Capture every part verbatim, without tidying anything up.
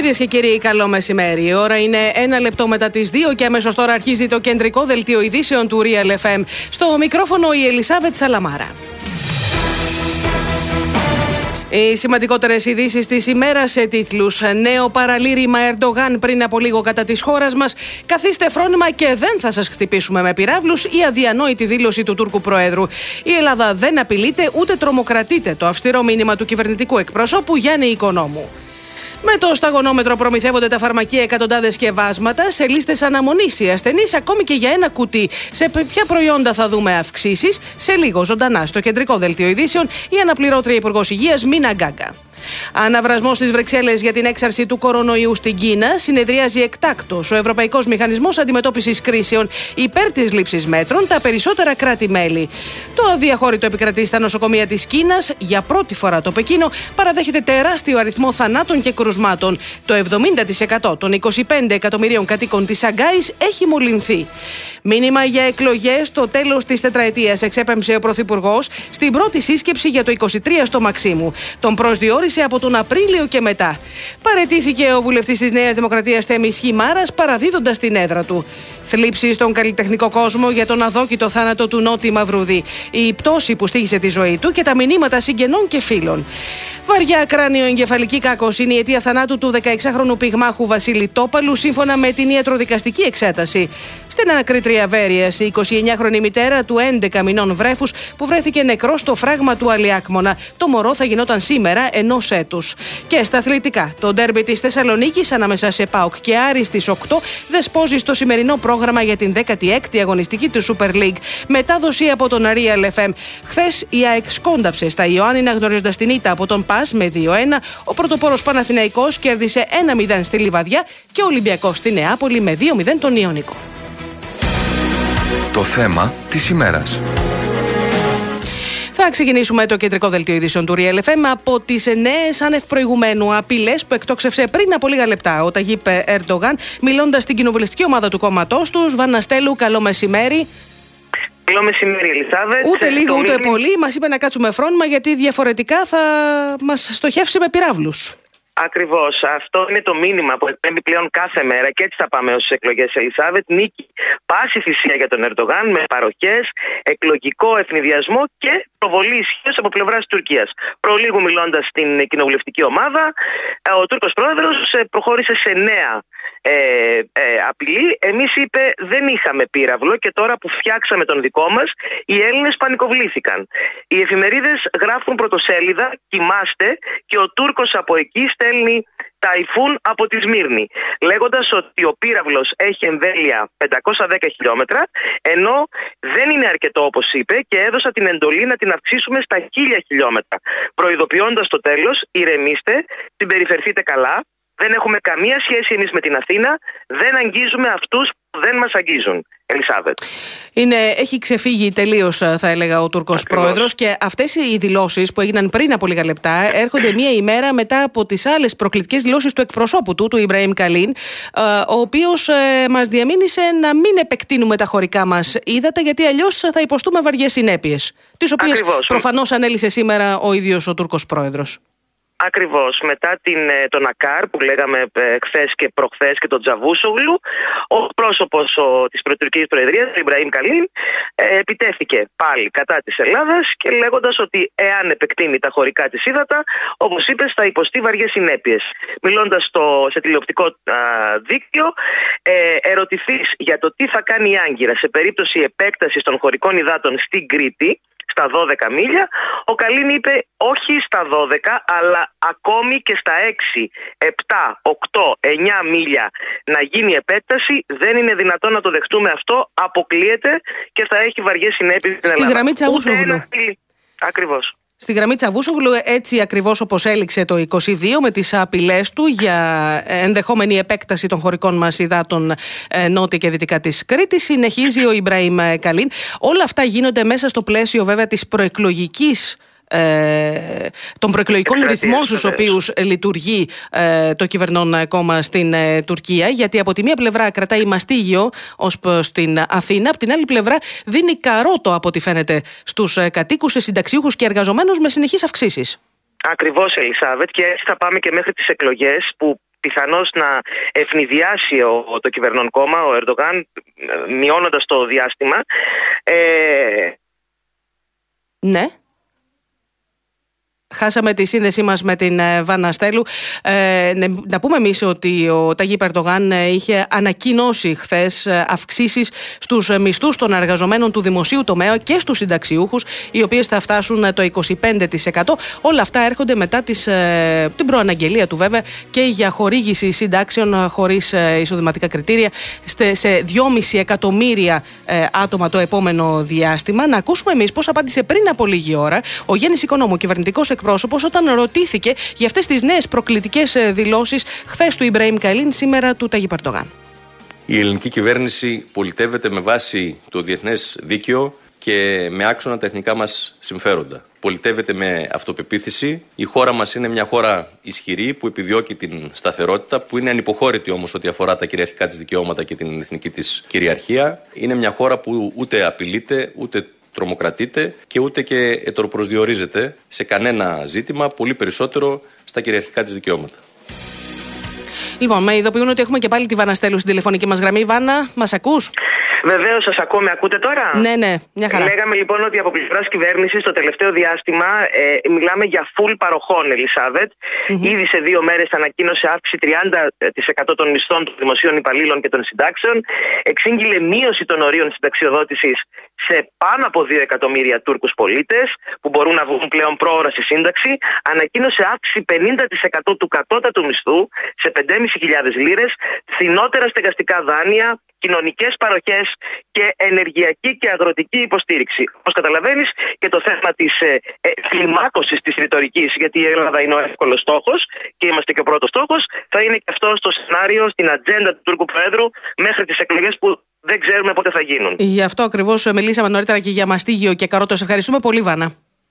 Κυρίες και κύριοι, καλό μεσημέρι. Η ώρα είναι ένα λεπτό μετά τις δύο και αμέσως τώρα αρχίζει το κεντρικό δελτίο ειδήσεων του Real εφ εμ. Στο μικρόφωνο η Ελισάβετ Σαλαμάρα. Οι σημαντικότερες ειδήσεις της ημέρας σε τίτλους. Νέο παραλήρημα Ερντογάν πριν από λίγο κατά της χώρας μας. Καθίστε φρόνημα και δεν θα σας χτυπήσουμε με πυράβλους. Η αδιανόητη δήλωση του Τούρκου Προέδρου. Η Ελλάδα δεν απειλείται ούτε τρομοκρατείται. Το αυστηρό μήνυμα του κυβερνητικού εκπροσώπου Γιάννη Οικονόμου. Με το σταγονόμετρο προμηθεύονται τα φαρμακεία εκατοντάδες σκευάσματα σε λίστες αναμονής οι ασθενείς, ακόμη και για ένα κουτί. Σε ποια προϊόντα θα δούμε αυξήσεις? Σε λίγο ζωντανά στο κεντρικό δελτίο ειδήσεων η αναπληρώτρια Υπουργός Υγείας Μίνα Γκάγκα. Αναβρασμός στις Βρυξέλλες για την έξαρση του κορονοϊού στην Κίνα. Συνεδριάζει εκτάκτος ο Ευρωπαϊκός Μηχανισμός Αντιμετώπισης Κρίσεων υπέρ της λήψης μέτρων τα περισσότερα κράτη-μέλη. Το αδιαχώρητο επικρατεί στα νοσοκομεία της Κίνας. Για πρώτη φορά το Πεκίνο παραδέχεται τεράστιο αριθμό θανάτων και κρουσμάτων. Το εβδομήντα τοις εκατό των είκοσι πέντε εκατομμυρίων κατοίκων της Σαγκάης έχει μολυνθεί. Μήνυμα για εκλογές στο τέλος της τετραετίας εξέπεμψε ο Πρωθυπουργός στην πρώτη σύσκεψη για το είκοσι τρία στο Μαξίμου. Τον προσδιορίσε από τον Απρίλιο και μετά. Παραιτήθηκε ο βουλευτής της Νέας Δημοκρατίας Θέμης Χιμάρας παραδίδοντας την έδρα του. Θλίψη στον καλλιτεχνικό κόσμο για τον αδόκητο θάνατο του Νότι Μαυρούδη. Η πτώση που στοίχησε τη ζωή του και τα μηνύματα συγγενών και φίλων. Βαριά κράνιο-εγκεφαλική κάκωση είναι η αιτία θανάτου του δεκαεξάχρονου πυγμάχου Βασίλη Τόπαλου, σύμφωνα με την ιατροδικαστική εξέταση. Στην ανακρίτρια Βέρειας, η εικοσιεννιάχρονη μητέρα του έντεκα μηνών βρέφους που βρέθηκε νεκρό στο φράγμα του Αλιάκμονα. Το μωρό θα γινόταν σήμερα ενός έτους. Και στα αθλητικά, το ντέρμπι της Θεσσαλονίκης ανάμεσα σε ΠΑΟΚ και Άρη στις οκτώ δεσπόζει στο σημερινό πρόγραμμα για την δέκατη έκτη αγωνιστική του Super League. Μετάδοση από τον Real εφ εμ. Χθες η ΑΕΚ σκόνταψε στα Ιωάννινα γνωρίζοντας την ήττα από τον ΠΑΣ με δύο ένα. Ο πρωτοπόρος Παναθηναϊκός κέρδισε ένα μηδέν στη Λιβαδιά και ο Ολυμπιακός στη Νεάπολη με δύο μηδέν τον Ιωνικό. Το θέμα της ημέρας. Θα ξεκινήσουμε το κεντρικό δελτίο ειδήσεων του Real εφ εμ από τις νέες άνευ προηγουμένου απειλές που εκτόξευσε πριν από λίγα λεπτά ο Ταγίπ Ερντογάν, μιλώντας στην κοινοβουλευτική ομάδα του κόμματός τους. Βαναστέλου, καλό μεσημέρι. Καλό μεσημέρι, Ελισάβετ. Ούτε λίγο το ούτε μήνυμα... πολύ. Μας είπε να κάτσουμε φρόνημα γιατί διαφορετικά θα μας στοχεύσει με πυράβλους. Ακριβώς. Αυτό είναι το μήνυμα που εκπέμπει πλέον κάθε μέρα και έτσι θα πάμε ως εκλογές, Ελισάβετ. Νίκη, πάση θυσία για τον Ερντογάν με παροχές, εκλογικό ευνηδιασμό και προβολή ισχύως από πλευράς της Τουρκίας. Προλίγου μιλώντας στην κοινοβουλευτική ομάδα, ο Τούρκος πρόεδρος προχώρησε σε νέα ε, ε, απειλή. Εμείς, είπε, δεν είχαμε πύραυλο και τώρα που φτιάξαμε τον δικό μας, οι Έλληνες πανικοβλήθηκαν. Οι εφημερίδες γράφουν πρωτοσέλιδα, κοιμάστε, και ο Τούρκος από εκεί στέλνει ταϊφούν από τη Σμύρνη, λέγοντας ότι ο πύραυλος έχει εμβέλεια πεντακόσια δέκα χιλιόμετρα, ενώ δεν είναι αρκετό, όπως είπε, και έδωσα την εντολή να την αυξήσουμε στα χίλια χιλιόμετρα, προειδοποιώντας στο τέλος, ηρεμήστε, συμπεριφερθείτε καλά, δεν έχουμε καμία σχέση εμείς με την Αθήνα, δεν αγγίζουμε αυτούς που δεν μας αγγίζουν. Ελισάβετ. Είναι, έχει ξεφύγει τελείως, θα έλεγα, ο Τούρκος πρόεδρος, και αυτές οι δηλώσεις που έγιναν πριν από λίγα λεπτά έρχονται μία ημέρα μετά από τις άλλες προκλητικές δηλώσεις του εκπροσώπου του, του Ιμπραήμ Καλίν, ο οποίος μας διαμήνυσε να μην επεκτείνουμε τα χωρικά μας ύδατα, γιατί αλλιώς θα υποστούμε βαριές συνέπειες, τις οποίες προφανώς ανέλησε σήμερα ο ίδιος ο Τούρκος πρόεδρος. Ακριβώς. Μετά την, τον Ακάρ που λέγαμε ε, χθες και προχθές και τον Τζαβούσογλου, ο πρόσωπος ο, της Τουρκικής Προεδρίας, ο Ιμπραήμ Καλίν, ε, επιτέθηκε πάλι κατά της Ελλάδας και λέγοντας ότι εάν επεκτείνει τα χωρικά της ύδατα, όπως είπες, θα υποστεί βαριές συνέπειες. Μιλώντας στο, σε τηλεοπτικό α, δίκτυο, ε, ερωτηθείς για το τι θα κάνει η Άγκυρα σε περίπτωση επέκτασης των χωρικών υδάτων στην Κρήτη, στα δώδεκα μίλια, ο Καλίν είπε όχι στα δώδεκα, αλλά ακόμη και στα έξι, επτά, οκτώ, εννιά μίλια να γίνει επέκταση. Δεν είναι δυνατόν να το δεχτούμε αυτό, αποκλείεται και θα έχει βαριές συνέπειες στην Ελλάδα. Στη γραμμή Τσαβούσογλου. Ακριβώς. Στη γραμμή Τσαβούσογλου, έτσι ακριβώς όπως έληξε το είκοσι δύο με τις απειλές του για ενδεχόμενη επέκταση των χωρικών μας υδάτων νότια και δυτικά της Κρήτης, συνεχίζει ο Ιμπραήμ Καλίν. Όλα αυτά γίνονται μέσα στο πλαίσιο βέβαια της προεκλογικής Ε, των προεκλογικών ρυθμών στους οποίους λειτουργεί ε, το κυβερνών κόμμα στην ε, Τουρκία, γιατί από τη μία πλευρά κρατάει μαστίγιο ως προς την Αθήνα, από την άλλη πλευρά δίνει καρότο από ό,τι φαίνεται στους ε, κατοίκους, σε συνταξιούχους και εργαζομένους με συνεχείς αυξήσεις. Ακριβώς, Ελισάβετ, και έτσι θα πάμε και μέχρι τις εκλογές που πιθανώς να ευνηδιάσει ο, το κυβερνών κόμμα, ο Ερντογάν, μειώνοντας το διάστημα. Ε... Ναι. Χάσαμε τη σύνδεσή μας με την Βάνα Στέλου. Ε, να πούμε εμείς ότι ο Ταγίπ Ερντογάν είχε ανακοινώσει χθες αυξήσεις στους μισθούς των εργαζομένων του δημοσίου τομέα και στους συνταξιούχους, οι οποίες θα φτάσουν το είκοσι πέντε τοις εκατό. Όλα αυτά έρχονται μετά τις, την προαναγγελία του βέβαια και για χορήγηση συντάξεων χωρίς εισοδηματικά κριτήρια σε δυόμισι εκατομμύρια άτομα το επόμενο διάστημα. Να ακούσουμε εμείς πώς απάντησε πριν από λίγη ώρα ο Γιάννης Οικονόμου, κυβερνητικός εκπρόσωπος, όταν ρωτήθηκε για αυτές τις νέες προκλητικές δηλώσεις χθες του Ιμπραήμ Καλίν, σήμερα του Ταγίπ Ερντογάν. Η ελληνική κυβέρνηση πολιτεύεται με βάση το διεθνές δίκαιο και με άξονα τα εθνικά μας συμφέροντα. Πολιτεύεται με αυτοπεποίθηση. Η χώρα μας είναι μια χώρα ισχυρή που επιδιώκει την σταθερότητα, που είναι ανυποχώρητη όμως ό,τι αφορά τα κυριαρχικά της δικαιώματα και την εθνική της κυριαρχία. Είναι μια χώρα που ούτε απειλείται, ούτε τρομοκρατείται και ούτε και ετεροπροσδιορίζεται σε κανένα ζήτημα, πολύ περισσότερο στα κυριαρχικά της δικαιώματα. Λοιπόν, με ειδοποιούν ότι έχουμε και πάλι τη Βάνα Στέλου στην τηλεφωνική μας γραμμή. Βάνα, μας ακούς? Βεβαίως, σας ακούω. Με ακούτε τώρα? Ναι, ναι, μια χαρά. Λέγαμε λοιπόν ότι από πλευράς κυβέρνησης το τελευταίο διάστημα ε, μιλάμε για full παροχών, Ελισάβετ. Mm-hmm. Ήδη σε δύο μέρες ανακοίνωσε αύξηση τριάντα τοις εκατό των μισθών των δημοσίων υπαλλήλων και των συντάξεων. Εξήγηλε μείωση των ορίων συνταξιοδότησης σε πάνω από δύο εκατομμύρια Τούρκους πολίτες που μπορούν να βγουν πλέον πρόωρα στη σύνταξη. Ανακοίνωσε αύξηση πενήντα τοις εκατό του κατώτατου μισθού σε πέντε χιλιάδες πεντακόσιες λίρες, φθηνότερα στεγαστικά δάνεια, κοινωνικές παροχές και ενεργειακή και αγροτική υποστήριξη. Όπως καταλαβαίνεις, και το θέμα της ε, ε, κλιμάκωσης της ρητορικής, γιατί η Ελλάδα είναι ο εύκολος στόχος και είμαστε και ο πρώτος στόχος, θα είναι και αυτό στο σενάριο, στην ατζέντα του Τούρκου Προέδρου μέχρι τις εκλογές που δεν ξέρουμε πότε θα γίνουν. Γι' αυτό ακριβώς μιλήσαμε νωρίτερα και για μαστίγιο και καρότο. Ευχαριστούμε πολύ, Βάνα.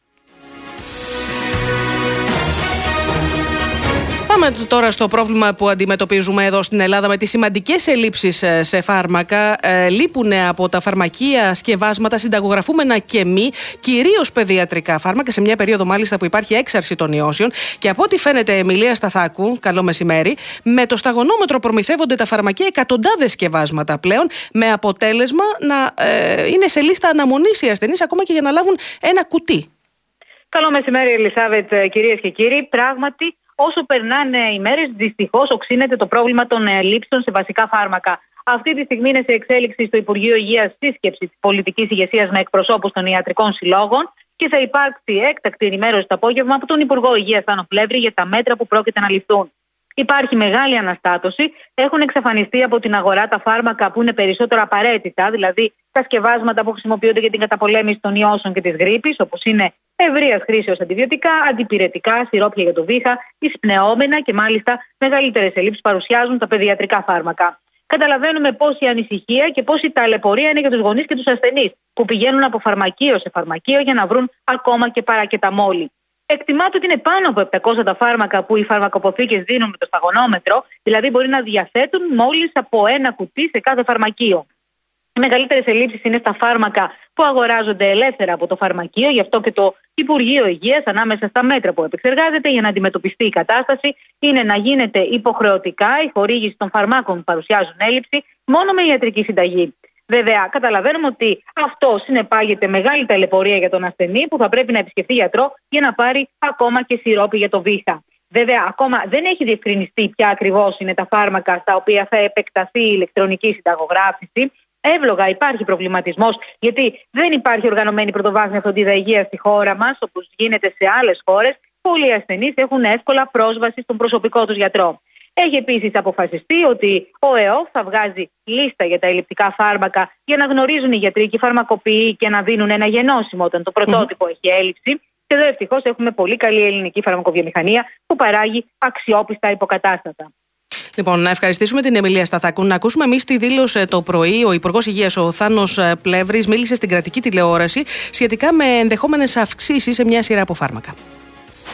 Πάμε τώρα στο πρόβλημα που αντιμετωπίζουμε εδώ στην Ελλάδα με τις σημαντικές ελλείψεις σε φάρμακα. Ε, λείπουν από τα φαρμακεία σκευάσματα, συνταγογραφούμενα και μη, κυρίως παιδιατρικά φάρμακα, σε μια περίοδο μάλιστα που υπάρχει έξαρση των ιώσεων. Και από ό,τι φαίνεται, Εμιλία Σταθάκου, καλό μεσημέρι, με το σταγονόμετρο προμηθεύονται τα φαρμακεία εκατοντάδες σκευάσματα πλέον, με αποτέλεσμα να ε, είναι σε λίστα αναμονής οι ασθενείς ακόμα και για να λάβουν ένα κουτί. Καλό μεσημέρι, Ελισάβετ, κυρίες και κύριοι. Πράγματι, όσο περνάνε οι μέρες, δυστυχώς οξύνεται το πρόβλημα των ελλείψεων σε βασικά φάρμακα. Αυτή τη στιγμή είναι σε εξέλιξη στο Υπουργείο Υγείας σύσκεψη της πολιτικής ηγεσίας με εκπροσώπους των ιατρικών συλλόγων και θα υπάρξει έκτακτη ενημέρωση το απόγευμα από τον Υπουργό Υγείας Θάνο Πλεύρη για τα μέτρα που πρόκειται να ληφθούν. Υπάρχει μεγάλη αναστάτωση. Έχουν εξαφανιστεί από την αγορά τα φάρμακα που είναι περισσότερο απαραίτητα, δηλαδή τα σκευάσματα που χρησιμοποιούνται για την καταπολέμηση των ιώσεων και της γρίπης, όπως είναι ευρείας χρήσεως αντιβιωτικά, αντιπυρετικά, σιρόπια για το βήχα, εισπνεώμενα και μάλιστα μεγαλύτερες ελλείψεις παρουσιάζουν τα παιδιατρικά φάρμακα. Καταλαβαίνουμε πόση ανησυχία και πόση ταλαιπωρία είναι για τους γονείς και τους ασθενείς που πηγαίνουν από φαρμακείο σε φαρμακείο για να βρουν ακόμα και παρακεταμόλη. Εκτιμάται ότι είναι πάνω από επτακόσια τα φάρμακα που οι φαρμακοποθήκες δίνουν με το σταγονόμετρο, δηλαδή μπορεί να διαθέτουν μόλις από ένα κουτί σε κάθε φαρμακείο. Οι μεγαλύτερες ελλείψεις είναι στα φάρμακα που αγοράζονται ελεύθερα από το φαρμακείο, γι' αυτό και το Υπουργείο Υγείας, ανάμεσα στα μέτρα που επεξεργάζεται για να αντιμετωπιστεί η κατάσταση, είναι να γίνεται υποχρεωτικά η χορήγηση των φαρμάκων που παρουσιάζουν έλλειψη μόνο με ιατρική συνταγή. Βέβαια, καταλαβαίνουμε ότι αυτό συνεπάγεται μεγάλη ταλαιπωρία για τον ασθενή που θα πρέπει να επισκεφτεί γιατρό για να πάρει ακόμα και σιρόπι για το βήχα. Βέβαια, ακόμα δεν έχει διευκρινιστεί ποια ακριβώς είναι τα φάρμακα στα οποία θα επεκταθεί η ηλεκτρονική συνταγογράφηση. Εύλογα υπάρχει προβληματισμός, γιατί δεν υπάρχει οργανωμένη πρωτοβάθμια φροντίδα υγείας στη χώρα μας, όπως γίνεται σε άλλες χώρες. Πολλοί ασθενείς έχουν εύκολα πρόσβαση στον προσωπικό τους γιατρό. Έχει επίσης αποφασιστεί ότι ο ΕΟΦ θα βγάζει λίστα για τα ελλειπτικά φάρμακα για να γνωρίζουν οι γιατροί και οι φαρμακοποιοί και να δίνουν ένα γενώσιμο όταν το πρωτότυπο mm. έχει έλλειψη. Και εδώ ευτυχώς έχουμε πολύ καλή ελληνική φαρμακοβιομηχανία που παράγει αξιόπιστα υποκατάστατα. Λοιπόν, να ευχαριστήσουμε την Εμιλία Σταθάκου. Να ακούσουμε εμείς τι δήλωσε το πρωί ο Υπουργός Υγείας, ο Θάνος Πλεύρης, μίλησε στην κρατική τηλεόραση σχετικά με ενδεχόμενες αυξήσεις σε μια σειρά από φάρμακα.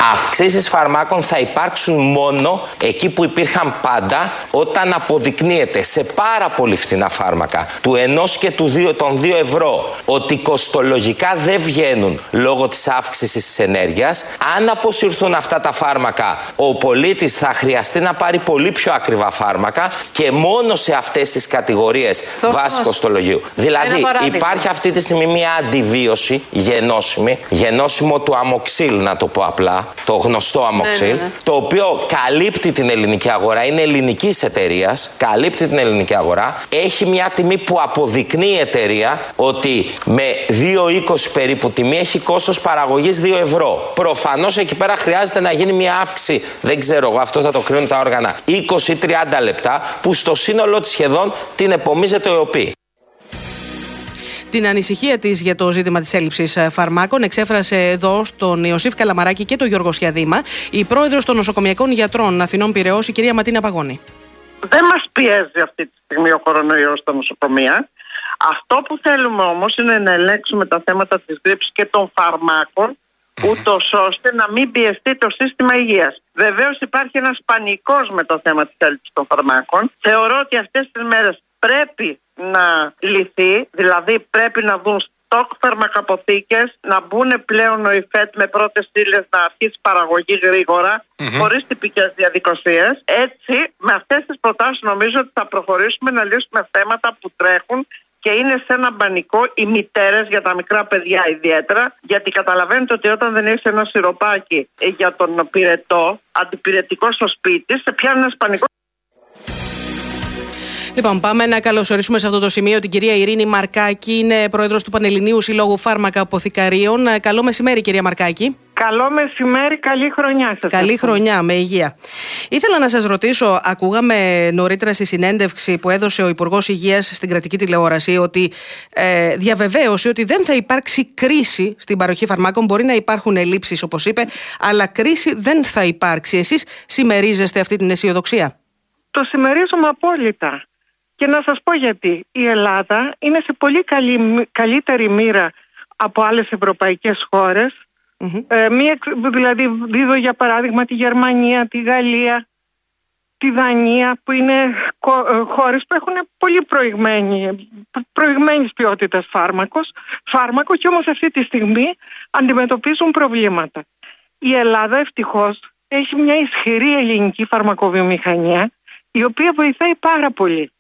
Αυξήσεις φαρμάκων θα υπάρξουν μόνο εκεί που υπήρχαν πάντα, όταν αποδεικνύεται σε πάρα πολύ φθηνά φάρμακα του ενός και του δύο, των δύο ευρώ ότι κοστολογικά δεν βγαίνουν λόγω της αύξησης της ενέργειας. Αν αποσυρθούν αυτά τα φάρμακα, ο πολίτης θα χρειαστεί να πάρει πολύ πιο ακριβά φάρμακα και μόνο σε αυτές τις κατηγορίες βάσει κοστολογίου. Δηλαδή υπάρχει αυτή τη στιγμή μια αντιβίωση γενώσιμη, γενώσιμο του αμοξίλ, να το πω απλά, το γνωστό αμοξίλ, ναι, ναι, ναι. το οποίο καλύπτει την ελληνική αγορά, είναι ελληνικής εταιρείας, καλύπτει την ελληνική αγορά, έχει μια τιμή που αποδεικνύει η εταιρεία ότι με δύο είκοσι περίπου τιμή έχει κόστος παραγωγής δύο ευρώ. Προφανώς εκεί πέρα χρειάζεται να γίνει μια αύξηση, δεν ξέρω εγώ, αυτό θα το κρίνουν τα όργανα, είκοσι με τριάντα λεπτά, που στο σύνολο της σχεδόν την επομίζεται ο ΕΟΠΗ. Την ανησυχία της για το ζήτημα της έλλειψης φαρμάκων εξέφρασε εδώ στον Ιωσήφ Καλαμαράκη και τον Γιώργο Σιαδήμα η πρόεδρος των νοσοκομιακών γιατρών Αθηνών Πειραιώς, η κυρία Ματίνα Παγώνη. Δεν μας πιέζει αυτή τη στιγμή ο κορονοϊός στα νοσοκομεία. Αυτό που θέλουμε όμως είναι να ελέγξουμε τα θέματα της γρίπης και των φαρμάκων, ούτως ώστε να μην πιεστεί το σύστημα υγείας. Βεβαίως υπάρχει ένας πανικός με το θέμα της έλλειψης των φαρμάκων. Θεωρώ ότι αυτές τις μέρες πρέπει να λυθεί, δηλαδή πρέπει να δουν στόκ φαρμακαποθήκες, να μπουν πλέον ο ΙΦΕΤ με πρώτες ύλες να αρχίσει παραγωγή γρήγορα, mm-hmm. χωρίς τυπικές διαδικασίες. Έτσι, με αυτές τις προτάσεις νομίζω ότι θα προχωρήσουμε να λύσουμε θέματα που τρέχουν και είναι σε ένα μπανικό οι μητέρες για τα μικρά παιδιά ιδιαίτερα, γιατί καταλαβαίνετε ότι όταν δεν έχεις ένα σιροπάκι για τον πυρετό, αντιπυρετικό στο σπίτι, σε πιάνει ένας πανικός. Λοιπόν, πάμε να καλωσορίσουμε σε αυτό το σημείο την κυρία Ειρήνη Μαρκάκη, είναι πρόεδρος του Πανελληνίου Συλλόγου Φάρμακα Αποθηκαρίων. Καλό μεσημέρι, κυρία Μαρκάκη. Καλό μεσημέρι, καλή χρονιά σας. Καλή χρονιά, με υγεία. Ήθελα να σας ρωτήσω, ακούγαμε νωρίτερα στη συνέντευξη που έδωσε ο Υπουργός Υγείας στην κρατική τηλεόραση ότι ε, διαβεβαίωσε ότι δεν θα υπάρξει κρίση στην παροχή φαρμάκων. Μπορεί να υπάρχουν ελλείψεις, όπως είπε, αλλά κρίση δεν θα υπάρξει. Εσείς συμμερίζεστε αυτή την αισιοδοξία? Το συμμερίζομαι απόλυτα. Και να σας πω γιατί. Η Ελλάδα είναι σε πολύ καλή, καλύτερη μοίρα από άλλες ευρωπαϊκές χώρες. Mm-hmm. Ε, μία, δηλαδή δίδω για παράδειγμα τη Γερμανία, τη Γαλλία, τη Δανία, που είναι χώρες που έχουν πολύ προηγμένη, προηγμένης ποιότητας φάρμακος, φάρμακο, και όμως αυτή τη στιγμή αντιμετωπίζουν προβλήματα. Η Ελλάδα ευτυχώς έχει μια ισχυρή ελληνική φαρμακοβιομηχανία, η οποία βοηθάει πάρα πολύ.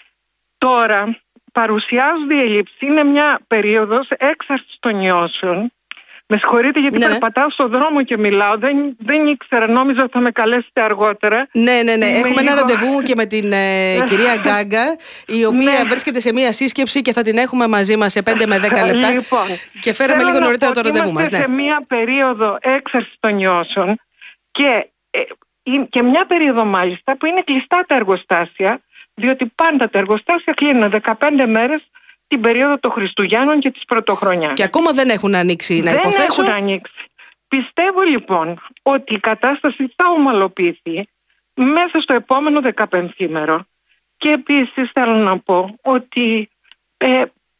Τώρα παρουσιάζονται οι ελλείψεις, είναι μια περίοδος έξαρσης των ιώσεων. Με συγχωρείτε γιατί ναι, περπατάω στον δρόμο και μιλάω, δεν, δεν ήξερα, νόμιζα ότι θα με καλέσετε αργότερα. Ναι, ναι, ναι, έχουμε λίγο... ένα ραντεβού και με την ε, κυρία Γκάγκα, η οποία ναι. βρίσκεται σε μια σύσκεψη και θα την έχουμε μαζί μας σε πέντε με δέκα λεπτά. Λοιπόν, και φέραμε λίγο νωρίτερα το ραντεβού μας. Είμαστε ναι. σε μια περίοδο έξαρσης των ιώσεων και, ε, και μια περίοδο μάλιστα που είναι κλειστά τα εργοστάσια, διότι πάντα τα εργοστάσια κλείνουν δεκαπέντε μέρες την περίοδο των Χριστουγέννων και της Πρωτοχρονιάς. Και ακόμα δεν έχουν ανοίξει, να υποθέσω. Δεν έχουν ανοίξει. Πιστεύω λοιπόν ότι η κατάσταση θα ομαλοποιηθεί μέσα στο επόμενο δεκαπενθήμερο. Και επίσης θέλω να πω ότι ε,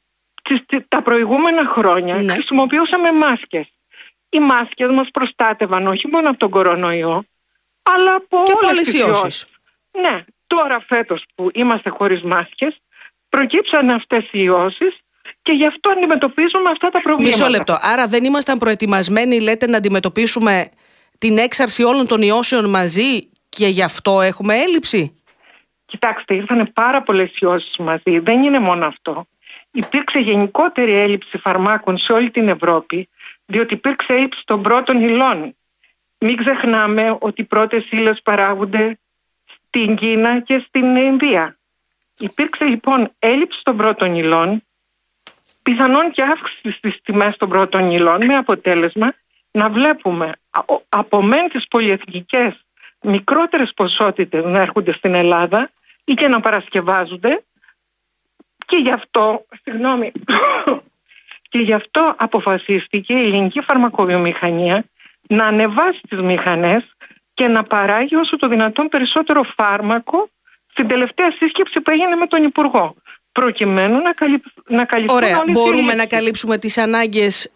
τα προηγούμενα χρόνια ναι. χρησιμοποιούσαμε μάσκες. Οι μάσκες μας προστάτευαν όχι μόνο από τον κορονοϊό, αλλά από και όλες τις ιώσεις. Ναι, τώρα φέτος που είμαστε χωρίς μάσκες, προκύψαν αυτές οι ιώσεις και γι' αυτό αντιμετωπίζουμε αυτά τα προβλήματα. Μισό λεπτό. Άρα δεν ήμασταν προετοιμασμένοι, λέτε, να αντιμετωπίσουμε την έξαρση όλων των ιώσεων μαζί και γι' αυτό έχουμε έλλειψη? Κοιτάξτε, ήρθαν πάρα πολλές ιώσεις μαζί. Δεν είναι μόνο αυτό. Υπήρξε γενικότερη έλλειψη φαρμάκων σε όλη την Ευρώπη, διότι υπήρξε έλλειψη των πρώτων υλών. Μην ξεχνάμε ότι οι πρώτες ύλες παράγονται στην Κίνα και στην Ινδία. Υπήρξε λοιπόν έλλειψη των πρώτων υλών, πιθανόν και αύξηση στις τιμές των πρώτων υλών, με αποτέλεσμα να βλέπουμε από μεν τις πολυεθνικές μικρότερες ποσότητες να έρχονται στην Ελλάδα ή και να παρασκευάζονται, και γι' αυτό, συγγνώμη, και γι' αυτό αποφασίστηκε η ελληνική φαρμακοβιομηχανία να ανεβάσει τις μηχανές και να παράγει όσο το δυνατόν περισσότερο φάρμακο στην τελευταία σύσκεψη που έγινε με τον Υπουργό, προκειμένου να, καλυ... να καλυφθούν Ωραία. όλες Μπορούμε οι... να καλύψουμε τις ανάγκες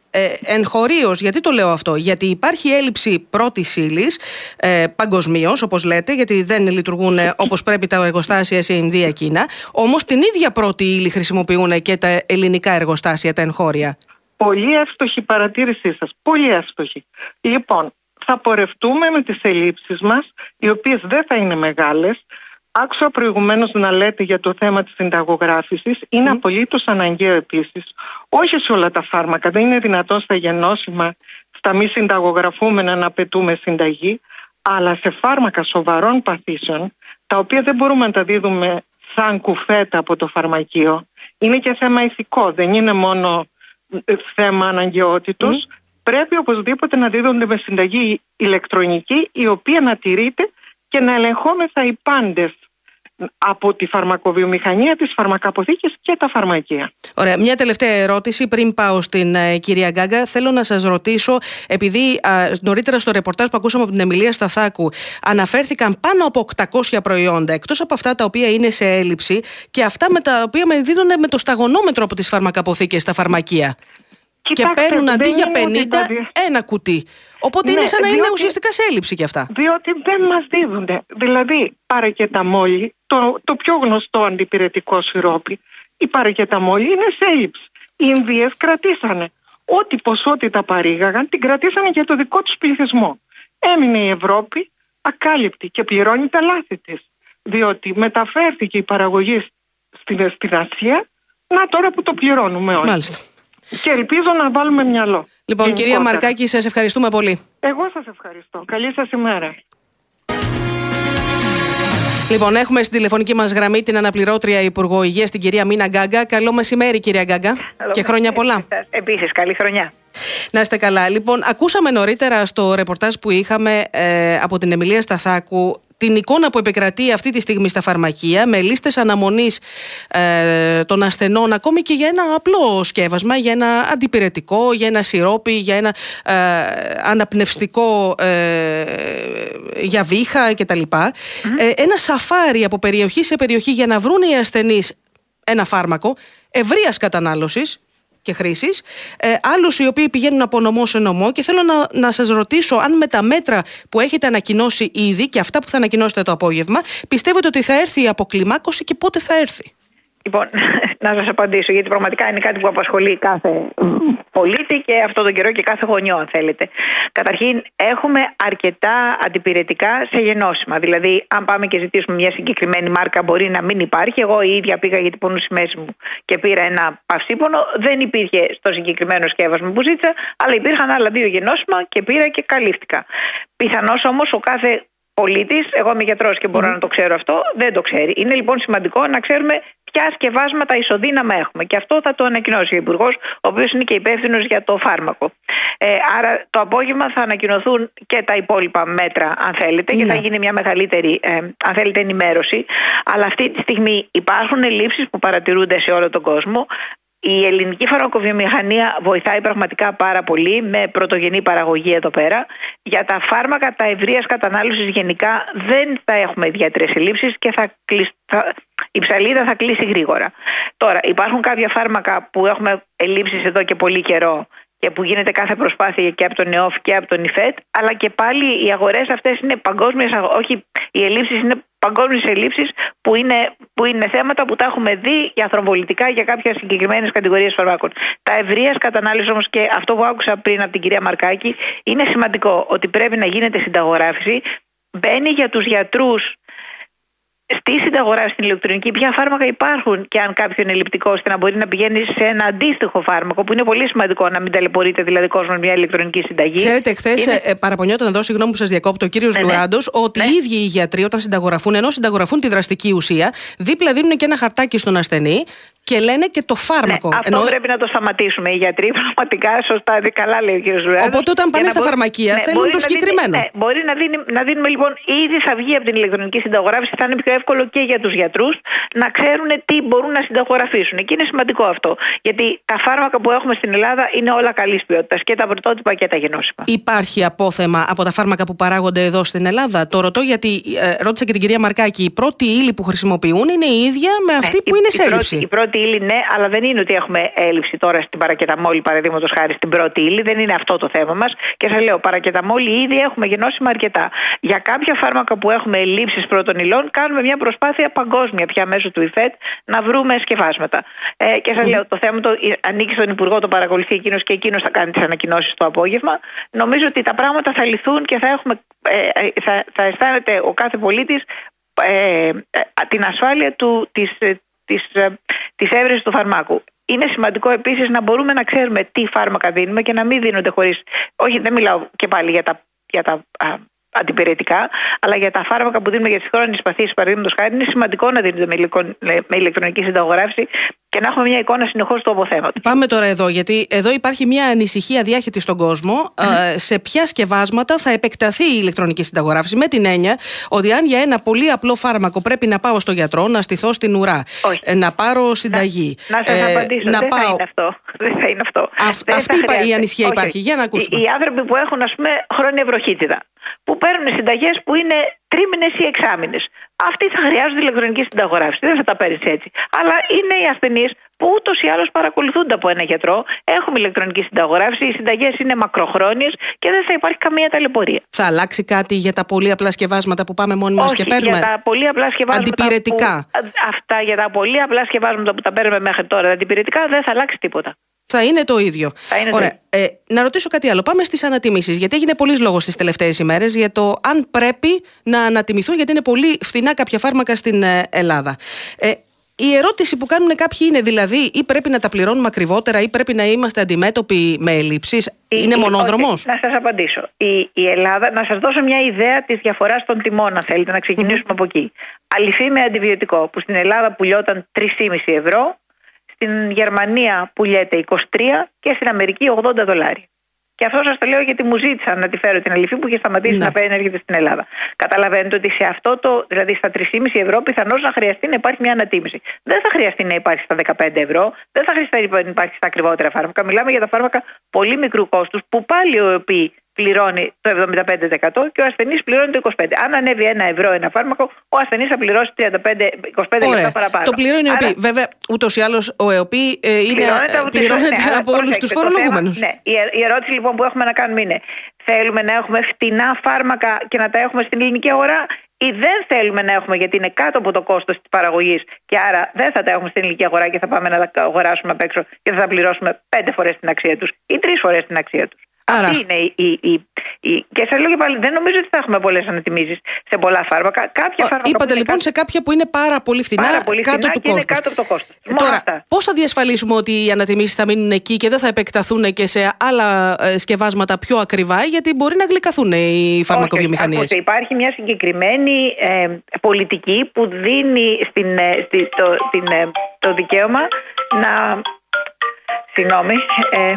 Ε, εγχωρίως, γιατί το λέω αυτό? Γιατί υπάρχει έλλειψη πρώτης ύλης ε, παγκοσμίως, όπως λέτε, γιατί δεν λειτουργούν όπως πρέπει τα εργοστάσια σε Ινδία, Κίνα. Όμως την ίδια πρώτη ύλη χρησιμοποιούν και τα ελληνικά εργοστάσια, τα εγχώρια. Πολύ εύστοχη παρατήρησή σας. Πολύ εύστοχη. Λοιπόν, θα πορευτούμε με τις ελλείψεις μας, οι οποίες δεν θα είναι μεγάλες. Άκουσα προηγουμένως να λέτε για το θέμα της συνταγογράφησης. Είναι mm. απολύτως αναγκαίο επίσης. Όχι σε όλα τα φάρμακα. Δεν είναι δυνατόν στα γενώσιμα, στα μη συνταγογραφούμενα να απαιτούμε συνταγή. Αλλά σε φάρμακα σοβαρών παθήσεων, τα οποία δεν μπορούμε να τα δίδουμε σαν κουφέτα από το φαρμακείο. Είναι και θέμα ηθικό. Δεν είναι μόνο θέμα αναγκαιότητος. Mm. Πρέπει οπωσδήποτε να δίδονται με συνταγή ηλεκτρονική, η οποία να τηρείται και να ελεγχόμεθα οι πάντες από τη φαρμακοβιομηχανία, τις φαρμακαποθήκες και τα φαρμακεία. Ωραία. Μια τελευταία ερώτηση πριν πάω στην ε, κυρία Γκάγκα. Θέλω να σας ρωτήσω, επειδή α, νωρίτερα στο ρεπορτάζ που ακούσαμε από την Εμιλία Σταθάκου αναφέρθηκαν πάνω από οκτακόσια προϊόντα, εκτός από αυτά τα οποία είναι σε έλλειψη και αυτά με τα οποία με δίνουν με το σταγονόμετρο από τις φαρμακαποθήκες στα φαρμακεία. Κοιτάξτε, και παίρνουν αντί για πενήντα ότι... ένα κουτί. Οπότε ναι, είναι σαν να διότι... είναι ουσιαστικά σε έλλειψη και αυτά. Διότι δεν μας δίδονται. Δηλαδή, παρακεταμόλη, το, το πιο γνωστό αντιπυρετικό σιρόπι, η παρακεταμόλη είναι σε έλλειψη. Οι Ινδίες κρατήσανε. Ό,τι ποσότητα παρήγαγαν, την κρατήσανε για το δικό τους πληθυσμό. Έμεινε η Ευρώπη ακάλυπτη και πληρώνει τα λάθη της. Διότι μεταφέρθηκε η παραγωγή στην, στην Ασία, να τώρα που το πληρώνουμε όλοι. Μάλιστα. Και ελπίζω να βάλουμε μυαλό. Λοιπόν, κυρία Μαρκάκη, σας ευχαριστούμε πολύ. Εγώ σας ευχαριστώ. Καλή σας ημέρα. Λοιπόν, έχουμε στην τηλεφωνική μας γραμμή την αναπληρώτρια Υπουργό Υγείας, την κυρία Μίνα Γκάγκα. Καλό μεσημέρι, κυρία Γκάγκα. Και χρόνια πολλά. Επίσης, καλή χρονιά. Να είστε καλά. Λοιπόν, ακούσαμε νωρίτερα στο ρεπορτάζ που είχαμε ε, από την Εμιλία Σταθάκου την εικόνα που επικρατεί αυτή τη στιγμή στα φαρμακεία, με λίστες αναμονής ε, των ασθενών, ακόμη και για ένα απλό σκεύασμα, για ένα αντιπυρετικό, για ένα σιρόπι, για ένα ε, αναπνευστικό ε, για βήχα κτλ. Mm-hmm. Ε, ένα σαφάρι από περιοχή σε περιοχή για να βρουν οι ασθενείς ένα φάρμακο ευρείας κατανάλωσης και χρήσης, ε, άλλους οι οποίοι πηγαίνουν από νομό σε νομό, και θέλω να, να σας ρωτήσω αν με τα μέτρα που έχετε ανακοινώσει ήδη και αυτά που θα ανακοινώσετε το απόγευμα, πιστεύετε ότι θα έρθει η αποκλιμάκωση και πότε θα έρθει? Λοιπόν, να σας απαντήσω, γιατί πραγματικά είναι κάτι που απασχολεί κάθε πολίτη και αυτόν τον καιρό και κάθε γονιό, αν θέλετε. Καταρχήν, έχουμε αρκετά αντιπυρετικά σε γενώσιμα. Δηλαδή, αν πάμε και ζητήσουμε μια συγκεκριμένη μάρκα, μπορεί να μην υπάρχει. Εγώ η ίδια πήγα για την πόνους μέση μου και πήρα ένα παυσίπονο. Δεν υπήρχε στο συγκεκριμένο σκεύασμα που ζήτησα, αλλά υπήρχαν άλλα δύο γενώσιμα και πήρα και καλύφθηκα. Πιθανώς όμως ο κάθε πολίτης, εγώ είμαι γιατρός και μπορώ mm. να το ξέρω αυτό, δεν το ξέρει. Είναι λοιπόν σημαντικό να ξέρουμε ποια σκευάσματα ισοδύναμα έχουμε. Και αυτό θα το ανακοινώσει ο Υπουργός, ο οποίος είναι και υπεύθυνος για το φάρμακο. Ε, άρα το απόγευμα θα ανακοινωθούν και τα υπόλοιπα μέτρα, αν θέλετε, mm. και θα γίνει μια μεγαλύτερη, ε, αν θέλετε, ενημέρωση. Αλλά αυτή τη στιγμή υπάρχουν ελλείψεις που παρατηρούνται σε όλο τον κόσμο. Η ελληνική φαρμακοβιομηχανία βοηθάει πραγματικά πάρα πολύ με πρωτογενή παραγωγή εδώ πέρα. Για τα φάρμακα τα ευρείας κατανάλωσης γενικά δεν θα έχουμε ιδιαίτερες ελλείψεις και θα κλεισ... θα... η ψαλίδα θα κλείσει γρήγορα. Τώρα, υπάρχουν κάποια φάρμακα που έχουμε ελλείψεις εδώ και πολύ καιρό και που γίνεται κάθε προσπάθεια και από τον ΕΟΦ και από τον ΙΦΕΤ, αλλά και πάλι οι αγορές αυτές είναι παγκόσμιες, όχι, οι ελλείψεις είναι παγκόσμιες ελλείψεις που είναι, που είναι θέματα που τα έχουμε δει για θρομβολιτικά για κάποιες συγκεκριμένες κατηγορίες φαρμάκων. Τα ευρείας κατανάλωση όμως, και αυτό που άκουσα πριν από την κυρία Μαρκάκη, είναι σημαντικό ότι πρέπει να γίνεται συνταγογράφηση. Μπαίνει για τους γιατρούς στη συνταγογράφηση στην ηλεκτρονική ποια φάρμακα υπάρχουν και αν κάποιο είναι ελλειπτικό, ώστε να μπορεί να πηγαίνει σε ένα αντίστοιχο φάρμακο, που είναι πολύ σημαντικό να μην ταλαιπωρείται δηλαδή κόσμο μια ηλεκτρονική συνταγή. Ξέρετε, χθες είναι... ε, παραπονιόταν εδώ, συγγνώμη που σας διακόπτω, ο κύριος ναι, Λουράντος, ναι. ότι ναι. οι ίδιοι οι γιατροί όταν συνταγογραφούν, ενώ συνταγογραφούν τη δραστική ουσία, δίπλα δίνουν και ένα χαρτάκι στον ασθενή και λένε και το φάρμακο. Ναι, αυτό ενώ... πρέπει να το σταματήσουμε. Οι γιατροί πραγματικά σωστά, καλά λέει ο κύριος Λουράντος. Οπότε όταν πάνε στα μπο... φαρμακεία ναι, θέλουν το συγκεκριμένο. Δίνει, ναι, μπορεί να, δίνει, να δίνουμε λοιπόν, ήδη θα βγει από την ηλεκτρονική συνταγογράφηση, θα είναι πιο εύκολο και για τους γιατρούς να ξέρουν τι μπορούν να συνταγογραφήσουν. Και είναι σημαντικό αυτό. Γιατί τα φάρμακα που έχουμε στην Ελλάδα είναι όλα καλής ποιότητας, και τα πρωτότυπα και τα γενώσιμα. Υπάρχει απόθεμα από τα φάρμακα που παράγονται εδώ στην Ελλάδα? Το ρωτώ γιατί ε, ρώτησα και την κυρία Μαρκάκη. Η πρώτη ύλη που χρησιμοποιούν είναι η ίδια με αυτή ναι, που είναι σε έλλειψη. Η πρώτη πρώτη ύλη, ναι, αλλά δεν είναι ότι έχουμε έλλειψη τώρα στην παρακεταμόλη, παραδείγματος χάρη στην πρώτη ύλη. Δεν είναι αυτό το θέμα μας. Και σας λέω, παρακεταμόλη ήδη έχουμε γενώσιμα αρκετά. Για κάποια φάρμακα που έχουμε ελλείψεις πρώτων υλών, κάνουμε μια προσπάθεια παγκόσμια πια μέσω του ΙΦΕΤ να βρούμε σκευάσματα. Ε, και σας mm. λέω, το θέμα το ανήκει στον Υπουργό, το παρακολουθεί εκείνος και εκείνος θα κάνει τις ανακοινώσεις το απόγευμα. Νομίζω ότι τα πράγματα θα λυθούν και θα, έχουμε, ε, θα, θα αισθάνεται ο κάθε πολίτης ε, ε, την ασφάλεια του, της, της, της έβρεσης του φαρμάκου. Είναι σημαντικό επίσης να μπορούμε να ξέρουμε τι φάρμακα δίνουμε και να μην δίνονται χωρίς. Όχι, δεν μιλάω και πάλι για τα, για τα α, αντιπηρετικά, αλλά για τα φάρμακα που δίνουμε για τις χρόνιες παθήσεις, παραδείγματος χάρη, είναι σημαντικό να δίνονται με, υλικό, με ηλεκτρονική συνταγογράφηση και να έχουμε μια εικόνα συνεχώς του αποθέματος. Πάμε τώρα εδώ, γιατί εδώ υπάρχει μια ανησυχία διάχυτη στον κόσμο. Mm-hmm. Σε ποια σκευάσματα θα επεκταθεί η ηλεκτρονική συνταγογράφηση, με την έννοια ότι αν για ένα πολύ απλό φάρμακο πρέπει να πάω στο γιατρό, να στηθώ στην ουρά, Όχι. να πάρω συνταγή. Να, να σας ε, απαντήσω, να δεν, πάω... θα είναι αυτό. δεν θα είναι αυτό. Αυ, δεν αυτή θα η ανησυχία Όχι. υπάρχει. Για να ακούσουμε. Οι, οι άνθρωποι που έχουν, ας πούμε, χρόνια βροχίτιδα, που παίρνουν συνταγές που είναι τρίμηνες ή εξάμηνες. Αυτοί θα χρειάζονται ηλεκτρονική συνταγογράφηση. Δεν θα τα παίρνεις έτσι. Αλλά είναι οι ασθενείς που ούτως ή άλλως παρακολουθούνται από ένα γιατρό. Έχουμε ηλεκτρονική συνταγογράφηση. Οι συνταγές είναι μακροχρόνιες και δεν θα υπάρχει καμία ταλαιπωρία. Θα αλλάξει κάτι για τα πολύ απλά σκευάσματα που πάμε μόνοι μας και παίρνουμε? Για τα πολύ απλά σκευάσματα. Αντιπηρετικά. Που, αυτά για τα πολύ απλά σκευάσματα που τα παίρνουμε μέχρι τώρα. Αντιπηρετικά δεν θα αλλάξει τίποτα. Θα είναι το ίδιο. Θα είναι Ωραία. Το... Ε, να ρωτήσω κάτι άλλο. Πάμε στις ανατιμήσεις. Γιατί έγινε πολλής λόγος τις τελευταίες ημέρες για το αν πρέπει να ανατιμηθούν, γιατί είναι πολύ φθηνά κάποια φάρμακα στην Ελλάδα. Ε, η ερώτηση που κάνουν κάποιοι είναι δηλαδή, ή πρέπει να τα πληρώνουμε ακριβότερα, ή πρέπει να είμαστε αντιμέτωποι με ελλείψεις. Είναι η, μονόδρομος? Όχι, να σας απαντήσω. Η, η Ελλάδα, να σας δώσω μια ιδέα της διαφοράς των τιμών, αν θέλετε, να ξεκινήσουμε mm-hmm. από εκεί. Αλυφή με αντιβιωτικό, που στην Ελλάδα πουλιόταν τρία κόμμα πέντε ευρώ. Στην Γερμανία πουλιέται είκοσι τρία και στην Αμερική ογδόντα δολάρια. Και αυτό σας το λέω γιατί μου ζήτησαν να τη φέρω την αληφή που είχε σταματήσει ναι. να φέρει να έρχεται στην Ελλάδα. Καταλαβαίνετε ότι σε αυτό το, δηλαδή στα τρία κόμμα πέντε ευρώ, πιθανώς να χρειαστεί να υπάρχει μια ανατίμηση. Δεν θα χρειαστεί να υπάρχει στα δεκαπέντε ευρώ, δεν θα χρειαστεί να υπάρχει στα ακριβότερα φάρμακα. Μιλάμε για τα φάρμακα πολύ μικρού κόστους που πάλι ο οποίοι πληρώνει το εβδομήντα πέντε τοις εκατό και ο ασθενής πληρώνει το είκοσι πέντε τοις εκατό. Αν ανέβει ένα ευρώ ένα φάρμακο, ο ασθενής θα πληρώσει τριάντα πέντε, είκοσι πέντε λεπτά παραπάνω. Το πληρώνει ο ΕΟΠΗ. Βέβαια, ούτως ή άλλως ο ΕΟΠΗ ε, είναι, πληρώνεται, πληρώνεται ναι, από όλους τους φορολογούμενους. Ναι. Η, η ερώτηση λοιπόν που έχουμε να κάνουμε είναι: θέλουμε να έχουμε φτηνά φάρμακα και να τα έχουμε στην ελληνική αγορά, ή δεν θέλουμε να έχουμε γιατί είναι κάτω από το κόστος της παραγωγής και άρα δεν θα τα έχουμε στην ελληνική αγορά και θα πάμε να τα αγοράσουμε απ' έξω και θα τα πληρώσουμε πέντε φορές την αξία τους ή τρεις φορές την αξία τους? Άρα. Αυτή είναι η, η, η, η... Και σας λέω και πάλι, δεν νομίζω ότι θα έχουμε πολλές ανατιμήσεις σε πολλά φάρμακα. Κάποια Ο, φάρμακα είπατε λοιπόν κάτω... σε κάποια που είναι πάρα πολύ φθηνά, πάρα πολύ κάτω φθηνά του και κόστους. είναι κάτω από το κόστος. Ε, τώρα, πώς θα διασφαλίσουμε ότι οι ανατιμήσεις θα μείνουν εκεί και δεν θα επεκταθούν και σε άλλα ε, σκευάσματα πιο ακριβά, γιατί μπορεί να γλυκαθούν οι φαρμακοβιομηχανίες? Όχι, υπάρχει μια συγκεκριμένη ε, πολιτική που δίνει στην, ε, στη, το, την, ε, το δικαίωμα να... Συγγνώμη... Ε,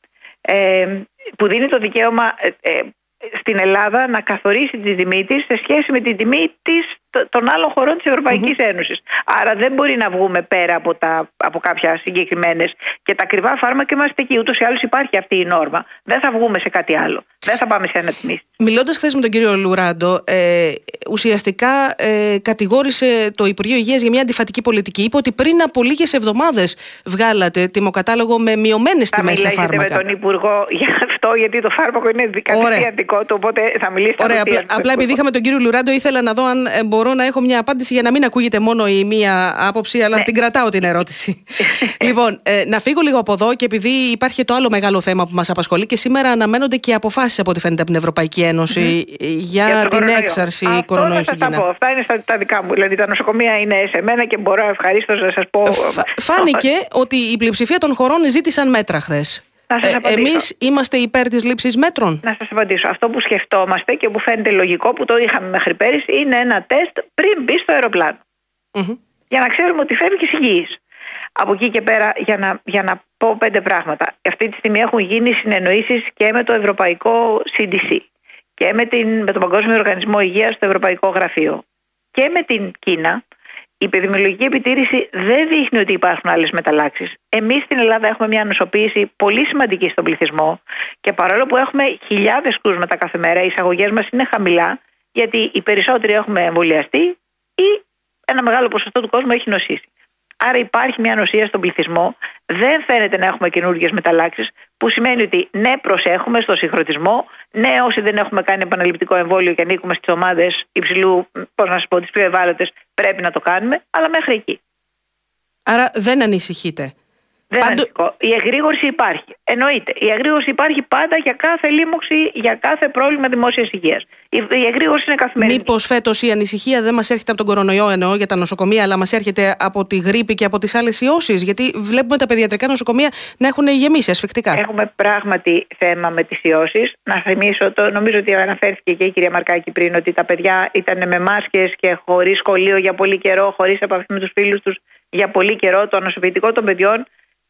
ε, που δίνει το δικαίωμα ε, ε, στην Ελλάδα να καθορίσει τη τιμή της σε σχέση με την τιμή της, των άλλων χωρών της Ευρωπαϊκής mm-hmm. Ένωσης. Άρα δεν μπορεί να βγούμε πέρα από, τα, από κάποια συγκεκριμένες και τα ακριβά φάρμακα είμαστε εκεί. Ούτως ή άλλως υπάρχει αυτή η νόρμα. Δεν θα βγούμε σε κάτι άλλο. Δεν θα πάμε σε ανατιμήσεις. Μιλώντας χθες με τον κύριο Λουράντο, ε, ουσιαστικά ε, κατηγόρησε το Υπουργείο Υγείας για μια αντιφατική πολιτική. Είπε ότι πριν από λίγες εβδομάδες βγάλατε τιμοκατάλογο με μειωμένες τιμές σε φάρμακα. Θα μιλήσετε με τον Υπουργό για αυτό, γιατί το φάρμακο είναι κατευθείαν δικό του, οπότε θα μιλήσετε. Ωραία, απλά, απλά επειδή είχαμε τον κύριο Λουράντο, ήθελα να δω αν ε, μπορώ να έχω μια απάντηση για να μην ακούγεται μόνο η μία άποψη, αλλά ναι. την κρατάω την ερώτηση. Λοιπόν, ε, να φύγω λίγο από εδώ, και επειδή υπάρχει το άλλο μεγάλο θέμα που μας απασχολεί και σήμερα αναμένονται και αποφάσεις από ό,τι φαίνεται από την Ευρωπαϊκή Ένωση mm-hmm. για, για την κορονοϊό. έξαρση κορονοϊού στην Κίνα. Αυτά είναι στα τα δικά μου. Δηλαδή τα νοσοκομεία είναι σε μένα και μπορώ ευχαρίστως να σας πω. Φα, φάνηκε ότι η πλειοψηφία των χωρών ζήτησαν μέτρα χθες. Ε, εμείς είμαστε υπέρ της λήψης μέτρων. Να σας απαντήσω. Αυτό που σκεφτόμαστε και που φαίνεται λογικό, που το είχαμε μέχρι πέρυσι, είναι ένα τεστ πριν μπει στο αεροπλάνο. Mm-hmm. Για να ξέρουμε ότι φεύγει υγιής. Από εκεί και πέρα, για να, για να πω πέντε πράγματα. Αυτή τη στιγμή έχουν γίνει συνεννοήσεις και με το Ευρωπαϊκό σι ντι σι και με, την, με τον Παγκόσμιο Οργανισμό Υγείας στο Ευρωπαϊκό Γραφείο και με την Κίνα. Η επιδημιολογική επιτήρηση δεν δείχνει ότι υπάρχουν άλλες μεταλλάξεις. Εμείς στην Ελλάδα έχουμε μια νοσοποίηση πολύ σημαντική στον πληθυσμό και παρόλο που έχουμε χιλιάδες κρούσματα κάθε μέρα, οι εισαγωγές μας είναι χαμηλά, γιατί οι περισσότεροι έχουμε εμβολιαστεί ή ένα μεγάλο ποσοστό του κόσμου έχει νοσήσει. Άρα υπάρχει μια ανοσία στον πληθυσμό. Δεν φαίνεται να έχουμε καινούργιες μεταλλάξεις, που σημαίνει ότι ναι, προσέχουμε στο συγχρονισμό. Ναι, όσοι δεν έχουμε κάνει επαναληπτικό εμβόλιο και ανήκουμε στις ομάδες υψηλού, πώς να σας πω, τις πιο ευάλωτες, πρέπει να το κάνουμε, αλλά μέχρι εκεί. Άρα δεν ανησυχείτε? Δεν Πάντο... ανησυχώ. Η εγρήγορση υπάρχει. Εννοείται. Η εγρήγορση υπάρχει πάντα για κάθε λίμωξη, για κάθε πρόβλημα δημόσιας υγείας. Η, η εγρήγορση είναι καθημερινή. Μήπως φέτος η ανησυχία δεν μας έρχεται από τον κορονοϊό, εννοώ για τα νοσοκομεία, αλλά μας έρχεται από τη γρίπη και από τις άλλες ιώσεις? Γιατί βλέπουμε τα παιδιατρικά νοσοκομεία να έχουν γεμίσει ασφυκτικά. Έχουμε πράγματι θέμα με τις ιώσεις. Να θυμίσω, το, νομίζω ότι αναφέρθηκε και η κυρία Μαρκάκη πριν, ότι τα παιδιά ήταν με μάσκες και χωρίς σχολείο για πολύ καιρό, χωρίς επαφή με τους φίλους τους για πολύ καιρό. Το νοσοποιητικό των παιδιών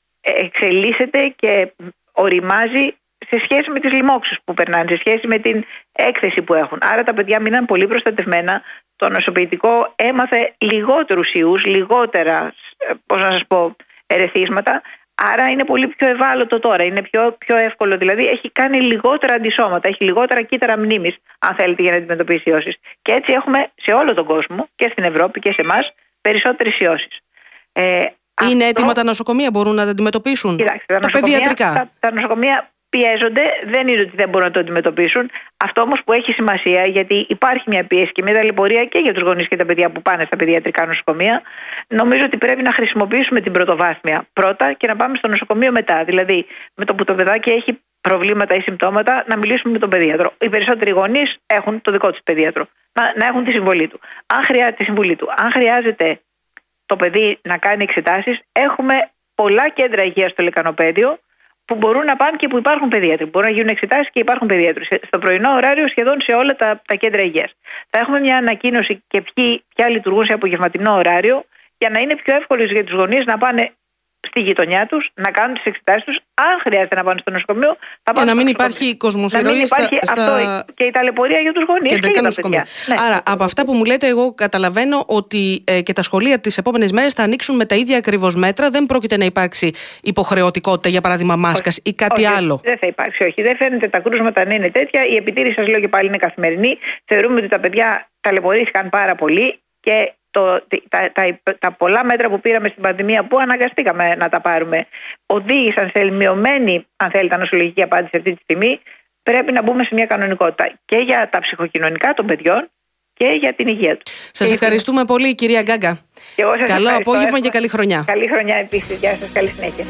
εξελίσσεται και οριμάζει σε σχέση με τις λοιμώξεις που περνάνε, σε σχέση με την έκθεση που έχουν. Άρα τα παιδιά μείναν πολύ προστατευμένα. Το νοσοποιητικό έμαθε λιγότερους ιούς, λιγότερα, πώς να σας πω, ερεθίσματα. Άρα είναι πολύ πιο ευάλωτο τώρα, είναι πιο, πιο εύκολο. Δηλαδή έχει κάνει λιγότερα αντισώματα, έχει λιγότερα κύτταρα μνήμης, αν θέλετε, για να αντιμετωπίσει ιώσεις. Και έτσι έχουμε σε όλο τον κόσμο, και στην Ευρώπη και σε εμάς, περισσότερες ιώσεις. Ε, Είναι αυτό... έτοιμα τα νοσοκομεία, μπορούν να τα αντιμετωπίσουν? Κοιτάξτε, τα, τα παιδιατρικά. Τα, τα νοσοκομεία πιέζονται, δεν είναι ότι δεν μπορούν να το αντιμετωπίσουν. Αυτό όμως που έχει σημασία, γιατί υπάρχει μια πίεση και μια ταλαιπωρία και για τους γονείς και τα παιδιά που πάνε στα παιδιατρικά νοσοκομεία, νομίζω ότι πρέπει να χρησιμοποιήσουμε την πρωτοβάθμια πρώτα και να πάμε στο νοσοκομείο μετά. Δηλαδή, με το που το παιδάκι έχει προβλήματα ή συμπτώματα, να μιλήσουμε με τον παιδίατρο. Οι περισσότεροι γονείς έχουν το δικό τους παιδίατρο. Να, να έχουν τη συμβολή του. Αν χρειάζεται τη συμβολή του. Αν χρειάζεται το παιδί να κάνει εξετάσεις, έχουμε πολλά κέντρα υγείας στο Λεκανοπέδιο που μπορούν να πάνε και που υπάρχουν παιδίατροι. Μπορούν να γίνουν εξετάσεις και υπάρχουν παιδίατροι. Στο πρωινό ωράριο σχεδόν σε όλα τα, τα κέντρα υγείας. Θα έχουμε μια ανακοίνωση και ποιοι, ποια λειτουργούν σε απογευματινό ωράριο, για να είναι πιο εύκολο για τους γονείς να πάνε στη γειτονιά τους, να κάνουν τις εξετάσεις τους. Αν χρειάζεται να πάνε στο νοσοκομείο, θα πάνε. Και να μην υπάρχει κοσμοσυρωή. Να μην υπάρχει στα, αυτό στα... και η ταλαιπωρία για τους γονείς και, και για τα παιδιά. Ναι. Άρα, από αυτά που μου λέτε, εγώ καταλαβαίνω ότι ε, και τα σχολεία τις επόμενες μέρες θα ανοίξουν με τα ίδια ακριβώς μέτρα. Δεν πρόκειται να υπάρξει υποχρεωτικότητα, για παράδειγμα, μάσκας ή κάτι όχι, άλλο. Δεν θα υπάρξει, όχι. Δεν φαίνεται τα κρούσματα να είναι τέτοια. Η επιτήρηση, σας λέω και πάλι, είναι καθημερινή. Θεωρούμε ότι τα παιδιά ταλαιπωρήθηκαν πάρα πολύ και Το, τα, τα, τα πολλά μέτρα που πήραμε στην πανδημία, που αναγκαστήκαμε να τα πάρουμε, οδήγησαν σε μειωμένη, αν θέλετε, νοσολογική απάντηση αυτή τη στιγμή. Πρέπει να μπούμε σε μια κανονικότητα και για τα ψυχοκοινωνικά των παιδιών και για την υγεία τους. Σας και ευχαριστούμε η... πολύ, κυρία Γκάγκα. Καλό απόγευμα και καλή χρονιά. Καλή χρονιά επίσης. Γεια σας, καλή συνέχεια.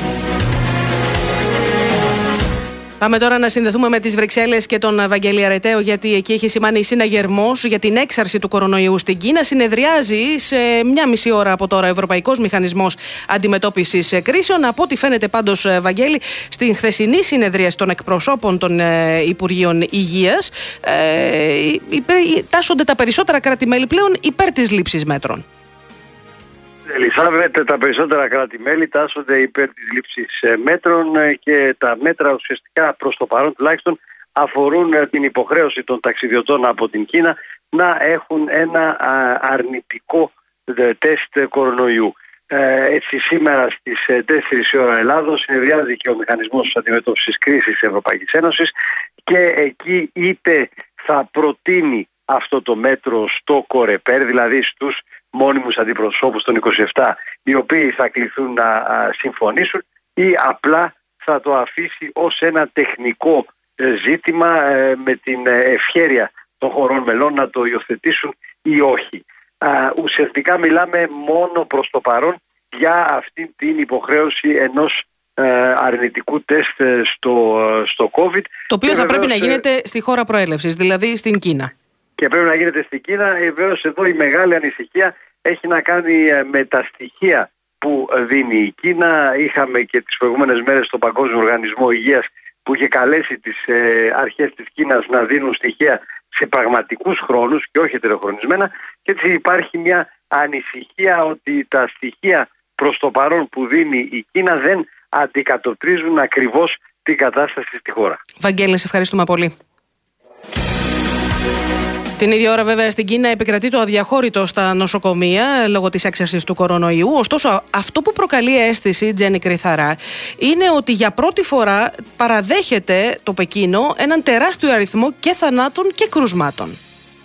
Πάμε τώρα να συνδεθούμε με τις Βρυξέλλες και τον Βαγγέλη Αρεταίο, γιατί εκεί έχει σημάνει συναγερμός για την έξαρση του κορονοϊού στην Κίνα. Συνεδριάζει σε μια μισή ώρα από τώρα ο Ευρωπαϊκός Μηχανισμός Αντιμετώπισης Κρίσεων. Από ό,τι φαίνεται πάντως, Βαγγέλη, στην χθεσινή συνεδρία των εκπροσώπων των Υπουργείων Υγείας, ε, τάσσονται τα περισσότερα κράτη-μέλη πλέον υπέρ της λήψης μέτρων. Ελισάβετ, τα περισσότερα κράτη-μέλη τάσσονται υπέρ της λήψης μέτρων και τα μέτρα ουσιαστικά προς το παρόν τουλάχιστον αφορούν την υποχρέωση των ταξιδιωτών από την Κίνα να έχουν ένα αρνητικό τεστ κορονοϊού. Έτσι, σήμερα στις τέσσερις η ώρα Ελλάδος συνεδριάζει και ο Μηχανισμός Αντιμετώπισης Κρίσης της Ευρωπαϊκής Ένωσης και εκεί είτε θα προτείνει αυτό το μέτρο στο Κορεπέρ, δηλαδή στους μόνιμους αντιπροσώπους των είκοσι επτά, οι οποίοι θα κληθούν να συμφωνήσουν, ή απλά θα το αφήσει ως ένα τεχνικό ζήτημα με την ευχέρεια των χωρών μελών να το υιοθετήσουν ή όχι. Ουσιαστικά μιλάμε μόνο προς το παρόν για αυτή την υποχρέωση ενός αρνητικού τεστ στο, στο COVID. Το οποίο θα πρέπει να γίνεται στη χώρα προέλευσης, δηλαδή στην Κίνα. Και πρέπει να γίνεται στην Κίνα. Βεβαίως εδώ η μεγάλη ανησυχία έχει να κάνει με τα στοιχεία που δίνει η Κίνα. Είχαμε και τις προηγούμενες μέρες τον Παγκόσμιο Οργανισμό Υγείας που είχε καλέσει τις ε, αρχές της Κίνας να δίνουν στοιχεία σε πραγματικούς χρόνους και όχι ετεροχρονισμένα, και έτσι υπάρχει μια ανησυχία ότι τα στοιχεία προς το παρόν που δίνει η Κίνα δεν αντικατοπτρίζουν ακριβώς την κατάσταση στη χώρα. Βαγγέλη, σε ευχαριστούμε πολύ. Την ίδια ώρα, βέβαια, στην Κίνα επικρατεί το αδιαχώρητο στα νοσοκομεία λόγω της έξαρσης του κορονοϊού. Ωστόσο, αυτό που προκαλεί αίσθηση, Τζέννη Κρυθαρά, είναι ότι για πρώτη φορά παραδέχεται το Πεκίνο έναν τεράστιο αριθμό και θανάτων και κρουσμάτων.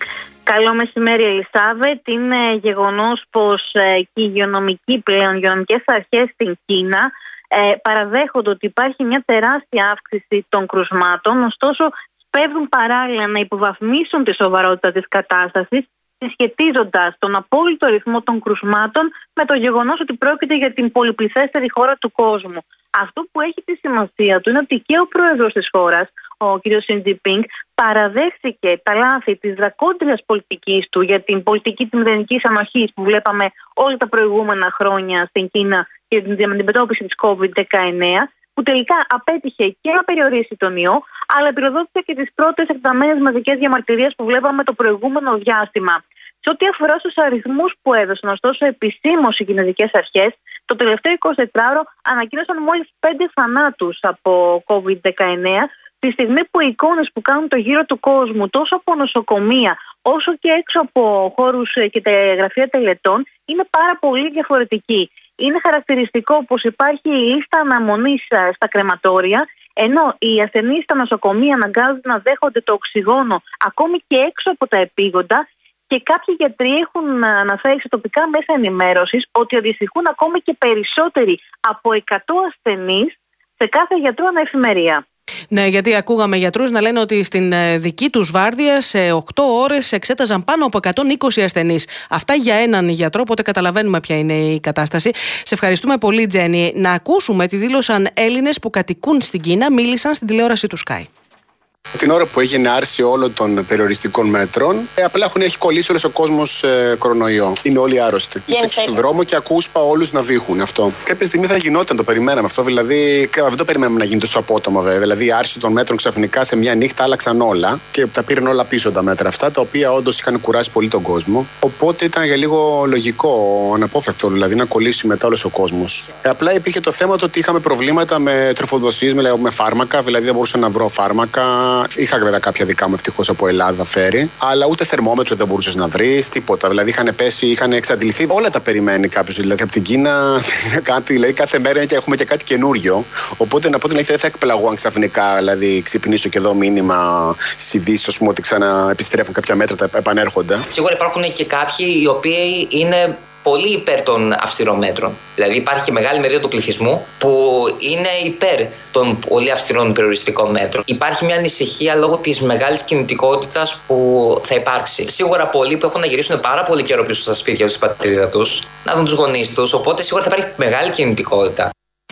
Καλό μεσημέρι, Ελισάβετ. Είναι γεγονός πως ε, και οι υγειονομικοί πλέον, οι υγειονομικές αρχές στην Κίνα ε, παραδέχονται ότι υπάρχει μια τεράστια αύξηση των κρουσμάτων, ωστόσο σπέβδουν παράλληλα να υποβαθμίσουν τη σοβαρότητα της κατάστασης, συσχετίζοντας τον απόλυτο ρυθμό των κρουσμάτων με το γεγονός ότι πρόκειται για την πολυπληθέστερη χώρα του κόσμου. Αυτό που έχει τη σημασία του είναι ότι και ο πρόεδρος της χώρας, ο κ. Σιν Τζινπίνγκ, παραδέχθηκε τα λάθη της δρακόντριας πολιτικής του για την πολιτική της μηδενικής ανοχής που βλέπαμε όλα τα προηγούμενα χρόνια στην Κίνα και την αντιμετώπιση της κόβιντ δεκαεννέα, που τελικά απέτυχε και να περιορίσει τον ιό, αλλά πυροδότησε και τις πρώτες εκταμένες μαζικές διαμαρτυρίες που βλέπαμε το προηγούμενο διάστημα. Σε ό,τι αφορά στους αριθμούς που έδωσαν ωστόσο επισήμως οι κινέζικες αρχές, το τελευταίο εικοσιτετράωρο ανακοίνωσαν μόλις πέντε θανάτους από κόβιντ δεκαεννέα, τη στιγμή που οι εικόνες που κάνουν το γύρο του κόσμου, τόσο από νοσοκομεία όσο και έξω από χώρους και τα γραφεία τελετών, είναι πάρα πολύ διαφορετικοί. Είναι χαρακτηριστικό πως υπάρχει λίστα αναμονής στα κρεματόρια, ενώ οι ασθενείς στα νοσοκομεία αναγκάζονται να δέχονται το οξυγόνο ακόμη και έξω από τα επίγοντα, και κάποιοι γιατροί έχουν αναφέρει σε τοπικά μέσα ενημέρωσης ότι αντιστοιχούν ακόμη και περισσότεροι από εκατό ασθενείς σε κάθε γιατρό ανά εφημερία. Ναι, γιατί ακούγαμε γιατρούς να λένε ότι στην δική τους βάρδια σε οκτώ ώρες εξέταζαν πάνω από εκατόν είκοσι ασθενείς. Αυτά για έναν γιατρό, οπότε καταλαβαίνουμε ποια είναι η κατάσταση. Σε ευχαριστούμε πολύ, Τζένι. Να ακούσουμε τι δήλωσαν Έλληνες που κατοικούν στην Κίνα, μίλησαν στην τηλεόραση του Sky. Την ώρα που έγινε άρση όλων των περιοριστικών μέτρων, ε, απλά έχουν, έχει κολλήσει όλος ο κόσμος ε, κορονοϊό. Είναι όλοι άρρωστοι. Είσαι στον δρόμο και ακούς όλους να βήχουν αυτό. Κάποια στιγμή θα γινόταν, το περιμέναμε αυτό. Δηλαδή, δεν το περιμέναμε να γίνει τόσο απότομα, βέβαια. Δηλαδή, η άρση των μέτρων ξαφνικά σε μια νύχτα άλλαξαν όλα και τα πήραν όλα πίσω τα μέτρα αυτά, τα οποία όντως είχαν κουράσει πολύ τον κόσμο. Οπότε ήταν για λίγο λογικό, αναπόφευκτο δηλαδή, να κολλήσει μετά όλος ο κόσμος. Ε, απλά υπήρχε το θέμα το ότι είχαμε προβλήματα με τροφοδοσίες, με, με φάρμακα, δηλαδή δεν μπορούσα να βρω φάρμακα. Είχα βέβαια κάποια δικά μου ευτυχώς από Ελλάδα φέρει, αλλά ούτε θερμόμετρο δεν μπορούσες να βρεις, τίποτα. Δηλαδή είχαν πέσει, είχαν εξαντληθεί. Όλα τα περιμένει κάποιος. Δηλαδή από την Κίνα κάτι, δηλαδή κάθε μέρα και έχουμε και κάτι καινούριο. Οπότε να πω την αλήθεια, δεν θα εκπλαγώ αν ξαφνικά δηλαδή, ξυπνήσω και εδώ μήνυμα στις ειδήσεις ότι ξαναεπιστρέφουν κάποια μέτρα, τα επανέρχονται. Σίγουρα υπάρχουν και κάποιοι οι οποίοι είναι πολύ υπέρ των αυστηρών μέτρων. Δηλαδή υπάρχει μεγάλη μερίδα του πληθυσμού που είναι υπέρ των πολύ αυστηρών περιοριστικών μέτρων. Υπάρχει μια ανησυχία λόγω της μεγάλης κινητικότητας που θα υπάρξει. Σίγουρα πολλοί που έχουν να γυρίσουν πάρα πολύ καιρό πίσω στα σπίτια τους, στην πατρίδα τους, να δουν τους γονείς τους, οπότε σίγουρα θα υπάρχει μεγάλη κινητικότητα.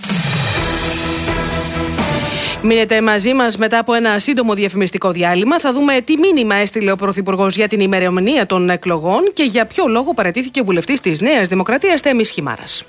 Μείνετε μαζί μας μετά από ένα σύντομο διαφημιστικό διάλειμμα. Θα δούμε τι μήνυμα έστειλε ο Πρωθυπουργός για την ημερομηνία των εκλογών και για ποιο λόγο παραιτήθηκε ο βουλευτής της Νέας Δημοκρατίας Θέμης Χιμάρας.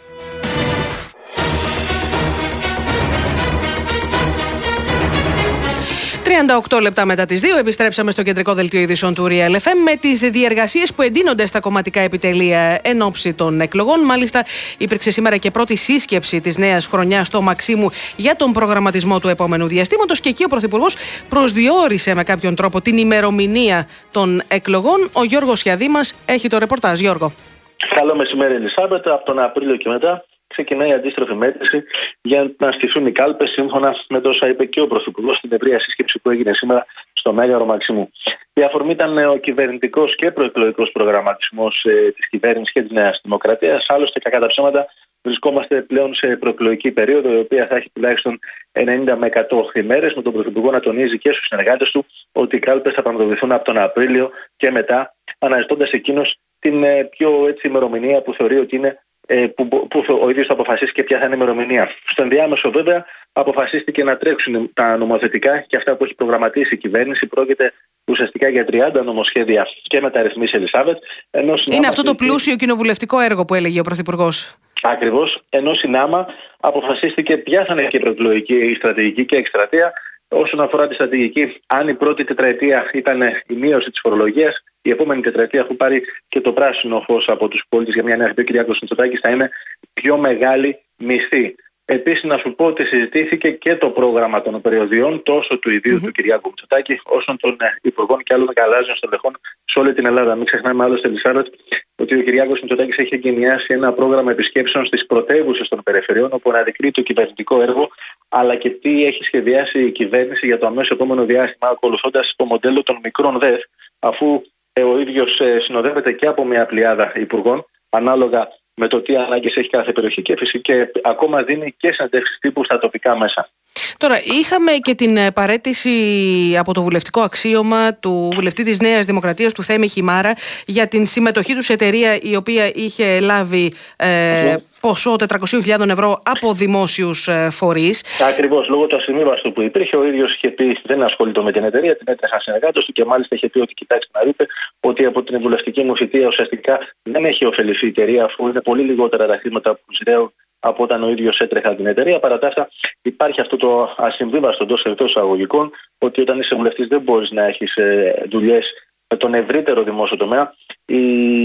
τριάντα οκτώ λεπτά μετά τις δύο επιστρέψαμε στο κεντρικό δελτίο ειδήσεων του Real εφ εμ με τις διεργασίες που εντείνονται στα κομματικά επιτελεία εν ώψη των εκλογών. Μάλιστα, υπήρξε σήμερα και πρώτη σύσκεψη της νέας χρονιάς στο Μαξίμου για τον προγραμματισμό του επόμενου διαστήματος και εκεί ο Πρωθυπουργός προσδιορίσε με κάποιον τρόπο την ημερομηνία των εκλογών. Ο Γιώργος Χιαδήμας έχει το ρεπορτάζ. Γιώργο. Καλό μεσημέρι, Ελισάβετ. Από τον Απρίλιο και μετά ξεκινάει η αντίστροφη μέτρηση για να στηθούν οι κάλπες, σύμφωνα με τόσα είπε και ο Πρωθυπουργός στην ευρεία σύσκεψη που έγινε σήμερα στο Μέγαρο Μαξιμού. Η αφορμή ήταν ο κυβερνητικός και προεκλογικός προγραμματισμός ε, της κυβέρνησης και της Νέας Δημοκρατίας. Άλλωστε, κακά τα ψέματα, βρισκόμαστε πλέον σε προεκλογική περίοδο, η οποία θα έχει τουλάχιστον ενενήντα με εκατό ημέρες, με τον Πρωθυπουργό να τονίζει και στους συνεργάτες του ότι οι κάλπες θα πραγματοποιηθούν από τον Απρίλιο και μετά, αναζητώντας εκείνος την ε, πιο έτσι, ημερομηνία που θεωρεί ότι είναι. Που, που ο ίδιος θα αποφασίσει και ποια θα είναι η ημερομηνία. Στο ενδιάμεσο, βέβαια, αποφασίστηκε να τρέξουν τα νομοθετικά και αυτά που έχει προγραμματίσει η κυβέρνηση. Πρόκειται ουσιαστικά για τριάντα νομοσχέδια και μεταρρυθμίσεις, Ελισάβετ. Είναι αυτό το πλούσιο κοινοβουλευτικό έργο που έλεγε ο Πρωθυπουργός. Ακριβώς. Ενώ συνάμα αποφασίστηκε ποια θα είναι και η προεκλογική, η στρατηγική και εκστρατεία. Όσον αφορά τη στρατηγική, αν η πρώτη τετραετία ήταν η μείωση της φορολογίας, η επόμενη τετραετία, που πάρει και το πράσινο φως από τους πολίτες για μια νέα αρχή, ο Κυριάκος Μητσοτάκης, θα είναι πιο μεγάλη μισθή. Επίσης, να σου πω ότι συζητήθηκε και το πρόγραμμα των περιοδιών τόσο του ιδίου mm-hmm. του Κυριάκου Μητσοτάκη, όσο των υπουργών και άλλων γαλάζιων στελεχών σε όλη την Ελλάδα. Μην ξεχνάμε άλλωστε, Ελισάβετ, ότι ο Κυριάκος Μητσοτάκης έχει εγκαινιάσει ένα πρόγραμμα επισκέψεων στις πρωτεύουσες των περιφερειών, όπου αναδεικνύει το κυβερνητικό έργο, αλλά και τι έχει σχεδιάσει η κυβέρνηση για το αμέσως επόμενο διάστημα, ακολουθώντας το μοντέλο των μικρών ΔΕΘ, αφού Ο ίδιος συνοδεύεται και από μια πλειάδα υπουργών, ανάλογα με το τι ανάγκες έχει κάθε περιοχή και φυσικά και ακόμα δίνει και συνεντεύξεις τύπου στα τοπικά μέσα. Τώρα, είχαμε και την παραίτηση από το βουλευτικό αξίωμα του βουλευτή της Νέας Δημοκρατίας, του Θέμη Χιμάρα, για την συμμετοχή του σε εταιρεία η οποία είχε λάβει ε, ποσό τετρακόσιες χιλιάδες ευρώ από δημόσιους ε, φορείς. Ακριβώς, λόγω του ασυμβίβαστου που υπήρχε, ο ίδιος είχε πει δεν ασχολείται με την εταιρεία, την έτρεχαν συνεργάτες του και μάλιστα είχε πει ότι κοιτάξτε να δείτε ότι από την βουλευτική μου θητεία ουσιαστικά δεν έχει ωφεληθεί η εταιρεία, αφού είναι πολύ λιγότερα τα χρήματα που ζητέουν από όταν ο ίδιος έτρεχα την εταιρεία. Παρά τα αυτά, υπάρχει αυτό το ασυμβίβαστο εντός εισαγωγικών, ότι όταν είσαι βουλευτής δεν μπορείς να έχεις δουλειές με τον ευρύτερο δημόσιο τομέα. Η,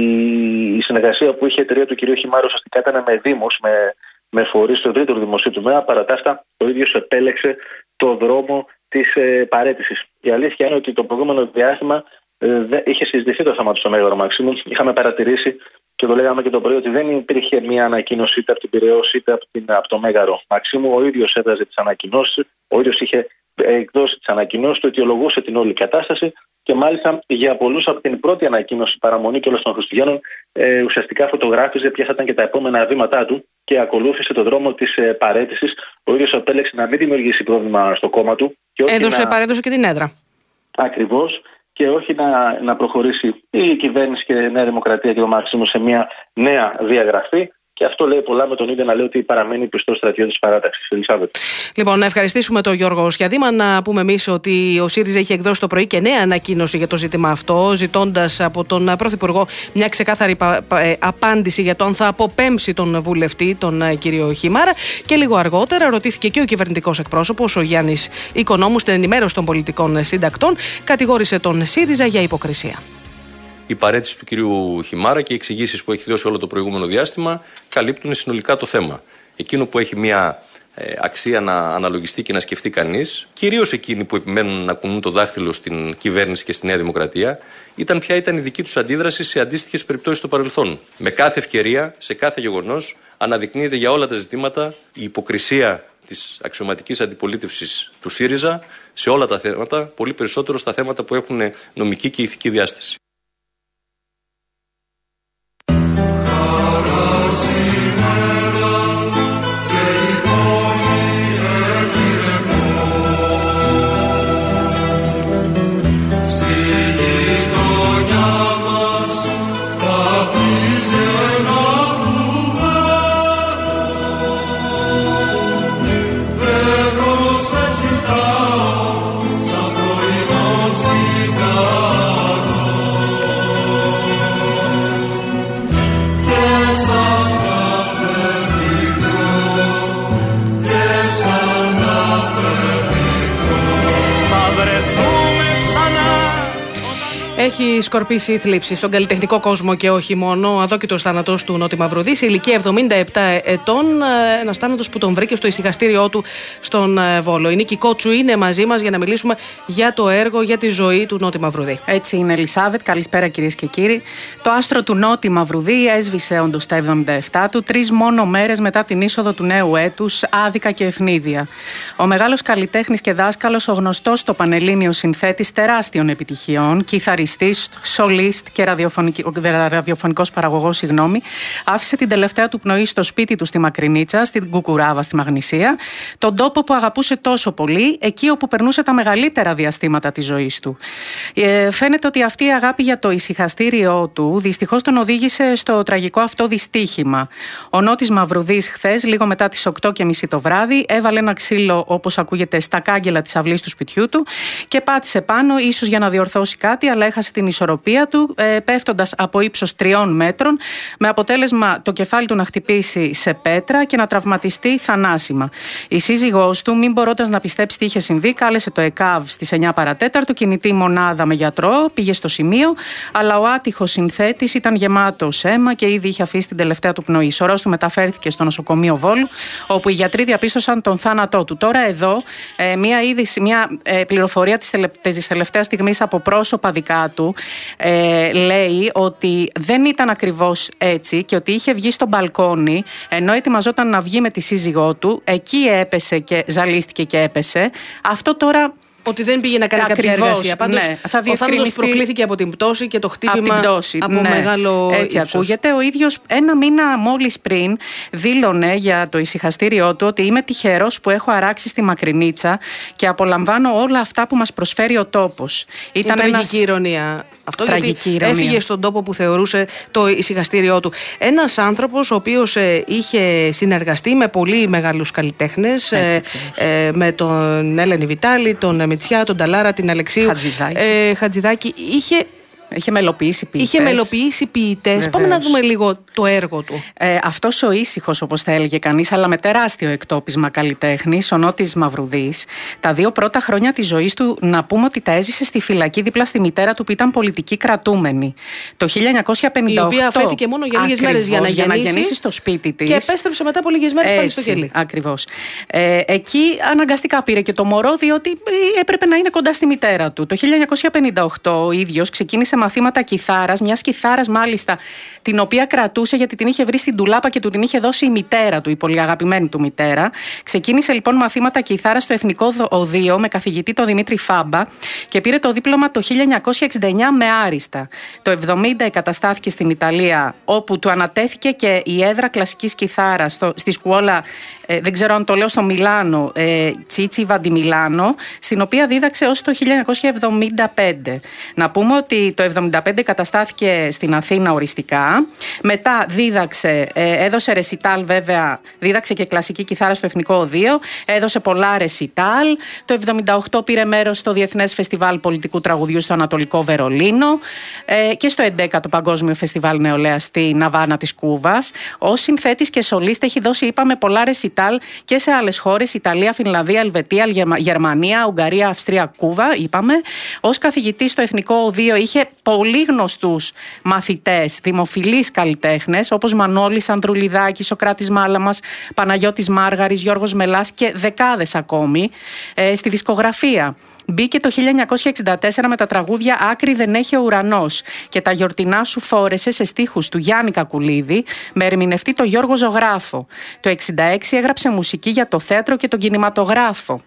η συνεργασία που είχε η εταιρεία του κ. Χιμάρου ουσιαστικά ήταν με δήμους, με, με φορείς του ευρύτερου δημοσίου τομέα. Παρά τα αυτά, ο ίδιος επέλεξε το δρόμο της ε, παραίτησης. Η αλήθεια είναι ότι το προηγούμενο διάστημα ε, δε, είχε συζητηθεί το θέμα του στο Μέγαρο Μαξίμου. Είχαμε παρατηρήσει και το λέγαμε και το πρωί ότι δεν υπήρχε μια ανακοίνωση είτε από την Πειραιώς είτε από, την, από το Μέγαρο Μαξίμου. Ο ίδιος έβγαζε τις ανακοινώσεις, ο ίδιος είχε εκδώσει τις ανακοινώσεις του, αιτιολογούσε την όλη κατάσταση και μάλιστα για πολλούς από την πρώτη ανακοίνωση παραμονή και όλων των Χριστουγέννων ε, ουσιαστικά φωτογράφιζε ποια θα ήταν και τα επόμενα βήματά του και ακολούθησε το δρόμο της ε, παραίτησης. Ο ίδιος επέλεξε να μην δημιουργήσει πρόβλημα στο κόμμα του. Και όχι Έδωσε, να... παρέδωσε και την έδρα. Ακριβώς. Και όχι να, να προχωρήσει η κυβέρνηση και η Νέα Δημοκρατία και το Μαξίμου σε μια νέα διαγραφή. Και αυτό λέει πολλά, με τον ίδιο να λέει ότι παραμένει πιστός στρατιώτης της παράταξης. Ελισάβετ. Λοιπόν, να ευχαριστήσουμε τον Γιώργο Σιαδήμα. Να πούμε εμείς ότι ο ΣΥΡΙΖΑ έχει εκδώσει το πρωί και νέα ανακοίνωση για το ζήτημα αυτό, ζητώντας από τον Πρωθυπουργό μια ξεκάθαρη απάντηση για το αν θα αποπέμψει τον βουλευτή, τον κύριο Χιμάρα. Και λίγο αργότερα ρωτήθηκε και ο κυβερνητικός εκπρόσωπος, ο Γιάννης Οικονόμου, στην ενημέρωση των πολιτικών συντακτών, κατηγόρησε τον ΣΥΡΙΖΑ για υποκρισία. Η παραίτηση του κυρίου Χιμάρα και οι εξηγήσεις που έχει δώσει όλο το προηγούμενο διάστημα καλύπτουν συνολικά το θέμα. Εκείνο που έχει μια ε, αξία να αναλογιστεί και να σκεφτεί κανείς, κυρίως εκείνοι που επιμένουν να κουνούν το δάχτυλο στην κυβέρνηση και στη Νέα Δημοκρατία, ήταν ποια ήταν η δική τους αντίδραση σε αντίστοιχες περιπτώσεις στο παρελθόν. Με κάθε ευκαιρία, σε κάθε γεγονός, αναδεικνύεται για όλα τα ζητήματα η υποκρισία της αξιωματικής αντιπολίτευσης του ΣΥΡΙΖΑ σε όλα τα θέματα, πολύ περισσότερο στα θέματα που έχουν νομική και ηθική διάσταση. Έχει σκορπίσει η θλίψη στον καλλιτεχνικό κόσμο και όχι μόνο. Ο αδόκητος θάνατος του Νότι Μαυρουδή, σε ηλικία εβδομήντα επτά ετών. Ένας θάνατος που τον βρήκε στο ησυχαστήριό του στον Βόλο. Η Νίκη Κότσου είναι μαζί μας για να μιλήσουμε για το έργο, για τη ζωή του Νότι Μαυρουδή. Έτσι είναι, Ελισάβετ. Καλησπέρα, κυρίες και κύριοι. Το άστρο του Νότι Μαυρουδή έσβησε όντως στα εβδομήντα επτά του, τρεις μόνο μέρες μετά την είσοδο του νέου έτους, άδικα και ευνίδια. Ο μεγάλος καλλιτέχνης και δάσκαλος, ο γνωστός στο Πανελλήνιο συνθέτης τεράστιων επιτυχιών, κιθαριστής, σολίστ και ραδιοφωνικός παραγωγός, συγγνώμη, άφησε την τελευταία του πνοή στο σπίτι του στη Μακρινίτσα, στην Κουκουράβα, στη Μαγνησία, τον τόπο που αγαπούσε τόσο πολύ, εκεί όπου περνούσε τα μεγαλύτερα διαστήματα της ζωής του. Ε, φαίνεται ότι αυτή η αγάπη για το ησυχαστήριό του δυστυχώς τον οδήγησε στο τραγικό αυτό δυστύχημα. Ο Νότης Μαυρουδής χθες, λίγο μετά τις οκτώ και μισή το βράδυ, έβαλε ένα ξύλο, όπως ακούγεται, στα κάγκελα της αυλής του σπιτιού του και πάτησε πάνω, ίσως για να διορθώσει κάτι, αλλά έχασε την ισορροπία του, ε, πέφτοντας από ύψος τριών μέτρων, με αποτέλεσμα το κεφάλι του να χτυπήσει σε πέτρα και να τραυματιστεί θανάσιμα. Η σύζυγός του, μην μπορώντας να πιστέψει τι είχε συμβεί, κάλεσε το ΕΚΑΒ στις εννιά παρατέταρτο, κινητή μονάδα με γιατρό, πήγε στο σημείο, αλλά ο άτυχος συνθέτης ήταν γεμάτος αίμα και ήδη είχε αφήσει την τελευταία του πνοή. Η σωρός του μεταφέρθηκε στο νοσοκομείο Βόλου, όπου οι γιατροί διαπίστωσαν τον θάνατό του. Τώρα εδώ, ε, μια, είδηση, μια ε, πληροφορία της, τελε, της τελευταίας στιγμής από πρόσωπα δικά του, ε, λέει ότι δεν ήταν ακριβώς έτσι και ότι είχε βγει στο μπαλκόνι ενώ ετοιμαζόταν να βγει με τη σύζυγό του, εκεί έπεσε και ζαλίστηκε και έπεσε. Αυτό τώρα Ότι δεν πήγε να κάνει Ακριβώς, κάποια εργασία. Πάντως, ναι. Θα ο θάνατος προκλήθηκε από την πτώση και το χτύπημα από, την πτώση, από ναι. μεγάλο Έτσι ύψος. ακούγεται. Ο ίδιος ένα μήνα μόλις πριν δήλωνε για το ησυχαστήριό του ότι είμαι τυχερός που έχω αράξει στη Μακρινίτσα και απολαμβάνω όλα αυτά που μας προσφέρει ο τόπος. Ήταν Ήταν τραγική ένας... ηρωνία. Αυτό Τραγική γιατί ηρωνία. Έφυγε στον τόπο που θεωρούσε το ησυχαστήριό του. Ένας άνθρωπος ο οποίος ε, είχε συνεργαστεί με πολύ μεγάλους καλλιτέχνες, ε, ε, με τον Έλενη Βιτάλη, τον Μητσιά, τον Ταλάρα, την Αλεξίου Χατζηδάκη. Ε, Χατζηδάκη. Είχε Είχε μελοποιήσει ποιητές. Είχε μελοποιήσει ποιητές. Πάμε να δούμε λίγο το έργο του. Ε, αυτός ο ήσυχος, όπως θα έλεγε κανείς, αλλά με τεράστιο εκτόπισμα καλλιτέχνης, ο Νότης Μαυρουδής, τα δύο πρώτα χρόνια της ζωής του, να πούμε ότι τα έζησε στη φυλακή δίπλα στη μητέρα του που ήταν πολιτική κρατούμενη. Το χίλια εννιακόσια πενήντα οκτώ. Η οποία αφέθηκε μόνο για λίγες μέρες για να για να γεννήσει, γεννήσει στο σπίτι της. Και επέστρεψε μετά από λίγες μέρες πάλι στο κελί. Ακριβώς. Ε, εκεί αναγκαστικά πήρε και το μωρό, διότι έπρεπε να είναι κοντά στη μητέρα του. Το χίλια εννιακόσια πενήντα οκτώ ο ίδιος ξεκίνησε μαθήματα κιθάρας, μιας κιθάρας μάλιστα, την οποία κρατούσε γιατί την είχε βρει στην ντουλάπα και του την είχε δώσει η μητέρα του, η πολύ αγαπημένη του μητέρα. Ξεκίνησε λοιπόν μαθήματα κιθάρας στο Εθνικό Οδείο με καθηγητή τον Δημήτρη Φάμπα και πήρε το δίπλωμα το χίλια εννιακόσια εξήντα εννιά με άριστα. Το εβδομήντα εγκαταστάθηκε στην Ιταλία, όπου του ανατέθηκε και η έδρα κλασικής κιθάρας στο, στη σκουόλα, ε, δεν ξέρω αν το λέω στο Μιλάνο, ε, Τσίτσι Βαντιμιλάνο, στην οποία δίδαξε ως το χίλια εννιακόσια εβδομήντα πέντε. Να πούμε ότι το εβδομήντα πέντε καταστάθηκε στην Αθήνα οριστικά. Μετά δίδαξε, ε, έδωσε ρεσιτάλ βέβαια, δίδαξε και κλασική κιθάρα στο Εθνικό Οδείο, έδωσε πολλά ρεσιτάλ. Το εβδομήντα οκτώ πήρε μέρος στο Διεθνές Φεστιβάλ Πολιτικού Τραγουδιού στο Ανατολικό Βερολίνο ε, και στο έντεκατο Παγκόσμιο Φεστιβάλ Νεολαίας στη Ναβάνα της Κούβας. Ως συνθέτης και σολίστα έχει δώσει, είπαμε, πολλά ρεσιτάλ και σε άλλες χώρες, Ιταλία, Φινλανδία, Ελβετία, Γερμανία, Ουγγαρία, Αυστρία, Κούβα, είπαμε. Ως καθηγητής στο Εθνικό Οδείο είχε πολύ γνωστούς μαθητές, δημοφιλείς καλλιτέχνες, όπως Μανώλης Ανδρουλιδάκης, Σοκράτης Μάλαμας, Παναγιώτης Μάργαρης, Γιώργος Μελάς και δεκάδες ακόμη. Ε, στη δισκογραφία μπήκε το χίλια εννιακόσια εξήντα τέσσερα με τα τραγούδια «Άκρη δεν έχει ο ουρανός» και «Τα γιορτινά σου φόρεσε» σε στίχους του Γιάννη Κακουλίδη με ερμηνευτή το Γιώργο Ζωγράφο. Το εξήντα έξι έγραψε μουσική για το θέατρο και τον κινηματογράφο.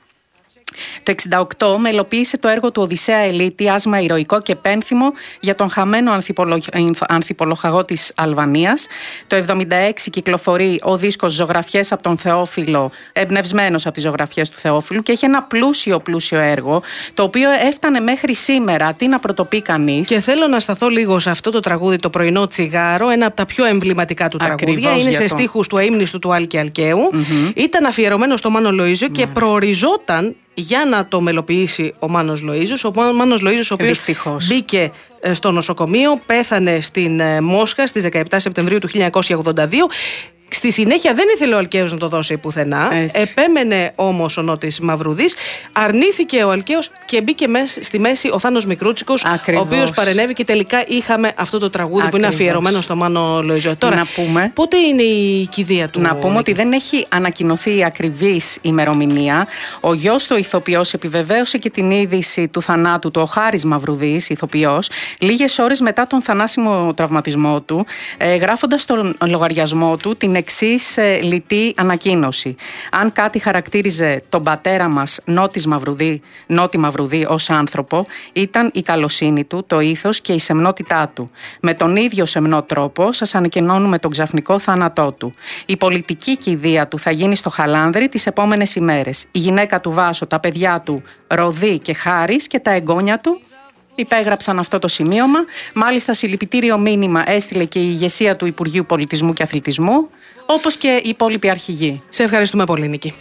Το εξήντα οκτώ μελοποίησε το έργο του Οδυσσέα Ελίτη, άσμα ηρωικό και πένθυμο για τον χαμένο ανθιπολοχαγό της Αλβανίας. Το εβδομήντα έξι κυκλοφορεί ο δίσκος «Ζωγραφιές από τον Θεόφιλο», εμπνευσμένος από τις ζωγραφιές του Θεόφιλου, και έχει ένα πλούσιο πλούσιο έργο, το οποίο έφτανε μέχρι σήμερα. Τι να πρωτοπεί κανείς. Και θέλω να σταθώ λίγο σε αυτό το τραγούδι, το πρωινό τσιγάρο, ένα από τα πιο εμβληματικά του Ακριβώς τραγούδια. Είναι σε το... στίχους του αείμνηστου του Άλκη Αλκαίου. Mm-hmm. Ήταν αφιερωμένο στο Μάνο Λοΐζο και προοριζόταν για να το μελοποιήσει ο Μάνος Λοΐζος. Ο Μάνος Λοΐζος, ο οποίος Δυστυχώς μπήκε στο νοσοκομείο, πέθανε στην Μόσχα στις δεκαεπτά Σεπτεμβρίου του χίλια εννιακόσια ογδόντα δύο. Στη συνέχεια δεν ήθελε ο Αλκαίος να το δώσει πουθενά. Έτσι. Επέμενε όμως ο Νότης Μαυρουδής. Αρνήθηκε ο Αλκαίος και μπήκε στη μέση ο Θάνος Μικρούτσικος, ο οποίος παρενέβη και τελικά είχαμε αυτό το τραγούδι. Ακριβώς. Που είναι αφιερωμένο στο Μάνο Λοΐζο. Τώρα, να πούμε, πότε είναι η κηδεία του? Να πούμε ότι δεν έχει ανακοινωθεί η ακριβής ημερομηνία. Ο γιος του ηθοποιός επιβεβαίωσε και την είδηση του θανάτου του, ο Χάρης Μαυρουδής, ηθοποιός, λίγες ώρες μετά τον θανάσιμο τραυματισμό του, ε, γράφοντας στον λογαριασμό του την εξής ε, λιτή ανακοίνωση. Αν κάτι χαρακτήριζε τον πατέρα μας Νότη Μαυρουδή, Νότη Μαυρουδή ως άνθρωπο, ήταν η καλοσύνη του, το ήθος και η σεμνότητά του. Με τον ίδιο σεμνό τρόπο σας ανακοινώνουμε τον ξαφνικό θάνατό του. Η πολιτική κηδεία του θα γίνει στο Χαλάνδρι τις επόμενες ημέρες. Η γυναίκα του Βάσο, τα παιδιά του Ροδί και Χάρης και τα εγγόνια του υπέγραψαν αυτό το σημείωμα. Μάλιστα, συλληπιτήριο μήνυμα έστειλε και η ηγεσία του Υπουργείου Πολιτισμού και Αθλητισμού, όπως και οι υπόλοιποι αρχηγοί. Σε ευχαριστούμε πολύ, Νίκη.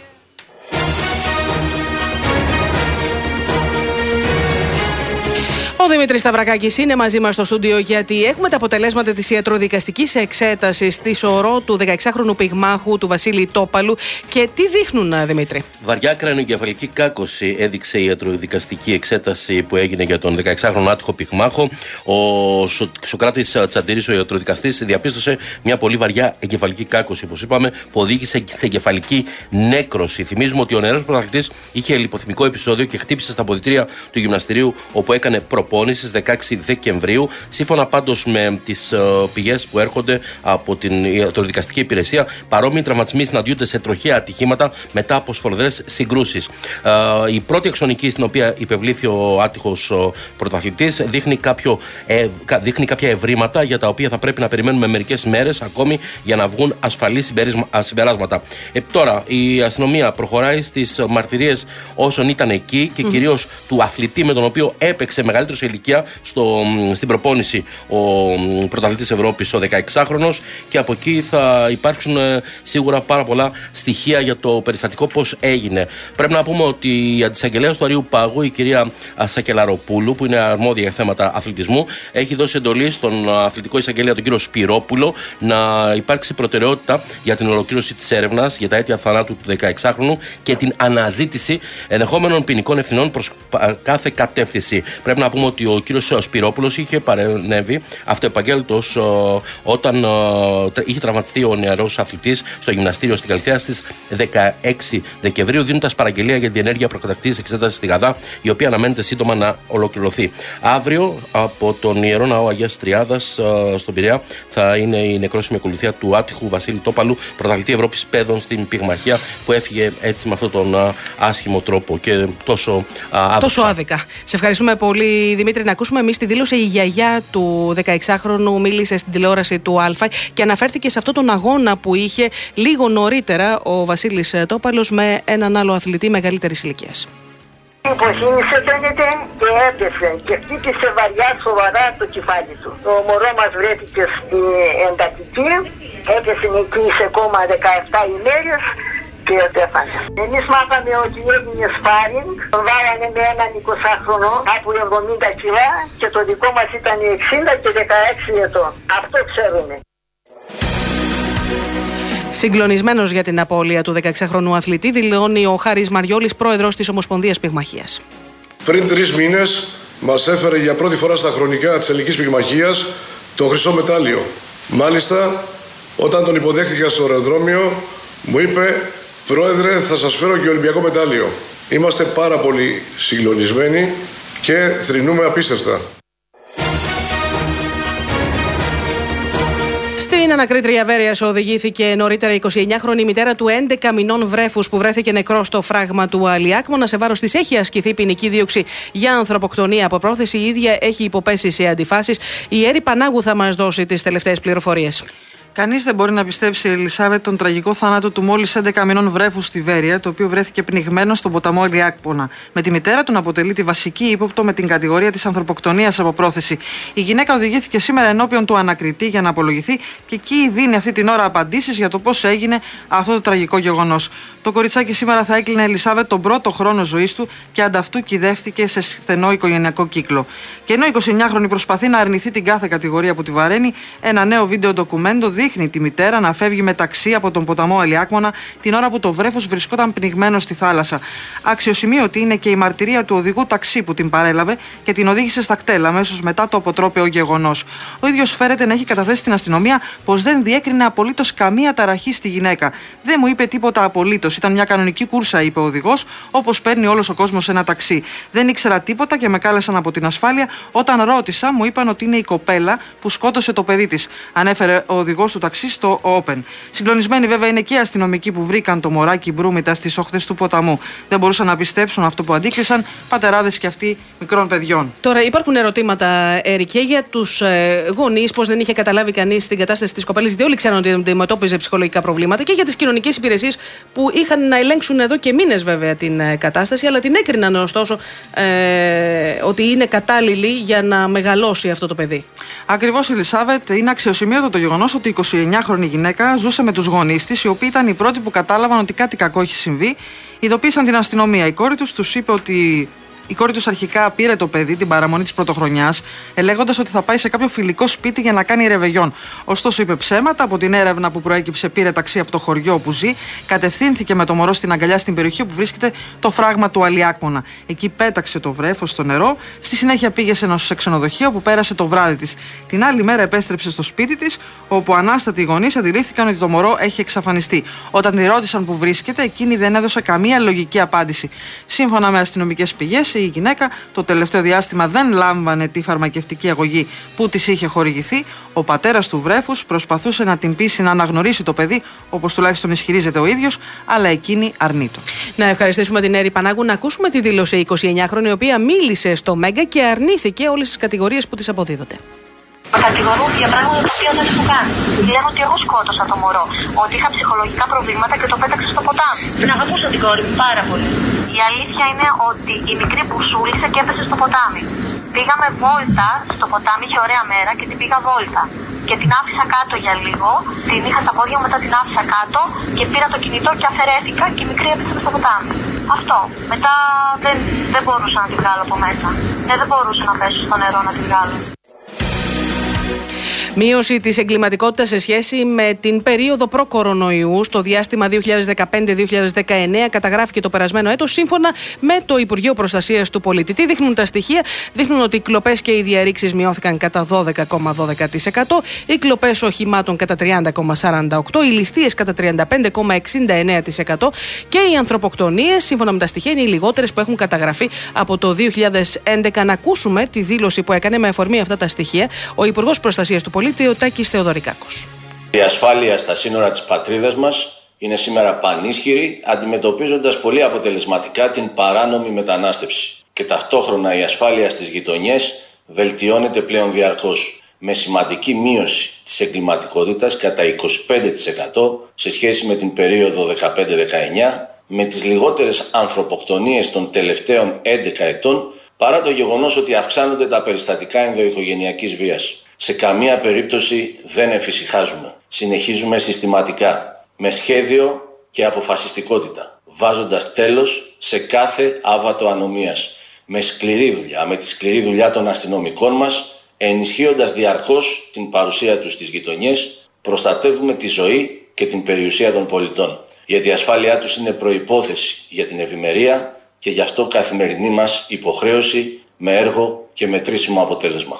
Ο Δημήτρης Σταυρακάκης είναι μαζί μας στο στούντιο, γιατί έχουμε τα αποτελέσματα της ιατροδικαστικής εξέτασης της ορό του δεκαεξάχρονου πυγμάχου του Βασίλη Τόπαλου. Και τι δείχνουν, Δημήτρη? Βαριά κρανιογκεφαλική κάκωση έδειξε η ιατροδικαστική εξέταση που έγινε για τον δεκαεξάχρονο άτυχο πυγμάχο. Ο Σο... Σοκράτης Τσαντήρης, ο ιατροδικαστής, διαπίστωσε μια πολύ βαριά εγκεφαλική κάκωση, όπως είπαμε, που οδήγησε σε εγκεφαλική νέκρωση. Θυμίζουμε ότι ο νεαρός πρωταθλητής είχε λιποθυμικό επεισόδιο και χτύπησε στα αποδυτήρια του γυμναστηρίου, όπου έκανε προπόνηση. προπόνησης δεκαέξι Δεκεμβρίου. Σύμφωνα πάντως με τις πηγές που έρχονται από την ιατροδικαστική υπηρεσία, παρόμοιοι τραυματισμοί συναντιούνται σε τροχαία ατυχήματα μετά από σφοδρές συγκρούσεις. Η πρώτη αξονική στην οποία υπευλήθη ο άτυχος πρωταθλητής δείχνει, κάποιο, ε, δείχνει κάποια ευρήματα για τα οποία θα πρέπει να περιμένουμε μερικές μέρες ακόμη για να βγουν ασφαλή συμπεράσματα. Ε, τώρα η αστυνομία προχωράει στις μαρτυρίες όσων ήταν εκεί και mm. κυρίως του αθλητή με τον οποίο έπαιξε μεγαλύτερο σε ηλικία στο, στην προπόνηση ο πρωταθλητής Ευρώπης, ο δεκαεξάχρονος, και από εκεί θα υπάρξουν ε, σίγουρα πάρα πολλά στοιχεία για το περιστατικό πώς έγινε. Πρέπει να πούμε ότι η αντισαγγελέας του Αριού Πάγου, η κυρία Σακελαροπούλου, που είναι αρμόδια για θέματα αθλητισμού, έχει δώσει εντολή στον αθλητικό εισαγγελέα, τον κύριο Σπυρόπουλο, να υπάρξει προτεραιότητα για την ολοκλήρωση της έρευνας για τα αίτια θανάτου του δεκαεξάχρονου και την αναζήτηση ενδεχόμενων ποινικών ευθυνών προς κάθε κατεύθυνση. Πρέπει να πούμε ότι ο κύριος Σπυρόπουλος είχε παρενέβη αυτοεπαγγέλτος όταν είχε τραυματιστεί ο νεαρός αθλητής στο γυμναστήριο στην Καλυθέα στις δεκαέξι Δεκεμβρίου, δίνοντας παραγγελία για διενέργεια προκατακτικής εξέτασης στη Γαδά, η οποία αναμένεται σύντομα να ολοκληρωθεί. Αύριο από τον Ιερό Ναό Αγίας Τριάδας στον Πειραιά θα είναι η νεκρόσιμη ακολουθία του άτυχου Βασίλη Τόπαλου, πρωταθλητή Ευρώπης παιδών στην πυγμαχία, που έφυγε έτσι με αυτόν τον α, άσχημο τρόπο και τόσο άδικα. Τόσο άδικα. Σε ευχαριστούμε πολύ, Δημήτρη. Να ακούσουμε εμείς τη δήλωση. Η γιαγιά του δεκαεξάχρονου μίλησε στην τηλεόραση του Αλφα και αναφέρθηκε σε αυτόν τον αγώνα που είχε λίγο νωρίτερα ο Βασίλης Τόπαλος με έναν άλλο αθλητή μεγαλύτερης ηλικίας. Υποχύνησε φαίνεται και έπεσε και χτύπησε βαριά σοβαρά το κεφάλι του. Το μωρό μας βρέθηκε στην εντατική, έπεσε εκεί σε κόμμα δεκαεπτά ημέρες και πέθανε. Εμείς μάθαμε ότι έγινε σπάρινγκ, τον βάλανε με έναν εικοσάχρονο από εβδομήντα κιλά και το δικό μας ήταν εξήντα και δεκαέξι ετών. Αυτό ξέρουμε. Συγκλονισμένος για την απώλεια του δεκαεξάχρονου αθλητή, δηλώνει ο Χάρης Μαριόλης, πρόεδρος της Ομοσπονδίας Πυγμαχίας. Πριν τρεις μήνες μας έφερε για πρώτη φορά στα χρονικά της ελληνικής πυγμαχίας το χρυσό μετάλλιο. Μάλιστα, όταν τον υποδέχτηκα στο αεροδρόμιο, μου είπε: «Πρόεδρε, θα σας φέρω και ολυμπιακό μετάλλιο». Είμαστε πάρα πολύ συγκλονισμένοι και θρηνούμε απίστευτα. Στην ανακρίτρια Βέρειας οδηγήθηκε νωρίτερα η εικοσιεννιάχρονη μητέρα του έντεκα μηνών βρέφους που βρέθηκε νεκρό στο φράγμα του Αλιάκμονα. Σε βάρος της έχει ασκηθεί ποινική δίωξη για ανθρωποκτονία από πρόθεση. Η ίδια έχει υποπέσει σε αντιφάσεις. Η Έρη Πανάγου θα μας δώσει τις τελευταίες πληροφορίες. Κανείς δεν μπορεί να πιστέψει, Ελισάβετ, τον τραγικό θάνατο του μόλις έντεκα μηνών βρέφου στη Βέρεια, το οποίο βρέθηκε πνιγμένο στον ποταμό Αλιάκμονα. Με τη μητέρα του να αποτελεί τη βασική ύποπτο με την κατηγορία της ανθρωποκτονίας από πρόθεση. Η γυναίκα οδηγήθηκε σήμερα ενώπιον του ανακριτή για να απολογηθεί και εκεί δίνει αυτή την ώρα απαντήσεις για το πώς έγινε αυτό το τραγικό γεγονός. Το κοριτσάκι σήμερα θα έκλεινε, Ελισάβετ, τον πρώτο χρόνο ζωής του και ανταυτού κυδεύτηκε σε στενό οικογενειακό κύκλο. Και ενώ η εικοσιεννιάχρονη προσπαθεί να αρνηθεί την κάθε κατηγορία που τη βαραίνει, ένα νέο βίντεο ντοκουμέντο δείχνει τη μητέρα να φεύγει με ταξί από τον ποταμό Αλιάκμονα την ώρα που το βρέφος βρισκόταν πνιγμένο στη θάλασσα. Αξιοσημείωτη είναι και η μαρτυρία του οδηγού ταξί που την παρέλαβε και την οδήγησε στα κτέλ αμέσως μετά το αποτρόπαιο γεγονός. Ο ίδιος φέρεται να έχει καταθέσει στην αστυνομία πως δεν διέκρινε απολύτως καμία ταραχή στη γυναίκα. Δεν μου είπε τίποτα απολύτως. Ήταν μια κανονική κούρσα, είπε ο οδηγός, όπως παίρνει όλος ο κόσμος ένα ταξί. Δεν ήξερα τίποτα και με κάλεσαν από την ασφάλεια. Όταν ρώτησα, μου είπαν ότι είναι η κοπέλα που σκότωσε το παιδί της, ανέφερε ο οδηγός του ταξί στο Open. Συγκλονισμένοι βέβαια είναι και οι αστυνομικοί που βρήκαν το μωράκι Μπρούμητα στις όχθες του ποταμού. Δεν μπορούσαν να πιστέψουν αυτό που αντίκρισαν, πατεράδες και αυτοί μικρών παιδιών. Τώρα υπάρχουν ερωτήματα, Έρη, για τους ε, γονείς, πώς δεν είχε καταλάβει κανείς την κατάσταση της κοπέλας, γιατί όλοι ξέραν ότι αντιμετώπιζε ψυχολογικά προβλήματα, και για τις κοινωνικές υπηρεσίες που είχαν να ελέγξουν εδώ και μήνες βέβαια την ε, κατάσταση, αλλά την έκριναν ωστόσο ε, ότι είναι κατάλληλη για να μεγαλώσει αυτό το παιδί. Ακριβώς, Ελισάβετ, είναι αξιοσημείωτο το γεγονός ότι η εικοσιεννιάχρονη γυναίκα ζούσε με τους γονείς της, οι οποίοι ήταν οι πρώτοι που κατάλαβαν ότι κάτι κακό έχει συμβεί. Ειδοποίησαν την αστυνομία. Η κόρη τους τους είπε ότι. Η κόρη τους αρχικά πήρε το παιδί την παραμονή της πρωτοχρονιάς, ελέγοντας ότι θα πάει σε κάποιο φιλικό σπίτι για να κάνει ρεβεγιόν. Ωστόσο, είπε ψέματα. Από την έρευνα που προέκυψε, πήρε ταξί από το χωριό όπου ζει, κατευθύνθηκε με το μωρό στην αγκαλιά στην περιοχή όπου βρίσκεται το φράγμα του Αλιάκμονα. Εκεί πέταξε το βρέφος στο νερό. Στη συνέχεια πήγε σε ένα ξενοδοχείο όπου πέρασε το βράδυ της. Την άλλη μέρα επέστρεψε στο σπίτι της, όπου ανάστατοι γονείς αντιλήφθηκαν ότι το μωρό έχει εξαφανιστεί. Όταν τη ρώτησαν που βρίσκεται, εκείνη δεν έδωσε καμία λογική απάντηση. Σύμφωνα με αστυνομικές πηγές, η η γυναίκα το τελευταίο διάστημα δεν λάμβανε τη φαρμακευτική αγωγή που της είχε χορηγηθεί. Ο πατέρας του βρέφους προσπαθούσε να την πείσει να αναγνωρίσει το παιδί, όπως τουλάχιστον ισχυρίζεται ο ίδιος, αλλά εκείνη αρνείτο. Να ευχαριστήσουμε την Έρη Πανάγου. Να ακούσουμε τη δήλωση εικοσιεννιάχρονη, η οποία μίλησε στο Μέγκα και αρνήθηκε όλες τις κατηγορίες που της αποδίδονται. Κατηγορούν για πράγματα τα οποία δεν έχω κάνει. Λένε ότι εγώ σκότωσα το μωρό, ότι είχα ψυχολογικά προβλήματα και το πέταξα στο ποτάμι. Την αγαπούσα την κόρη μου πάρα πολύ. Η αλήθεια είναι ότι η μικρή μπουσούλησε και έπεσε στο ποτάμι. Πήγαμε βόλτα στο ποτάμι, είχε ωραία μέρα και την πήγα βόλτα. Και την άφησα κάτω για λίγο, την είχα στα πόδια μου, μετά την άφησα κάτω και πήρα το κινητό και αφαιρέθηκα και η μικρή έπεσε στο ποτάμι. Αυτό. Μετά δεν, δεν μπορούσα να την βγάλω από μέσα. Ε, δεν μπορούσα να πέσω στο νερό να την βγάλω. Μείωση της εγκληματικότητας σε σχέση με την περίοδο προ-κορονοϊού στο διάστημα δύο χιλιάδες δεκαπέντε με δύο χιλιάδες δεκαεννέα καταγράφηκε το περασμένο έτος σύμφωνα με το Υπουργείο Προστασίας του Πολίτη. Τι δείχνουν τα στοιχεία? Δείχνουν ότι οι κλοπές και οι διαρρήξεις μειώθηκαν κατά δώδεκα κόμμα δώδεκα τοις εκατό, οι κλοπές οχημάτων κατά τριάντα κόμμα σαράντα οκτώ τοις εκατό, οι ληστείες κατά τριάντα πέντε κόμμα εξήντα εννέα τοις εκατό και οι ανθρωποκτονίες, σύμφωνα με τα στοιχεία, είναι οι λιγότερες που έχουν καταγραφεί από το δύο χιλιάδες έντεκα. Να ακούσουμε τη δήλωση που έκανε με αφορμή αυτά τα στοιχεία ο Υπουργός Προστασίας του Πολίτη, ο Τάκης Θεοδωρικάκος. Η ασφάλεια στα σύνορα της πατρίδας μας είναι σήμερα πανίσχυρη, αντιμετωπίζοντας πολύ αποτελεσματικά την παράνομη μετανάστευση. Και ταυτόχρονα η ασφάλεια στις γειτονιές βελτιώνεται πλέον διαρκώς, με σημαντική μείωση της εγκληματικότητας κατά είκοσι πέντε τοις εκατό σε σχέση με την περίοδο δεκαπέντε δεκαεννέα, με τις λιγότερες ανθρωποκτονίες των τελευταίων έντεκα ετών, παρά το γεγονός ότι αυξάνονται τα περιστατικά ενδοοικογενειακής βίας. Σε καμία περίπτωση δεν εφησυχάζουμε. Συνεχίζουμε συστηματικά, με σχέδιο και αποφασιστικότητα, βάζοντας τέλος σε κάθε άβατο ανομίας, με σκληρή δουλειά, με τη σκληρή δουλειά των αστυνομικών μας, ενισχύοντας διαρκώς την παρουσία τους στις γειτονιές, προστατεύουμε τη ζωή και την περιουσία των πολιτών. Γιατί η ασφάλειά τους είναι προϋπόθεση για την ευημερία και γι' αυτό καθημερινή μας υποχρέωση με έργο και μετρήσιμο αποτέλεσμα.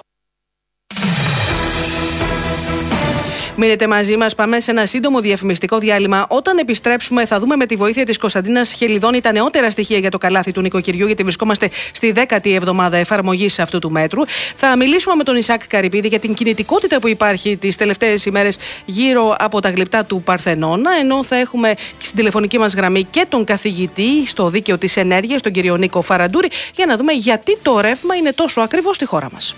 Μείνετε μαζί μας, πάμε σε ένα σύντομο διαφημιστικό διάλειμμα. Όταν επιστρέψουμε, θα δούμε με τη βοήθεια της Κωνσταντίνας Χελιδόνη τα νεότερα στοιχεία για το καλάθι του νοικοκυριού, γιατί βρισκόμαστε στη δέκατη εβδομάδα εφαρμογής αυτού του μέτρου. Θα μιλήσουμε με τον Ισάκ Καρυπίδη για την κινητικότητα που υπάρχει τις τελευταίες ημέρες γύρω από τα γλυπτά του Παρθενώνα, ενώ θα έχουμε στην τηλεφωνική μας γραμμή και τον καθηγητή στο Δίκαιο της Ενέργειας, τον κύριο Νίκο Φαραντούρη, για να δούμε γιατί το ρεύμα είναι τόσο ακριβό στη χώρα μας.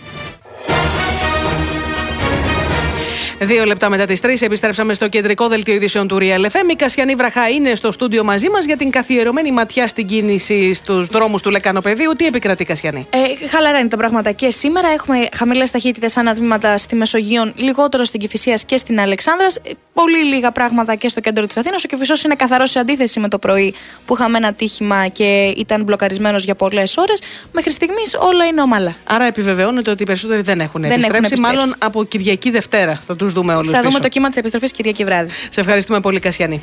Δύο λεπτά μετά τις τρεις επιστρέψαμε στο κεντρικό δελτίο ειδήσεων του Real εφ εμ. Η Κασιανή Βραχά είναι στο στούντιο μαζί μας για την καθιερωμένη ματιά στην κίνηση στους δρόμους του Λεκανοπεδίου. Τι επικρατεί, Κασιανή? Ε, χαλαρά είναι τα πράγματα και σήμερα. Έχουμε χαμηλές ταχύτητες ανατμήματα στη Μεσογείο, λιγότερο στην Κηφισίας και στην Αλεξάνδρας. Πολύ λίγα πράγματα και στο κέντρο της Αθήνας. Ο Κηφισός είναι καθαρός σε αντίθεση με το πρωί που είχαμε ένα τύχημα και ήταν μπλοκαρισμένος για πολλές ώρες. Μέχρι στιγμής όλα είναι ομαλά. Άρα επιβεβαιώνεται ότι οι περισσότεροι δεν έχουν δεν επιστρέψει. Έχουν επιστρέψει. Μάλλον από Κυριακή Δευτέρα θα τους δούμε όλους Θα πίσω. δούμε το κύμα της επιστροφής Κυριακή βράδυ. Σε ευχαριστούμε πολύ, Κασιανή.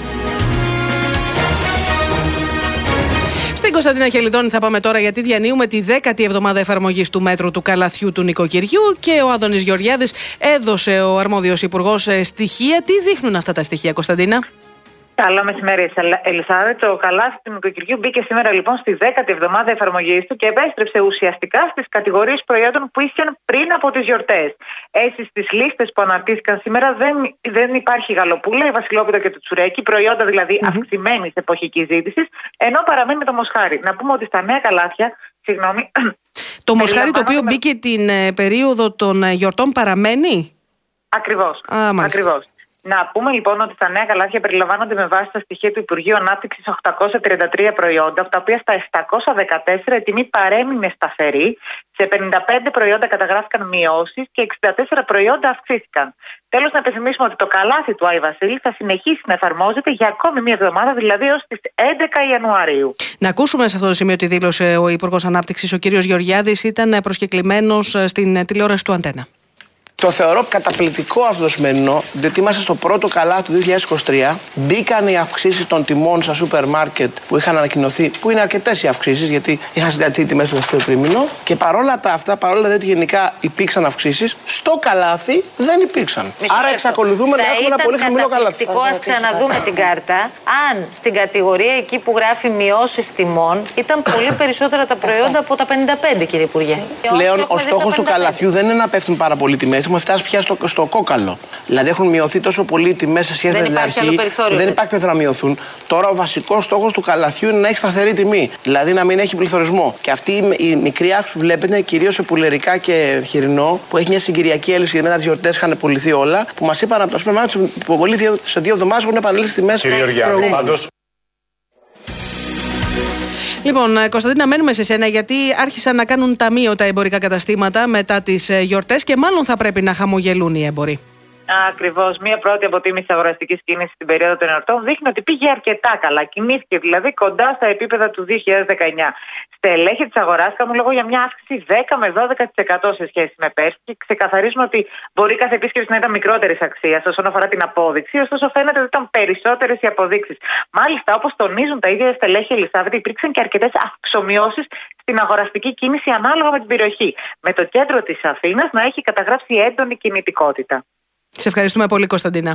Στην Κωνσταντίνα Χελιδόνη θα πάμε τώρα, γιατί διανύουμε τη δέκατη εβδομάδα εφαρμογής του μέτρου του καλαθιού του νοικοκυριού και ο Άδωνης Γεωργιάδης έδωσε, ο αρμόδιος υπουργός, στοιχεία. Τι δείχνουν αυτά τα στοιχεία, Κωνσταντίνα? Καλό μεσημέρι, Ελισάβετ. Το καλάθι του νοικοκυριού μπήκε σήμερα λοιπόν στη δέκατη εβδομάδα εφαρμογής του και επέστρεψε ουσιαστικά στις κατηγορίες προϊόντων που ήσχαν πριν από τις γιορτές. Έτσι, στις λίστες που αναρτήθηκαν σήμερα δεν, δεν υπάρχει γαλοπούλα, η βασιλόπιτα και το τσουρέκι, προϊόντα δηλαδή mm-hmm. αυξημένης εποχικής ζήτησης, ενώ παραμένει το μοσχάρι. Να πούμε ότι στα νέα καλάθια, συγγνώμη. Το μοσχάρι το οποίο μπήκε την ε, περίοδο των ε, γιορτών παραμένει. Ακριβώς. Ακριβώς. Να πούμε λοιπόν ότι τα νέα καλάθια περιλαμβάνονται με βάση τα στοιχεία του Υπουργείου Ανάπτυξης οκτακόσια τριάντα τρία προϊόντα, από τα οποία στα επτακόσια δεκατέσσερα η τιμή παρέμεινε σταθερή, σε πενήντα πέντε προϊόντα καταγράφηκαν μειώσεις και εξήντα τέσσερα προϊόντα αυξήθηκαν. Τέλος, να υπενθυμίσουμε ότι το καλάθι του Άι Βασίλη θα συνεχίσει να εφαρμόζεται για ακόμη μία εβδομάδα, δηλαδή έως τις έντεκα Ιανουαρίου. Να ακούσουμε σε αυτό το σημείο τη δήλωσε ο Υπουργός Ανάπτυξης, ο κ. Γεωργιάδης, ήταν προσκεκλημένος στην τηλεόραση του Αντένα. Το θεωρώ καταπληκτικό αυτό το σημερινό, διότι είμαστε στο πρώτο καλά του δύο χιλιάδες είκοσι τρία. Μπήκαν οι αυξήσεις των τιμών στα σούπερ μάρκετ που είχαν ανακοινωθεί, που είναι αρκετές οι αυξήσεις, γιατί είχαν συγκρατηθεί τιμές στο τελευταίο τρίμηνο. Και παρόλα τα αυτά, παρόλα δηλαδή ότι γενικά υπήρξαν αυξήσεις, στο καλάθι δεν υπήρξαν. Μισό Άρα εξακολουθούμε να έχουμε ένα πολύ χαμηλό καλάθι. Ας ξαναδούμε την κάρτα. Αν στην κατηγορία εκεί που γράφει μειώσεις τιμών ήταν πολύ περισσότερα τα προϊόντα από τα πενήντα πέντε, κύριε Υπουργέ. Πλέον ο στόχος του καλαθιού δεν είναι να πέφτουν πάρα πολύ τιμές. Έχουμε φτάσει πια στο, στο κόκαλο. Δηλαδή έχουν μειωθεί τόσο πολύ οι τιμές σε σχέση με την αρχή. Δεν υπάρχει περιθώριο να μειωθούν. Τώρα ο βασικός στόχος του καλαθιού είναι να έχει σταθερή τιμή. Δηλαδή να μην έχει πληθωρισμό. Και αυτή η μικρή αύξηση που βλέπετε, κυρίως σε πουλερικά και χοιρινό, που έχει μια συγκυριακή έλλειψη γιατί μετά τις γιορτές είχαν πουληθεί όλα, που μας είπαν από το σούπερ μάρκετ ότι σε δύο εβδομάδες έχουν επανέλθει τις τιμές. Λοιπόν, Κωνσταντίνα, μένουμε σε σένα, γιατί άρχισαν να κάνουν ταμείο τα εμπορικά καταστήματα μετά τις γιορτές και μάλλον θα πρέπει να χαμογελούν οι έμποροι. Ακριβώς. Μία πρώτη αποτίμηση αγοραστικής κίνησης στην περίοδο των εορτών δείχνει ότι πήγε αρκετά καλά. Κινήθηκε δηλαδή κοντά στα επίπεδα του δύο χιλιάδες δεκαεννιά. Στελέχη της αγοράς κάνουν λόγο για μια αύξηση δέκα με δώδεκα τοις εκατό σε σχέση με πέρσι και ξεκαθαρίζουν ότι μπορεί κάθε επίσκεψη να ήταν μικρότερης αξίας όσον αφορά την απόδειξη, ωστόσο φαίνεται ότι ήταν περισσότερες οι αποδείξεις. Μάλιστα, όπως τονίζουν τα ίδια στελέχη, Ελισάβετ, υπήρξαν και αρκετές αυξομοιώσεις στην αγοραστική κίνηση ανάλογα με την περιοχή. Με το κέντρο της Αθήνας να έχει καταγράψει έντονη κινητικότητα. Σε ευχαριστούμε πολύ, Κωνσταντίνα.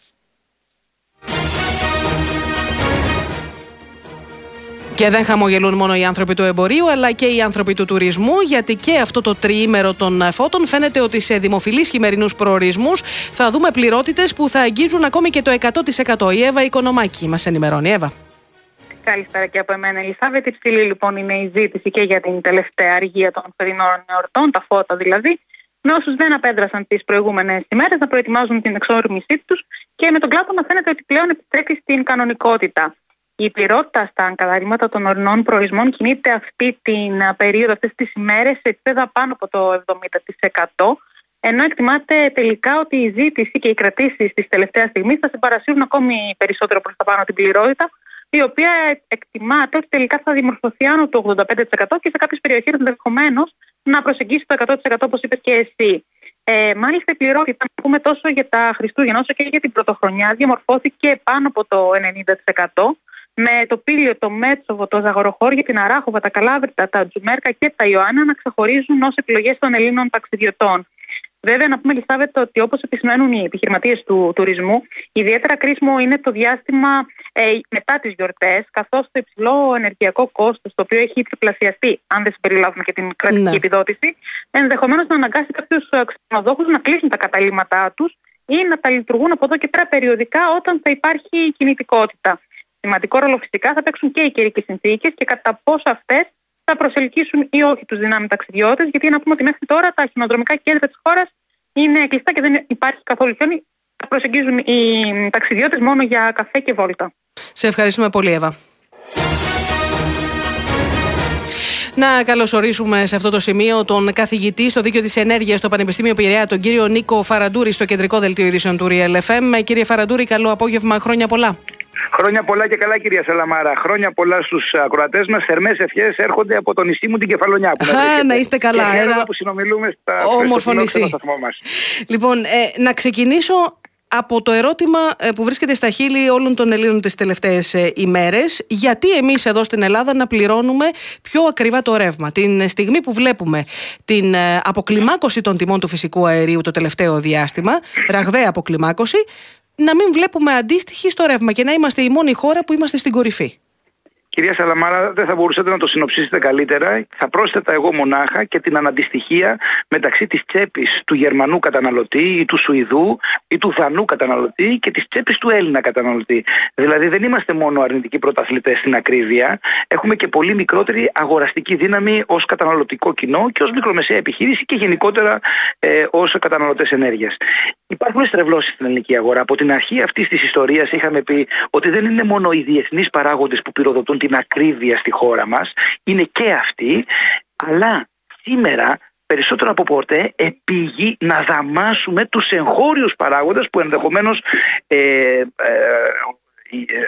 Και δεν χαμογελούν μόνο οι άνθρωποι του εμπορίου, αλλά και οι άνθρωποι του τουρισμού, γιατί και αυτό το τριήμερο των φώτων φαίνεται ότι σε δημοφιλείς χειμερινούς προορισμούς θα δούμε πληρότητες που θα αγγίζουν ακόμη και το εκατό τοις εκατό. Η Εύα Οικονομάκη μας ενημερώνει. Εύα. Καλησπέρα και από εμένα, Ελισάβετ. Υψηλή λοιπόν είναι η ζήτηση και για την τελευταία αργία των θερινών εορτών, τα φώτα δηλαδή, με όσους δεν απέδρασαν τις προηγούμενες ημέρες να προετοιμάζουν την εξόρμησή τους και με τον κλάδο να φαίνεται ότι πλέον επιστρέφει στην κανονικότητα. Η πληρότητα στα εγκαταλείμματα των ορεινών προορισμών κινείται αυτή την περίοδο, αυτές τις ημέρες, σε επίπεδα πάνω από το εβδομήντα τοις εκατό, ενώ εκτιμάται τελικά ότι η ζήτηση και οι κρατήσεις της τελευταίας στιγμής θα συμπαρασύρουν ακόμη περισσότερο προς τα πάνω την πληρότητα, η οποία εκτιμάται ότι τελικά θα δημορφωθεί άνω του ογδόντα πέντε τοις εκατό και σε κάποιες περιοχές ενδεχομένως να προσεγγίσει το εκατό τοις εκατό, όπως είπες και εσύ. Ε, μάλιστα, η πληρότητα, να πούμε, τόσο για τα Χριστούγεννα όσο και για την Πρωτοχρονιά, διαμορφώθηκε πάνω από το ενενήντα τοις εκατό, με το Πήλιο, το Μέτσοβο, το Ζαγοροχώρια, την Αράχοβα, τα Καλάβρητα, τα Τζουμέρκα και τα Ιωάννα να ξεχωρίζουν ως επιλογές των Ελλήνων ταξιδιωτών. Βέβαια, να πούμε, Ελισάβετ, ότι όπως επισημαίνουν οι επιχειρηματίες του τουρισμού, ιδιαίτερα κρίσιμο είναι το διάστημα ε, μετά τις γιορτές, καθώς το υψηλό ενεργειακό κόστος, το οποίο έχει τριπλασιαστεί, αν δεν συμπεριλάβουμε και την κρατική ναι. επιδότηση, ενδεχομένως να αναγκάσει κάποιους ξενοδόχους να κλείσουν τα καταλύματά τους ή να τα λειτουργούν από εδώ και πέρα περιοδικά όταν θα υπάρχει κινητικότητα. Σημαντικό ρόλο φυσικά θα παίξουν και οι καιρικές συνθήκες και κατά πόσο αυτές θα προσελκύσουν ή όχι τους δυνάμει ταξιδιώτες, γιατί να πούμε ότι μέχρι τώρα τα χιονοδρομικά κέντρα της χώρας είναι κλειστά και δεν υπάρχει καθόλου χιόνι. Θα προσεγγίζουν οι ταξιδιώτες μόνο για καφέ και βόλτα. Σε ευχαριστούμε πολύ, Εύα. Να καλωσορίσουμε σε αυτό το σημείο τον καθηγητή στο Δίκαιο της Ενέργειας στο Πανεπιστήμιο Πειραιά, τον κύριο Νίκο Φαραντούρη, στο κεντρικό δελτίο ειδήσεων του Real εφ εμ. Κύριε Φαραντούρη, καλό απόγευμα, χρόνια πολλά. Χρόνια πολλά και καλά, κυρία Σαλαμάρα. Χρόνια πολλά στους ακροατές μας. Θερμές ευχές έρχονται από το νησί μου, την Κεφαλονιά. Που Α, να είστε καλά. Και χαίρομαι που συνομιλούμε στα όμορφο νησί. Μας. Λοιπόν, ε, να ξεκινήσω από το ερώτημα που βρίσκεται στα χείλη όλων των Ελλήνων τις τελευταίες ημέρες. Γιατί εμείς εδώ στην Ελλάδα να πληρώνουμε πιο ακριβά το ρεύμα? Την στιγμή που βλέπουμε την αποκλιμάκωση των τιμών του φυσικού αερίου το τελευταίο διάστημα, ραγδαία αποκλιμάκωση, να μην βλέπουμε αντίστοιχη στο ρεύμα και να είμαστε η μόνη χώρα που είμαστε στην κορυφή. Κυρία Σαλαμάρα, δεν θα μπορούσατε να το συνοψίσετε καλύτερα. Θα πρόσθετα εγώ μονάχα και την αναντιστοιχία μεταξύ της τσέπης του Γερμανού καταναλωτή ή του Σουηδού ή του Δανού καταναλωτή και της τσέπης του Έλληνα καταναλωτή. Δηλαδή δεν είμαστε μόνο αρνητικοί πρωταθλητές στην ακρίβεια, έχουμε και πολύ μικρότερη αγοραστική δύναμη ως καταναλωτικό κοινό και ως μικρομεσαία επιχείρηση και γενικότερα ε, ως καταναλωτές ενέργειας. Υπάρχουν στρεβλώσεις στην ελληνική αγορά. Από την αρχή αυτής της ιστορίας είχαμε πει ότι δεν είναι μόνο οι διεθνείς παράγοντες που πυροδοτούν την ακρίβεια στη χώρα μας, είναι και αυτοί, αλλά σήμερα περισσότερο από ποτέ επήγει να δαμάσουμε τους εγχώριους παράγοντες που ενδεχομένως ε, ε, ε,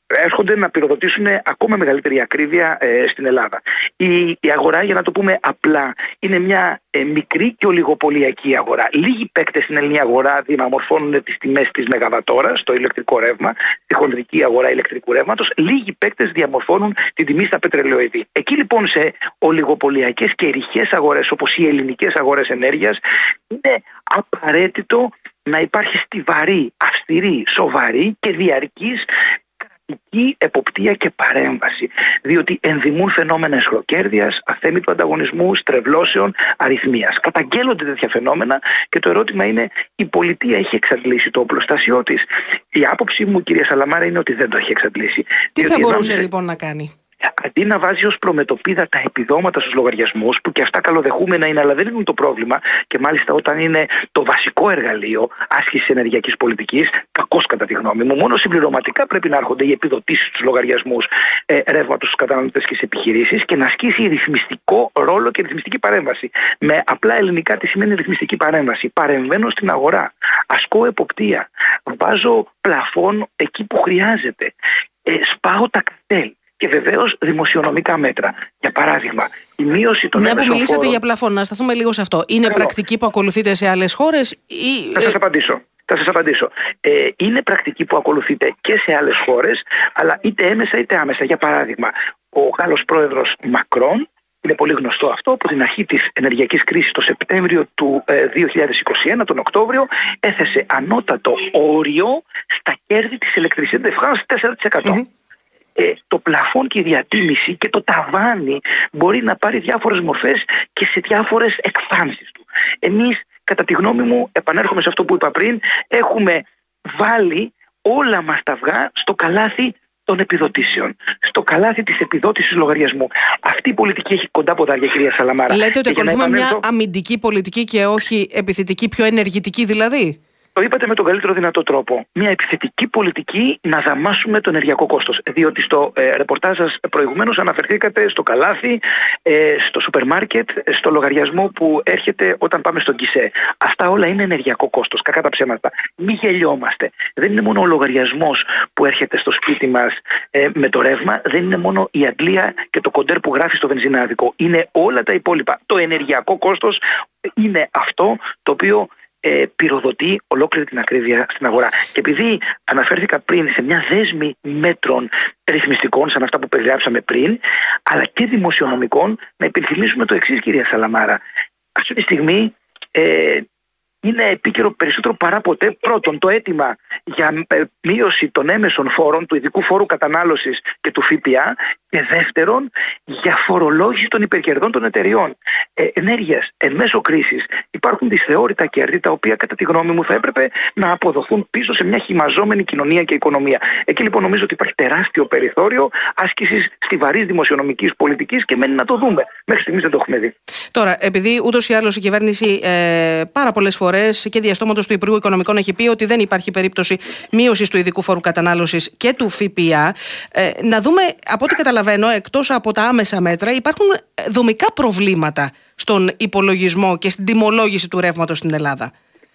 έρχονται να πυροδοτήσουν ακόμα μεγαλύτερη ακρίβεια ε, στην Ελλάδα. Η, η αγορά, για να το πούμε απλά, είναι μια ε, μικρή και ολιγοπωλιακή αγορά. Λίγοι παίκτες στην ελληνική αγορά διαμορφώνουν τις τιμές της μεγαβατόρας στο ηλεκτρικό ρεύμα, στη χονδρική αγορά ηλεκτρικού ρεύματος. Λίγοι παίκτες διαμορφώνουν την τιμή στα πετρελαιοειδή. Εκεί λοιπόν σε ολιγοπωλιακές και ρηχές αγορές, όπως οι ελληνικές αγορές ενέργειας, είναι απαραίτητο να υπάρχει στιβαρή, αυστηρή, σοβαρή και διαρκής κρατική εποπτεία και παρέμβαση. Διότι ενδυμούν φαινόμενα εσχροκέρδειας, αθέμητου ανταγωνισμού, στρεβλώσεων, αριθμίας. Καταγγέλλονται τέτοια φαινόμενα και το ερώτημα είναι, η πολιτεία έχει εξαντλήσει το οπλοστάσιό της? Η άποψή μου, κυρία Σαλαμάρα, είναι ότι δεν το έχει εξαντλήσει. Τι θα μπορούσε εδώ... λοιπόν να κάνει? Αντί να βάζει ως προμετωπίδα τα επιδόματα στους λογαριασμούς, που και αυτά καλοδεχούμενα είναι, αλλά δεν είναι το πρόβλημα, και μάλιστα όταν είναι το βασικό εργαλείο άσκησης ενεργειακής πολιτικής, κακώς κατά τη γνώμη μου, μόνο συμπληρωματικά πρέπει να έρχονται οι επιδοτήσεις στους λογαριασμούς ε, ρεύματος στους καταναλωτές και στις επιχειρήσεις, και να ασκήσει ρυθμιστικό ρόλο και ρυθμιστική παρέμβαση. Με απλά ελληνικά τι σημαίνει ρυθμιστική παρέμβαση? Παρεμβαίνω στην αγορά, ασκώ εποπτεία, βάζω πλαφόν εκεί που χρειάζεται, ε, σπάω τα καρτέλ. Και βεβαίως δημοσιονομικά μέτρα. Για παράδειγμα, η μείωση των έμεσων φόρων. Μια που μιλήσατε για πλαφόν, να σταθούμε λίγο σε αυτό. Είναι Hello. πρακτική που ακολουθείτε σε άλλες χώρες ή. Θα σας απαντήσω. Θα σας απαντήσω. Ε, είναι πρακτική που ακολουθείται και σε άλλες χώρες, αλλά είτε έμεσα είτε άμεσα. Για παράδειγμα, ο Γάλλος πρόεδρος Μακρόν, είναι πολύ γνωστό αυτό, από την αρχή της ενεργειακής κρίσης το Σεπτέμβριο του ε, δύο χιλιάδες είκοσι ένα, τον Οκτώβριο, έθεσε ανώτατο όριο στα κέρδη της Electricité de France τέσσερα τοις εκατό. Mm-hmm. Ε, το πλαφόν και η διατίμηση και το ταβάνι μπορεί να πάρει διάφορες μορφές και σε διάφορες εκφάνσεις του. Εμείς, κατά τη γνώμη μου, επανέρχομαι σε αυτό που είπα πριν, έχουμε βάλει όλα μας τα αυγά στο καλάθι των επιδοτήσεων, στο καλάθι της επιδότησης λογαριασμού. Αυτή η πολιτική έχει κοντά ποδάρια, κυρία Σαλαμάρα. Λέτε ότι ακολουθούμε επανέλθω... μια αμυντική πολιτική και όχι επιθετική, πιο ενεργητική δηλαδή? Το είπατε με τον καλύτερο δυνατό τρόπο. Μια επιθετική πολιτική να δαμάσουμε το ενεργειακό κόστος. Διότι στο ε, ρεπορτάζ σας προηγουμένως αναφερθήκατε στο καλάθι, ε, στο σούπερ μάρκετ, στο λογαριασμό που έρχεται όταν πάμε στον ΚΙΣΕ. Αυτά όλα είναι ενεργειακό κόστος. Κακά τα ψέματα. Μην γελιόμαστε. Δεν είναι μόνο ο λογαριασμός που έρχεται στο σπίτι μας ε, με το ρεύμα. Δεν είναι μόνο η αντλία και το κοντέρ που γράφει στο βενζινάδικο. Είναι όλα τα υπόλοιπα. Το ενεργειακό κόστος είναι αυτό το οποίο Ε, πυροδοτεί ολόκληρη την ακρίβεια στην αγορά. Και επειδή αναφέρθηκα πριν σε μια δέσμη μέτρων ρυθμιστικών, σαν αυτά που περιγράψαμε πριν, αλλά και δημοσιονομικών, να υπενθυμίσουμε το εξής, κυρία Σαλαμάρα. Αυτή τη στιγμή ε, είναι επίκαιρο περισσότερο παρά ποτέ, πρώτον, το αίτημα για μείωση των έμεσων φόρων, του ειδικού φόρου κατανάλωσης και του ΦΠΑ, και δεύτερον, για φορολόγηση των υπερκερδών των εταιριών ε, ενέργειας εν μέσω κρίσης. Υπάρχουν δυσθεώρητα κέρδη, τα οποία κατά τη γνώμη μου θα έπρεπε να αποδοθούν πίσω σε μια χυμαζόμενη κοινωνία και οικονομία. Εκεί λοιπόν νομίζω ότι υπάρχει τεράστιο περιθώριο άσκησης στιβαρής δημοσιονομικής πολιτικής και μένει να το δούμε. Μέχρι στιγμής δεν το έχουμε δει. Τώρα, επειδή ούτως ή άλλως η κυβέρνηση ε, πάρα πολλές φορές και διαστόματος του Υπουργού Οικονομικών έχει πει ότι δεν υπάρχει περίπτωση μείωσης του ειδικού φόρου κατανάλωσης και του ΦΠΑ, ε, να δούμε από ό,τι καταλαβαίνω. Εκτός από τα άμεσα μέτρα, υπάρχουν δομικά προβλήματα στον υπολογισμό και στην τιμολόγηση του ρεύματος στην Ελλάδα.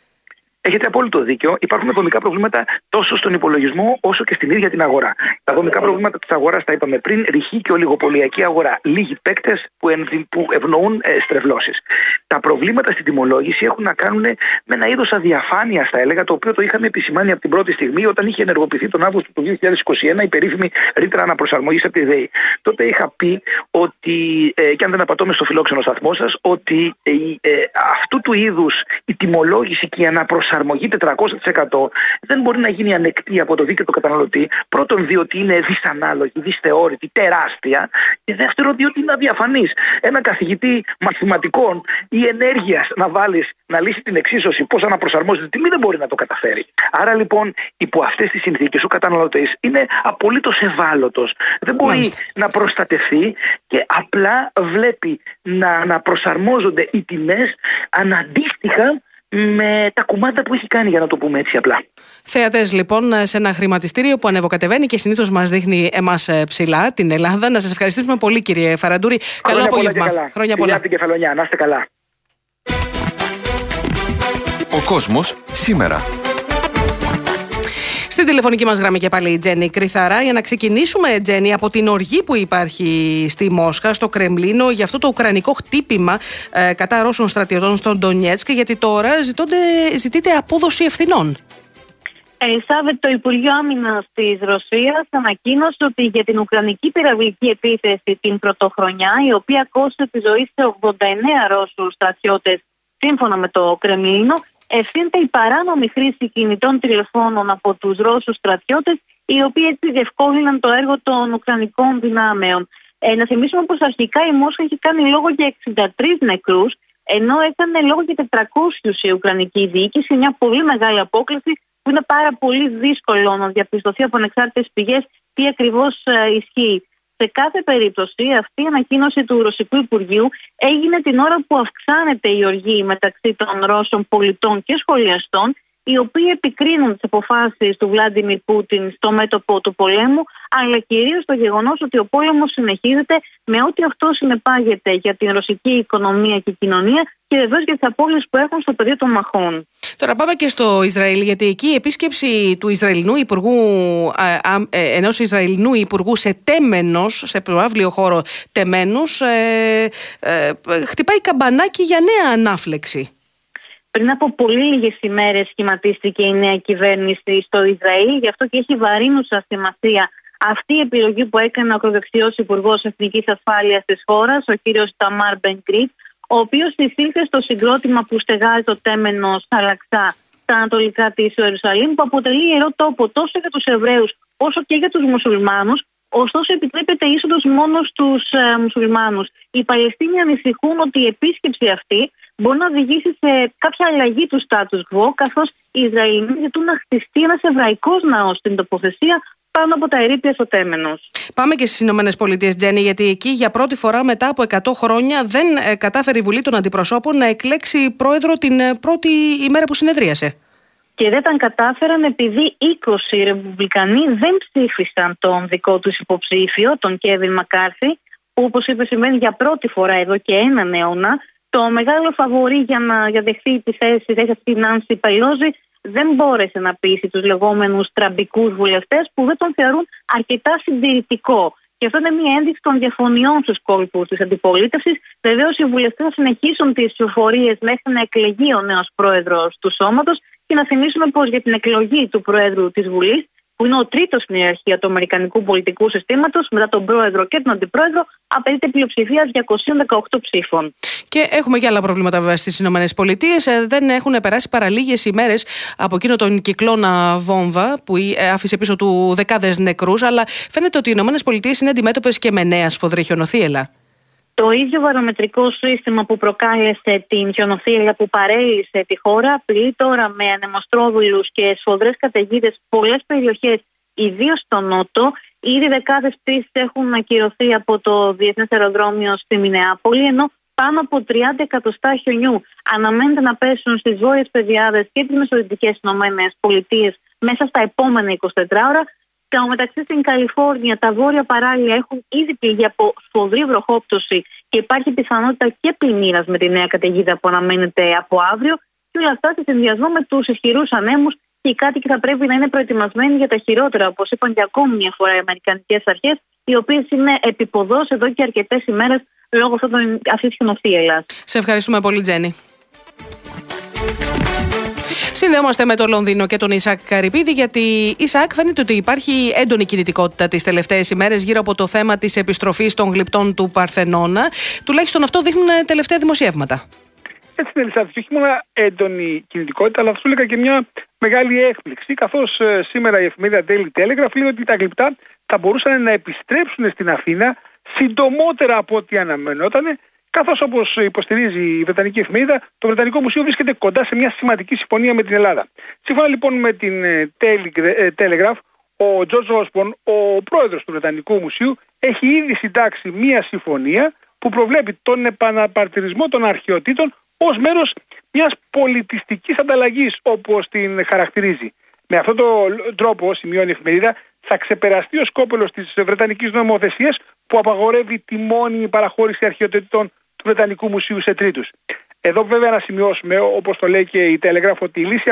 Έχετε απόλυτο δίκιο. Υπάρχουν δομικά προβλήματα τόσο στον υπολογισμό όσο και στην ίδια την αγορά. Τα δομικά προβλήματα της αγοράς τα είπαμε πριν, ρηχή και ολιγοπωλιακή αγορά. Λίγοι παίκτες που, ενδυ... που ευνοούν ε, στρεβλώσεις. Τα προβλήματα στην τιμολόγηση έχουν να κάνουν με ένα είδος αδιαφάνειας, θα έλεγα, το οποίο το είχαμε επισημάνει από την πρώτη στιγμή όταν είχε ενεργοποιηθεί τον Αύγουστο του δύο χιλιάδες είκοσι ένα η περίφημη ρήτρα αναπροσαρμογής από τη ΔΕΗ. Τότε είχα πει ότι, ε, και αν δεν απατώμε στο φιλόξενο σταθμό σας, ότι ε, ε, αυτού του είδους η τιμολόγηση και η αναπροσαρμογή προσαρμογή τετρακόσια τοις εκατό δεν μπορεί να γίνει ανεκτή από το δίκαιο του καταναλωτή. Πρώτον, διότι είναι δυσανάλογη, δυσθεώρητη, τεράστια. Και δεύτερον, διότι είναι αδιαφανής. Ένα καθηγητή μαθηματικών ή ενέργειας να βάλεις να λύσει την εξίσωση πώς αναπροσαρμόζεται τιμή δεν μπορεί να το καταφέρει. Άρα λοιπόν, υπό αυτές τις συνθήκες, ο καταναλωτής είναι απολύτως ευάλωτος. Δεν μπορεί Μάλιστα. να προστατευτεί και απλά βλέπει να, να προσαρμόζονται οι τιμές αναντίστοιχα με τα κουμάντα που έχει κάνει, για να το πούμε έτσι απλά. Θεατές λοιπόν σε ένα χρηματιστήριο που ανεβοκατεβαίνει και συνήθως μας δείχνει εμάς ψηλά, την Ελλάδα. Να σας ευχαριστήσουμε πολύ, κύριε Φαραντούρη. Καλό απόγευμα. Χρόνια πολλά. Την Κεφαλονιά. Να είστε καλά. Ο κόσμος σήμερα. Στην τηλεφωνική μας γραμμή και πάλι η Τζέννη Κρυθαρά. Για να ξεκινήσουμε, Τζέννη, από την οργή που υπάρχει στη Μόσχα, στο Κρεμλίνο, για αυτό το ουκρανικό χτύπημα ε, κατά Ρώσων στρατιωτών στον Ντονιέτσκ, γιατί τώρα ζητώνται, ζητείται απόδοση ευθυνών. Ελισάβετ, το Υπουργείο Άμυνας της Ρωσίας ανακοίνωσε ότι για την ουκρανική πυραυλική επίθεση την πρωτοχρονιά, η οποία κόστησε τη ζωή σε ογδόντα εννέα Ρώσους στρατιώτες, σύμφωνα με το Κρεμλίνο, ευθύνεται η παράνομη χρήση κινητών τηλεφώνων από τους Ρώσους στρατιώτες, οι οποίοι έτσι διευκόλυναν το έργο των ουκρανικών δυνάμεων. Ε, να θυμίσουμε πως αρχικά η Μόσχα έχει κάνει λόγο για εξήντα τρεις νεκρούς, ενώ έκανε λόγο για τετρακόσιους η ουκρανική διοίκηση, μια πολύ μεγάλη απόκληση που είναι πάρα πολύ δύσκολο να διαπιστωθεί από ανεξάρτητες πηγές τι ακριβώς ε, ισχύει. Σε κάθε περίπτωση, αυτή η ανακοίνωση του Ρωσικού Υπουργείου έγινε την ώρα που αυξάνεται η οργή μεταξύ των Ρώσων πολιτών και σχολιαστών, οι οποίοι επικρίνουν τις αποφάσεις του Βλάντιμιρ Πούτιν στο μέτωπο του πολέμου, αλλά κυρίως το γεγονός ότι ο πόλεμος συνεχίζεται με ό,τι αυτό συνεπάγεται για την ρωσική οικονομία και κοινωνία και βεβαίως για τις απώλειες που έχουν στο πεδίο των μαχών. Τώρα πάμε και στο Ισραήλ, γιατί εκεί η επίσκεψη του Ισραηλινού Υπουργού, ενός Ισραηλινού Υπουργού σε Τέμενος, σε προαύλιο χώρο Τεμένους, ε, ε, χτυπάει καμπανάκι για νέα ανάφλεξη. Πριν από πολύ λίγες ημέρες σχηματίστηκε η νέα κυβέρνηση στο Ισραήλ, γι' αυτό και έχει βαρύνουσα σημασία αυτή η επιλογή που έκανε ο ακροδεξιός Υπουργός Εθνικής Ασφάλειας της χώρας, ο κύριος Ταμάρ Μπεν-Γκβίρ, ο οποίος εισήλθε στο συγκρότημα που στεγάζει το Τέμενος Αλαξά στα ανατολικά της Ιερουσαλήμ, που αποτελεί ιερό τόπο τόσο για τους Εβραίους όσο και για τους Μουσουλμάνους. Ωστόσο, επιτρέπεται είσοδος μόνο στους ε, Μουσουλμάνους. Οι Παλαιστίνοι ανησυχούν ότι η επίσκεψη αυτή μπορεί να οδηγήσει σε κάποια αλλαγή του status quo, καθώς οι Ισραηλινοί ζητούν να χτιστεί ένας εβραϊκός ναός στην τοποθεσία πάνω από τα ερείπια στο Τέμενος. Πάμε και στις Ηνωμένες Πολιτείες, Τζέννη, γιατί εκεί για πρώτη φορά μετά από εκατό χρόνια δεν ε, κατάφερε η Βουλή των Αντιπροσώπων να εκλέξει πρόεδρο την ε, πρώτη ημέρα που συνεδρίασε. Και δεν τα κατάφεραν επειδή είκοσι ρεπουμπλικανοί δεν ψήφισαν τον δικό τους υποψήφιο, τον Κέβιν Μακάρθι, που όπως είπε σημαίνει για πρώτη φορά εδώ και έναν αιώνα. Το μεγάλο φαβορί για να διαδεχθεί τη θέση, τη θέση αυτή η Νάνση Πελόζη δεν μπόρεσε να πείσει τους λεγόμενους τραμπικούς βουλευτές που δεν τον θεωρούν αρκετά συντηρητικό. Και αυτό είναι μια ένδειξη των διαφωνιών στους κόλπους της αντιπολίτευσης. Βεβαίως οι βουλευτές θα συνεχίσουν τις ψηφοφορίες μέχρι να εκλεγεί ο νέος πρόεδρος του σώματος. Και να θυμίσουμε πως για την εκλογή του Προέδρου της Βουλής, που είναι ο τρίτος στην ιεραρχία του Αμερικανικού πολιτικού συστήματος, μετά τον Πρόεδρο και τον Αντιπρόεδρο, απαιτείται πλειοψηφία διακόσιες δεκαοκτώ ψήφων. Και έχουμε και άλλα προβλήματα βέβαια στις Ηνωμένες Πολιτείες. Δεν έχουν περάσει παρά λίγες ημέρες από εκείνο τον κυκλώνα βόμβα που άφησε πίσω του δεκάδες νεκρούς, αλλά φαίνεται ότι οι Ηνωμένες Πολιτείες είναι αντιμέτωπες και με νέα σφοδρή χιονοθύελλα. Το ίδιο βαρομετρικό σύστημα που προκάλεσε την χιονοθύελλα που παρέλυσε τη χώρα απειλεί τώρα με ανεμοστρόβιλους και σφοδρές καταιγίδες πολλές περιοχές, ιδίως στο νότο. Ήδη δεκάδες πτήσεις έχουν ακυρωθεί από το Διεθνές Αεροδρόμιο στη Μινεάπολη, ενώ πάνω από τριάντα εκατοστά χιονιού αναμένεται να πέσουν στις βόρειες πεδιάδες και τις μεσοδυτικές ΗΠΑ μέσα στα επόμενα εικοσιτέσσερις ώρα. Στο μεταξύ στην Καλιφόρνια τα βόρεια παράλια έχουν ήδη πληγεί από σφοδρή βροχόπτωση και υπάρχει πιθανότητα και πλημμύρας με τη νέα καταιγίδα που αναμένεται από αύριο. Και όλα αυτά σε συνδυασμό με τους ισχυρούς ανέμους, και οι κάτοικοι θα πρέπει να είναι προετοιμασμένοι για τα χειρότερα, όπως είπαν και ακόμη μια φορά οι αμερικανικές αρχές, οι οποίες είναι επιποδός εδώ και αρκετές ημέρες λόγω αυτής της χιονοθύελλας. Σε ευχαριστούμε πολύ, Τζέννη. Συνδέομαστε με το Λονδίνο και τον Ισακ Καρυπίδη, γιατί Ισακ φαίνεται ότι υπάρχει έντονη κινητικότητα τις τελευταίες ημέρες γύρω από το θέμα της επιστροφής των γλυπτών του Παρθενώνα. Τουλάχιστον αυτό δείχνουν τελευταία δημοσιεύματα. Έτσι είναι, Ελισάβετ, όχι μόνο έντονη κινητικότητα, αλλά θα σου έλεγα και μια μεγάλη έκπληξη, καθώς ε, σήμερα η εφημερίδα Daily Telegraph λέει ότι τα γλυπτά θα μπορούσαν να επιστρέψουν στην Αθήνα συντομότερα από ό,τι αναμενόταν. Καθώς, όπως υποστηρίζει η Βρετανική εφημερίδα, το Βρετανικό Μουσείο βρίσκεται κοντά σε μια σημαντική συμφωνία με την Ελλάδα. Σύμφωνα λοιπόν με την Telegraph, ο George Osborne, ο πρόεδρος του Βρετανικού Μουσείου, έχει ήδη συντάξει μια συμφωνία που προβλέπει τον επαναπαρτηρισμό των αρχαιοτήτων ως μέρος μιας πολιτιστικής ανταλλαγής, όπως την χαρακτηρίζει. Με αυτόν τον τρόπο, σημειώνει η εφημερίδα, θα ξεπεραστεί ο σκόπελος της Βρετανικής νομοθεσίας που απαγορεύει τη μόνιμη παραχώρηση αρχαιοτήτων του Βρετανικού Μουσείου σε τρίτους. Εδώ βέβαια να σημειώσουμε, όπως το λέει και η Telegraph, ότι η λύση αυτή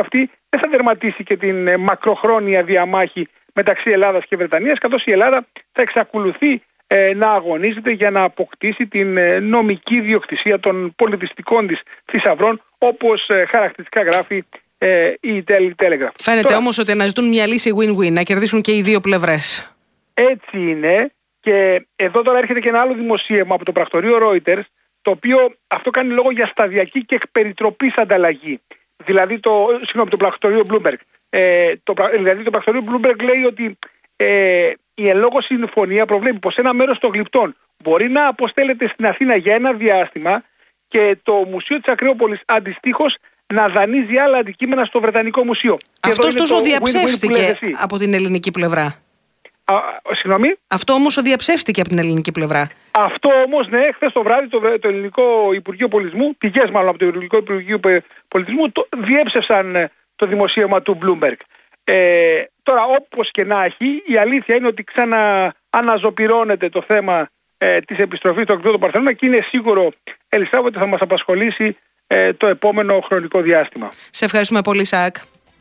δεν θα δερματίσει και την ε, μακροχρόνια διαμάχη μεταξύ Ελλάδας και Βρετανίας, καθώς η Ελλάδα θα εξακολουθεί ε, να αγωνίζεται για να αποκτήσει την ε, νομική διοκτησία των πολιτιστικών της θησαυρών, όπως ε, χαρακτηριστικά γράφει ε, η Telegraph. Φαίνεται Τώρα, όμως ότι αναζητούν μια λύση win-win, να κερδίσουν και οι δύο πλευρές. Έτσι είναι, και εδώ τώρα έρχεται και ένα άλλο δημοσίευμα από το πρακτορείο Reuters, το οποίο αυτό κάνει λόγο για σταδιακή και εκπεριτροπής ανταλλαγή. Δηλαδή το, συγγνώμη, το πρακτορείο Bloomberg. Ε, το, δηλαδή το πρακτορείο Bloomberg λέει ότι ε, η εν λόγω συμφωνία προβλέπει πως ένα μέρος των γλυπτών μπορεί να αποστέλλεται στην Αθήνα για ένα διάστημα και το Μουσείο της Ακρόπολης αντιστοίχως να δανείζει άλλα αντικείμενα στο Βρετανικό Μουσείο. Αυτό τόσο διαψεύστηκε από την ελληνική πλευρά. Α, συγγνώμη. Αυτό όμως διαψεύστηκε από την ελληνική πλευρά. Αυτό όμως, ναι, χθες το βράδυ το, το Ελληνικό Υπουργείο Πολιτισμού, πηγές μάλλον από το Ελληνικό Υπουργείο Πολιτισμού, το, διέψευσαν το δημοσίευμα του Bloomberg. Ε, τώρα, όπως και να έχει, η αλήθεια είναι ότι ξανά αναζωπυρώνεται το θέμα ε, της επιστροφής του εκδότου Παρθενώνα και είναι σίγουρο, Ελισάβετ, ότι θα μας απασχολήσει ε, το επόμενο χρονικό διάστημα. Σε ευχαριστούμε πολύ, Σάκ.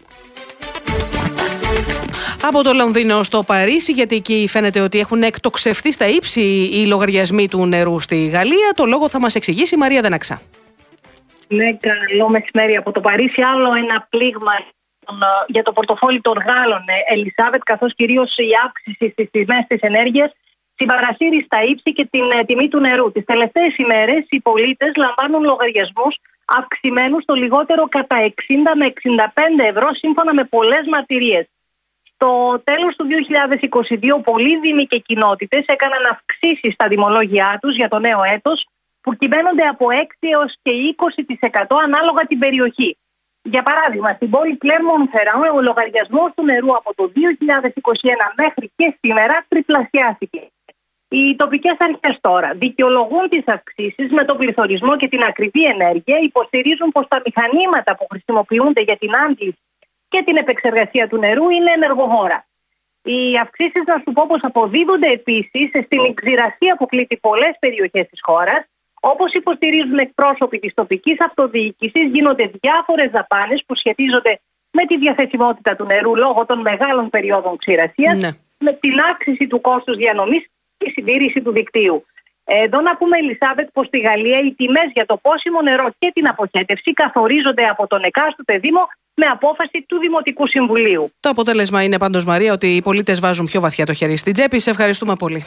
Από το Λονδίνο στο Παρίσι, γιατί εκεί φαίνεται ότι έχουν εκτοξευθεί στα ύψη οι λογαριασμοί του νερού στη Γαλλία. Το λόγο θα μας εξηγήσει η Μαρία Δαναξά. Ναι, καλό μεσημέρι από το Παρίσι. Άλλο ένα πλήγμα για το πορτοφόλι των Γάλλων, Ελισάβετ, καθώς κυρίως η αύξηση στις τιμές της ενέργειας συμπαρασύρει στα ύψη και την τιμή του νερού. Τις τελευταίες ημέρες οι πολίτες λαμβάνουν λογαριασμούς αυξημένους στο λιγότερο κατά εξήντα με εξήντα πέντε ευρώ, σύμφωνα με πολλές μαρτυρίες. Στο τέλος του δύο χιλιάδες είκοσι δύο, πολλοί δήμοι και κοινότητες έκαναν αυξήσεις στα τιμολόγια τους για το νέο έτος, που κυμαίνονται από έξι έως και είκοσι τοις εκατό ανάλογα την περιοχή. Για παράδειγμα, στην πόλη Κλέρμον-Φεράν, ο λογαριασμός του νερού από το δύο χιλιάδες είκοσι ένα μέχρι και σήμερα τριπλασιάστηκε. Οι τοπικές αρχές τώρα δικαιολογούν τις αυξήσεις με τον πληθωρισμό και την ακριβή ενέργεια, υποστηρίζουν πως τα μηχανήματα που χρησιμοποιούνται για την άντληση και την επεξεργασία του νερού είναι ενεργοβόρα. Οι αυξήσεις, να σου πω, πως αποδίδονται επίσης στην ξηρασία που πλήττει πολλές περιοχές της χώρας. Όπως υποστηρίζουν εκπρόσωποι της τοπικής αυτοδιοίκησης, γίνονται διάφορες δαπάνες που σχετίζονται με τη διαθεσιμότητα του νερού λόγω των μεγάλων περιόδων ξηρασίας, ναι, με την αύξηση του κόστους διανομής και συντήρηση του δικτύου. Εδώ να πούμε, Ελισάβετ, πως στη Γαλλία οι τιμές για το πόσιμο νερό και την αποχέτευση καθορίζονται από τον εκάστοτε Δήμο με απόφαση του Δημοτικού Συμβουλίου. Το αποτέλεσμα είναι πάντως, Μαρία, ότι οι πολίτες βάζουν πιο βαθιά το χέρι στην τσέπη. Σε ευχαριστούμε πολύ.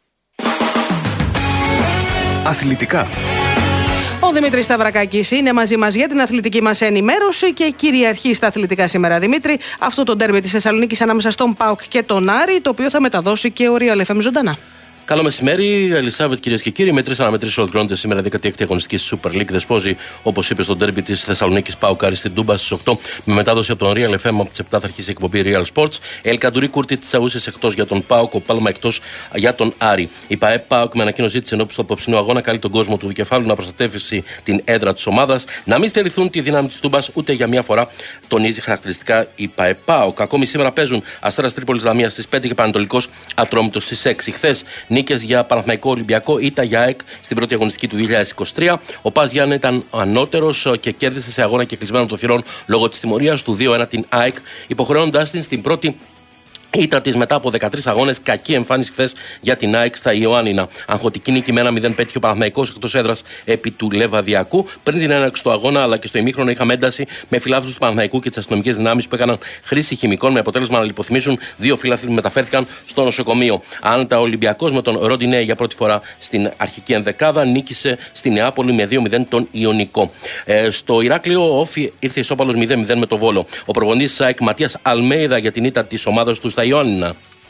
Αθλητικά. Ο Δημήτρης Σταυρακάκης είναι μαζί μας για την αθλητική μας ενημέρωση και κυριαρχεί στα αθλητικά σήμερα. Δημήτρη, αυτό το ντέρμπι της Θεσσαλονίκης ανάμεσα στον ΠΑΟΚ και τον Άρη, το οποίο θα μεταδώσει και ο Real εφ εμ ζωντανά. Καλό μεσημέρι, Ελισάβετ, κυρίες και κύριοι. Με τρεις αναμετρήσεις ολοκληρώνεται σήμερα η δέκατη έκτη αγωνιστική Super League. Δεσπόζει, όπως είπε, στο ντέρμπι της Θεσσαλονίκης ΠΑΟΚ Άρη στην Τούμπα στις οκτώ, με μετάδοση από τον Real εφ εμ από τις επτά θα αρχίσει η εκπομπή Real Sports. Ελ Καντουρί Κούρτι της Αούσης εκτός για τον ΠΑΟΚ, ο Πάλμα εκτός για τον Άρη. Η ΠΑΕΠ ΠΑΟΚ με ανακοίνωση ζήτησε ενώπιση του απόψινού αγώνα καλεί τον κόσμο του δικεφάλου να προστατεύσει την έδρα της ομάδας, να μην στερηθούν τη δύναμη της Τούμπας ούτε για μια φορά, τονίζει χαρακτηριστικά η ΠΑΕΠ ΠΑΟΚ. Ακόμη σήμερα παίζουν Αστέρας Τρίπολης Λαμίας στις πέντε και Πανατολικός Ατρόμητος στις έξι. Χθες νίκες για Παναθηναϊκό Ολυμπιακό, ήττα για ΑΕΚ στην πρώτη αγωνιστική του δύο χιλιάδες είκοσι τρία. Ο Πας Γιάννη ήταν ανώτερος και κέρδισε σε αγώνα και κλεισμένο των θυρών λόγω της τιμωρίας του δύο ένα την ΑΕΚ, υποχρεώνοντας την στην πρώτη ήττα της μετά από δεκατρείς αγώνες. Κακή εμφάνιση χθες για την ΑΕΚ στα Ιωάννινα. Αγχωτική νίκη με ένα μηδέν πέτυχε ο Παναθηναϊκός εκτός έδρας επί του Λεβαδιακού. Πριν την έναρξη του αγώνα αλλά και στο ημίχρονο είχαμε ένταση με φιλάθλους του Παναθηναϊκού και τις αστυνομικές δυνάμεις που έκαναν χρήση χημικών με αποτέλεσμα να λιποθυμίσουν δύο φιλάθλοι που μεταφέρθηκαν στο νοσοκομείο. Άντα, ο Ολυμπιακός με τον Ροντινέ για πρώτη φορά στην αρχική ενδεκάδα νίκησε στη Νεάπολη με δύο μηδέν τον Ιωνικό. Ε, στο Ηράκλειο, ο Όφι ήρθε ισόπαλος μηδέν μηδέν με το Βόλο. Ο προπονητής ΑΕΚ Ματίας Αλμέιδα για την ήττα της ομάδας του στα Ιωάννινα.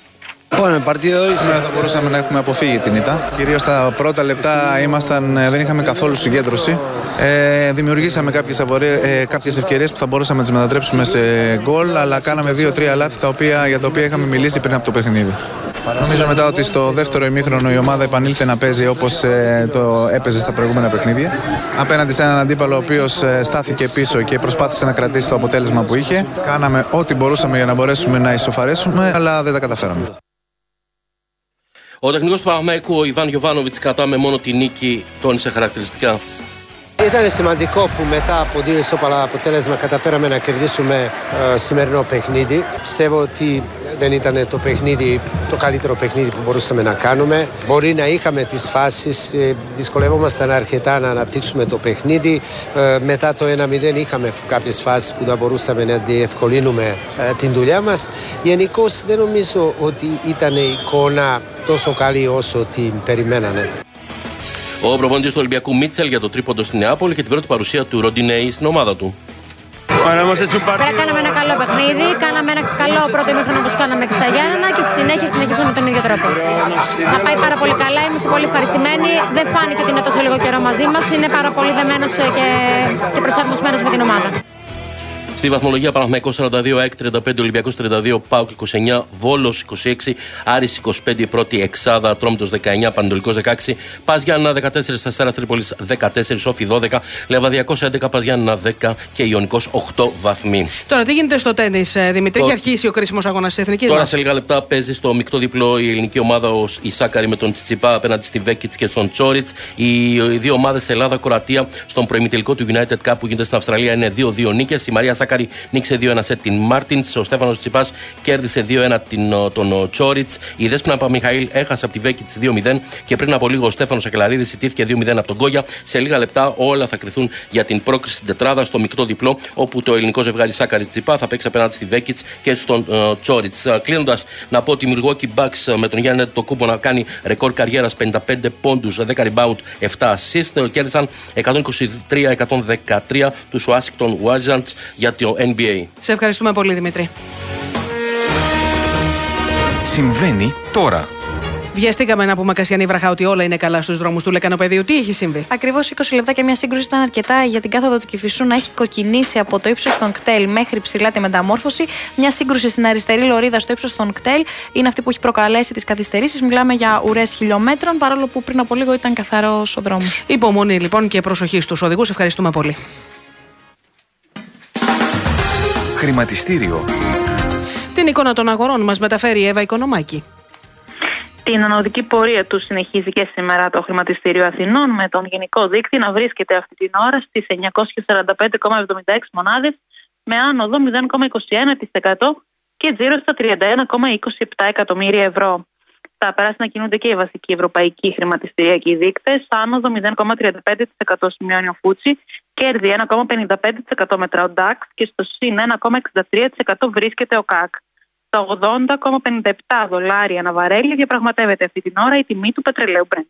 Σήμερα θα μπορούσαμε να έχουμε αποφύγει την ήττα. Κυρίως τα πρώτα λεπτά ήμασταν, δεν είχαμε καθόλου συγκέντρωση. Ε, δημιουργήσαμε κάποιες, απορίε, ε, κάποιες ευκαιρίες που θα μπορούσαμε να τις μετατρέψουμε σε γκολ, αλλά κάναμε δύο τρία λάθη τα οποία, για τα οποία είχαμε μιλήσει πριν από το παιχνίδι. Νομίζω μετά ότι στο δεύτερο ημίχρονο η ομάδα επανήλθε να παίζει όπως ε, το έπαιζε στα προηγούμενα παιχνίδια. Απέναντι σε έναν αντίπαλο ο οποίος ε, στάθηκε πίσω και προσπάθησε να κρατήσει το αποτέλεσμα που είχε. Κάναμε ό,τι μπορούσαμε για να μπορέσουμε να ισοφαρέσουμε, αλλά δεν τα καταφέραμε. Ο τεχνικός του Παναθηναϊκού, ο Ιβάν Γιοβάνοβιτς, κρατάμε μόνο τη νίκη, τόνισε χαρακτηριστικά. Ήταν σημαντικό που μετά από δύο ισόπαλα αποτέλεσμα καταφέραμε να κερδίσουμε ε, σημερινό παιχνίδι. Πιστεύω ότι δεν ήταν το παιχνίδι, το καλύτερο παιχνίδι που μπορούσαμε να κάνουμε. Μπορεί να είχαμε τις φάσεις, ε, δυσκολεύομασταν αρκετά να αναπτύξουμε το παιχνίδι. Ε, μετά το ένα μηδέν είχαμε κάποιες φάσεις που θα μπορούσαμε να διευκολύνουμε ε, την δουλειά μας. Γενικώς δεν νομίζω ότι ήταν η εικόνα τόσο καλή όσο την περιμένανε. Ο προπονητής του Ολυμπιακού Μίτσελ για το τρίποντο στη Νεάπολη και την πρώτη παρουσία του Ροντινέη στην ομάδα του. Κάναμε ένα καλό παιχνίδι, κάναμε ένα καλό πρώτο ημίχρονο όπως κάναμε και στα Γιάννενα και στη συνέχεια συνεχίσαμε τον ίδιο τρόπο. Θα πάει πάρα πολύ καλά, είμαστε πολύ ευχαριστημένοι. Δεν φάνηκε ότι είναι τόσο λίγο καιρό μαζί μας, είναι πάρα πολύ δεμένος και, και προσαρμοσμένος με την ομάδα. Στη βαθμολογία Παναθηναϊκός σαράντα δύο, ΑΕΚ τριάντα πέντε, Ολυμπιακός τριάντα δύο, ΠΑΟΚ είκοσι εννιά, Βόλος είκοσι έξι, Άρης είκοσι πέντε, η πρώτη εξάδα, Ατρόμητος δεκαεννιά, Πανετολικός δεκαέξι, Πας Γιάννενα δεκατέσσερα, Αστέρας Τρίπολης δεκατέσσερα, Όφη δώδεκα, Λεβαδιακός έντεκα, Πας Γιάννενα δέκα και Ιωνικός οκτώ βαθμοί. Τώρα τι γίνεται στο τένις, Δημητρή, το... έχει αρχίσει ο κρίσιμος αγώνας της Εθνικής. Τώρα μας. σε λίγα λεπτά παίζει στο μεικτό διπλό η ελληνική ομάδα, ο Ισάκαρη με τον Τσιτσιπά απέναντι στη Βέκιτς και στον Τσόριτς. Οι δύο ομάδες Ελλάδα-Κροατία στον προημιτελικό του United Cup που γίνεται στην Αυστραλία είναι δύο δύο νίκες. Η Μαρία Σάκαρη νίκησε δύο ένα σετ την Μάρτινς. Ο Στέφανος Τσιπάς κέρδισε δύο ένα τον Τσόριτς. Η Δέσποινα Παμιχαήλ έχασε από τη Βέκιτς δύο μηδέν και πριν από λίγο ο Στέφανος Ακελαρίδης ιτήθηκε δύο μηδέν από τον Γκόγια. Σε λίγα λεπτά όλα θα κρυθούν για την πρόκριση στην τετράδα στο μεικτό διπλό, όπου το ελληνικό ζευγάρι Σάκαρη Τσιπά θα παίξει απέναντι στη Βέκιτς και στον uh, Τσόριτς. Uh, Κλείνοντας, να πω ότι η Milwaukee Bucks uh, με τον Γιάννη το κούμπο να κάνει ρεκόρ καριέρας πενήντα πέντε πόντους, δέκα rebound, επτά assist. Uh, κέρδισαν εκατόν είκοσι τρία εκατόν δεκατρία τους Washington Wizards για το N B A. Σε ευχαριστούμε πολύ, Δημήτρη. Συμβαίνει τώρα. Βιαστήκαμε να πούμε, Κασιανή Βραχά, ότι όλα είναι καλά στους δρόμους του Λεκανοπεδίου. Τι έχει συμβεί? Ακριβώς είκοσι λεπτά και μια σύγκρουση ήταν αρκετά για την κάθοδο του Κηφισού να έχει κοκκινήσει από το ύψος των κτέλ μέχρι ψηλά τη μεταμόρφωση. Μια σύγκρουση στην αριστερή λωρίδα στο ύψος των κτέλ είναι αυτή που έχει προκαλέσει τις καθυστερήσεις. Μιλάμε για ουρές χιλιόμετρων, παρόλο που πριν από λίγο ήταν καθαρός ο δρόμος. Υπομονή λοιπόν και προσοχή στους οδηγούς. Ευχαριστούμε πολύ. Χρηματιστήριο. Την εικόνα των αγορών μας μεταφέρει η Εύα Οικονομάκη. Την ανωδική πορεία του συνεχίζει και σήμερα το Χρηματιστήριο Αθηνών, με τον γενικό δείκτη να βρίσκεται αυτή την ώρα στις εννιακόσιες σαράντα πέντε κόμμα εβδομήντα έξι μονάδες, με άνοδο μηδέν κόμμα είκοσι ένα τοις εκατό και τζίρο στα τριάντα ένα κόμμα είκοσι επτά εκατομμύρια ευρώ. Στα περάσινα κινούνται και οι βασικοί ευρωπαϊκοί χρηματιστηριακοί δείκτες, άνοδο μηδέν κόμμα τριάντα πέντε τοις εκατό σημειώνει ο Φούτσι, κέρδη ένα κόμμα πενήντα πέντε τοις εκατό μετρά ο νταξ και στο συν ένα κόμμα εξήντα τρία τοις εκατό βρίσκεται ο ΚΑΚ. Στα ογδόντα κόμμα πενήντα επτά δολάρια ανά βαρέλι διαπραγματεύεται αυτή την ώρα η τιμή του πετρελαίου Brent.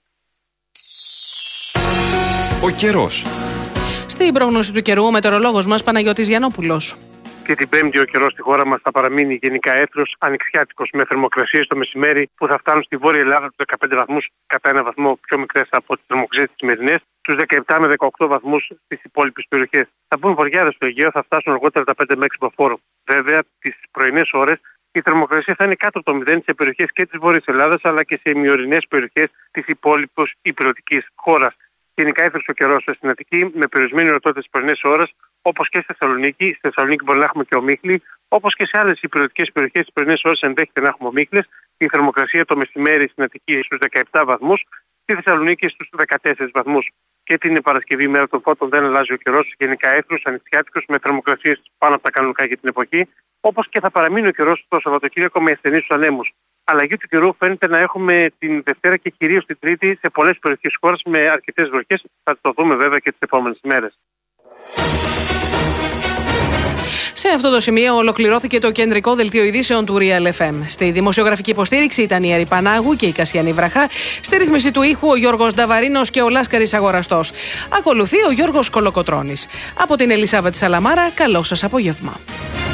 Ο καιρός. Στην πρόγνωση του καιρού, ο μετεωρολόγος μας Παναγιώτης Γιαννόπουλος. Και την Πέμπτη ο καιρός στη χώρα μας θα παραμείνει γενικά έθρος, ανοιξιάτικος, με θερμοκρασίες το μεσημέρι που θα φτάνουν στη Βόρεια Ελλάδα τους δεκαπέντε βαθμούς, κατά ένα βαθμό πιο μικρές από τις θερμοκρασίες της σημερινές, τους δεκαεπτά με δεκαοκτώ βαθμούς στις υπόλοιπες περιοχές. Θα μπουν βοριάδες στο Αιγαίο, θα φτάσουν αργότερα τα πέντε με έξι μποφόρ. Βέβαια, τις πρωινές ώρες η θερμοκρασία θα είναι κάτω από το μηδέν σε περιοχές και της Βόρειας Ελλάδας αλλά και σε ημιορεινές περιοχές της υπόλοιπης υπηρετικής χώρας. Γενικά έθρος ο καιρός στην Αττική με περιορισμένη ορατότητα τις πρωινές ώρες, όπως και στη Θεσσαλονίκη. Στη Θεσσαλονίκη μπορεί να έχουμε και ομίχλη, όπως και σε άλλες υπηρετικές περιοχές τις πρωινές ώρες ενδέχεται να έχουμε ομίχλες. Η θερμοκρασία το μεσημέρι στην Αττική στους δεκαεπτά βαθμούς, στη Θεσσαλονίκη στους δεκατέσσερις βαθμούς. Και την Παρασκευή, μέρα των Φώτων, δεν αλλάζει ο καιρός, γενικά έθρος, ανοιξιάτικος, με θερμοκρασίες πάνω από τα κανονικά για την εποχή, όπως και θα παραμείνει ο καιρός το Σαββατοκύριακο με ασθενείς στους ανέμους. Αλλαγή του καιρού φαίνεται να έχουμε την Δευτέρα και κυρίως την Τρίτη σε πολλές περιοχές της χώρας με αρκετές βροχές. Θα το δούμε βέβαια και τις επόμενες ημέρες. Σε αυτό το σημείο ολοκληρώθηκε το κεντρικό δελτίο ειδήσεων του Real εφ εμ. Στη δημοσιογραφική υποστήριξη ήταν η Έρη Πανάγου και η Κασιανή Βραχά. Στη ρύθμιση του ήχου ο Γιώργος Νταβαρίνος και ο Λάσκαρης Αγοραστός. Ακολουθεί ο Γιώργος Κολοκοτρώνης. Από την Ελισάβετ Σαλαμάρα, καλό σας απόγευμα.